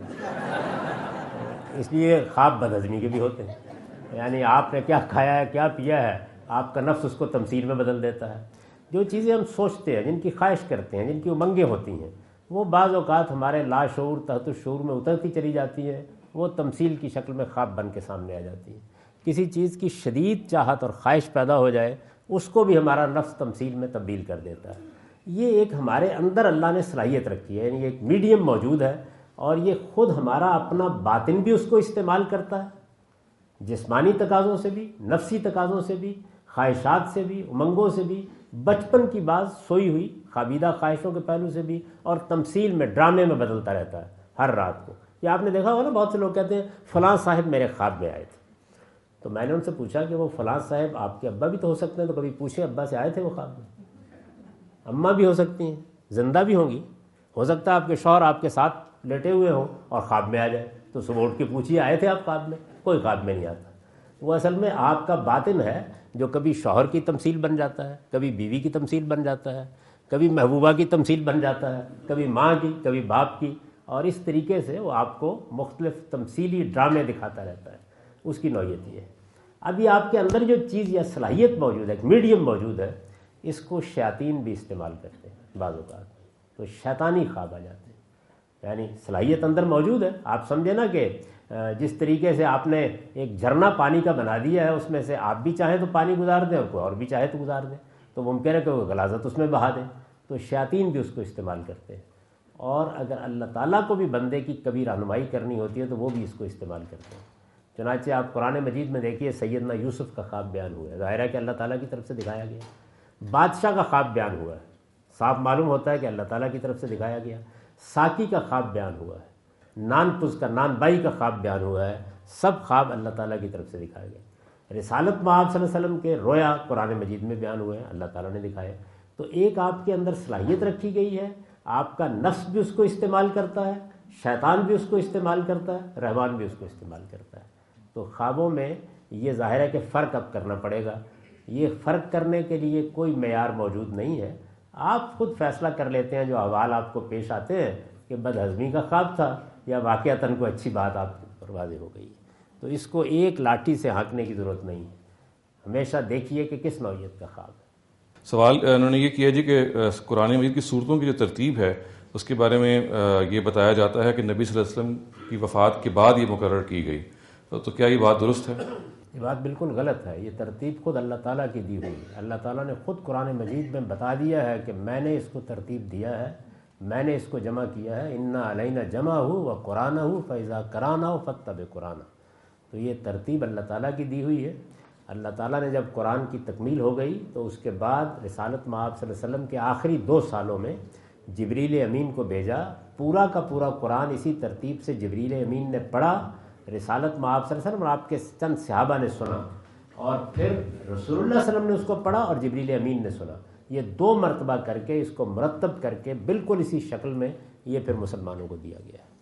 ہیں۔ اس لیے خواب بدہضمی کے بھی ہوتے ہیں، یعنی آپ نے کیا کھایا ہے، کیا پیا ہے، آپ کا نفس اس کو تمثیل میں بدل دیتا ہے۔ جو چیزیں ہم سوچتے ہیں، جن کی خواہش کرتے ہیں، جن کی امنگیں ہوتی ہیں، وہ بعض اوقات ہمارے لاشعور تحت الشعور میں اترتی چلی جاتی ہیں، وہ تمثیل کی شکل میں خواب بن کے سامنے آ جاتی ہیں۔ کسی چیز کی شدید چاہت اور خواہش پیدا ہو جائے، اس کو بھی ہمارا نفس تمثیل میں تبدیل کر دیتا ہے۔ یہ ایک ہمارے اندر اللہ نے صلاحیت رکھی ہے، یعنی ایک میڈیم موجود ہے، اور یہ خود ہمارا اپنا باطن بھی اس کو استعمال کرتا ہے، جسمانی تقاضوں سے بھی، نفسی تقاضوں سے بھی، خواہشات سے بھی، امنگوں سے بھی، بچپن کی بعض سوئی ہوئی خوابیدہ خواہشوں کے پہلو سے بھی، اور تمثیل میں، ڈرامے میں بدلتا رہتا ہے ہر رات کو۔ یہ آپ نے دیکھا ہوگا نا، بہت سے لوگ کہتے ہیں فلاں صاحب میرے خواب میں آئے تھے، تو میں نے ان سے پوچھا کہ وہ فلاں صاحب آپ کے ابا بھی تو ہو سکتے ہیں، تو کبھی پوچھیں ابا سے آئے تھے وہ خواب میں؟ اماں بھی ہو سکتی ہیں، زندہ بھی ہوں گی، ہو سکتا ہے آپ کے شوہر آپ کے ساتھ لیٹے ہوئے ہوں اور خواب میں آ جائے، تو صبح اٹھ کے پوچھیے آئے تھے آپ خواب میں؟ کوئی خواب میں نہیں آتا۔ وہ اصل میں آپ کا باطن ہے جو کبھی شوہر کی تمثیل بن جاتا ہے، کبھی بیوی کی تمثیل بن جاتا ہے، کبھی محبوبہ کی تمثیل بن جاتا ہے، کبھی ماں کی، کبھی باپ کی، اور اس طریقے سے وہ آپ کو مختلف تمثیلی ڈرامے دکھاتا رہتا ہے۔ اس کی نوعیت یہ ہے۔ اب یہ آپ کے اندر جو چیز یا صلاحیت موجود ہے، ایک میڈیم موجود ہے، اس کو شیاطین بھی استعمال کرتے ہیں بعض اوقات، تو شیطانی خواب آ جاتے ہیں۔ یعنی صلاحیت اندر موجود ہے، آپ سمجھے نا کہ جس طریقے سے آپ نے ایک جھرنا پانی کا بنا دیا ہے، اس میں سے آپ بھی چاہیں تو پانی گزار دیں اور کوئی اور بھی چاہے تو گزار دیں، تو ممکن ہے کہ وہ غلاظت اس میں بہا دیں، تو شیاطین بھی اس کو استعمال کرتے ہیں۔ اور اگر اللہ تعالیٰ کو بھی بندے کی کبھی رہنمائی کرنی ہوتی ہے تو وہ بھی اس کو استعمال کرتے ہیں۔ چنانچہ آپ قرآن مجید میں دیکھیے سیدنا یوسف کا خواب بیان ہوا ہے، ظاہر ہے کہ اللہ تعالیٰ کی طرف سے دکھایا گیا۔ بادشاہ کا خواب بیان ہوا ہے، صاف معلوم ہوتا ہے کہ اللہ تعالیٰ کی طرف سے دکھایا گیا۔ ساقی کا خواب بیان ہوا ہے، نان پس کا، نان بائی کا خواب بیان ہوا ہے، سب خواب اللہ تعالیٰ کی طرف سے دکھایا گیا۔ رسالت میں آپ صلی اللہ علیہ وسلم کے رویا قرآن مجید میں بیان ہوئے ہیں، اللہ تعالیٰ نے دکھائے۔ تو ایک آپ کے اندر صلاحیت رکھی گئی ہے، آپ کا نفس بھی اس کو استعمال کرتا ہے، شیطان بھی اس کو استعمال کرتا ہے، رحمان بھی اس کو استعمال کرتا ہے۔ تو خوابوں میں یہ ظاہر ہے کہ فرق اب کرنا پڑے گا۔ یہ فرق کرنے کے لیے کوئی معیار موجود نہیں ہے، آپ خود فیصلہ کر لیتے ہیں جو احوال آپ کو پیش آتے ہیں کہ بدہضمی کا خواب تھا یا واقعتاً کوئی اچھی بات آپ پر واضح ہو گئی۔ تو اس کو ایک لاٹھی سے ہانکنے کی ضرورت نہیں ہے، ہمیشہ دیکھیے کہ کس نوعیت کا خواب ہے۔ سوال انہوں نے یہ کیا جی کہ قرآن مجید کی صورتوں کی جو ترتیب ہے اس کے بارے میں یہ بتایا جاتا ہے کہ نبی صلی اللہ علیہ وسلم کی وفات کے بعد یہ مقرر کی گئی، تو کیا یہ بات درست ہے؟ یہ بات بالکل غلط ہے، یہ ترتیب خود اللہ تعالیٰ کی دی ہوئی ہے۔ اللہ تعالیٰ نے خود قرآن مجید میں بتا دیا ہے کہ میں نے اس کو ترتیب دیا ہے، میں نے اس کو جمع کیا ہے، انا علینا جمع ہو و قرآن ہو فیضا کرانا ہو فتب قرآن۔ تو یہ ترتیب اللہ تعالیٰ کی دی ہوئی ہے۔ اللہ تعالیٰ نے جب قرآن کی تکمیل ہو گئی تو اس کے بعد رسالت مآب صلی اللہ علیہ وسلم کے آخری دو سالوں میں جبریل امین کو بھیجا، پورا کا پورا قرآن اسی ترتیب سے جبریل امین نے پڑھا، رسالت مآب صلی اللہ علیہ وسلم اور آپ کے چند صحابہ نے سنا، اور پھر رسول اللہ صلی اللہ علیہ وسلم نے اس کو پڑھا اور جبریل امین نے سنا۔ یہ دو مرتبہ کر کے اس کو مرتب کر کے بالکل اسی شکل میں یہ پھر مسلمانوں کو دیا گیا ہے۔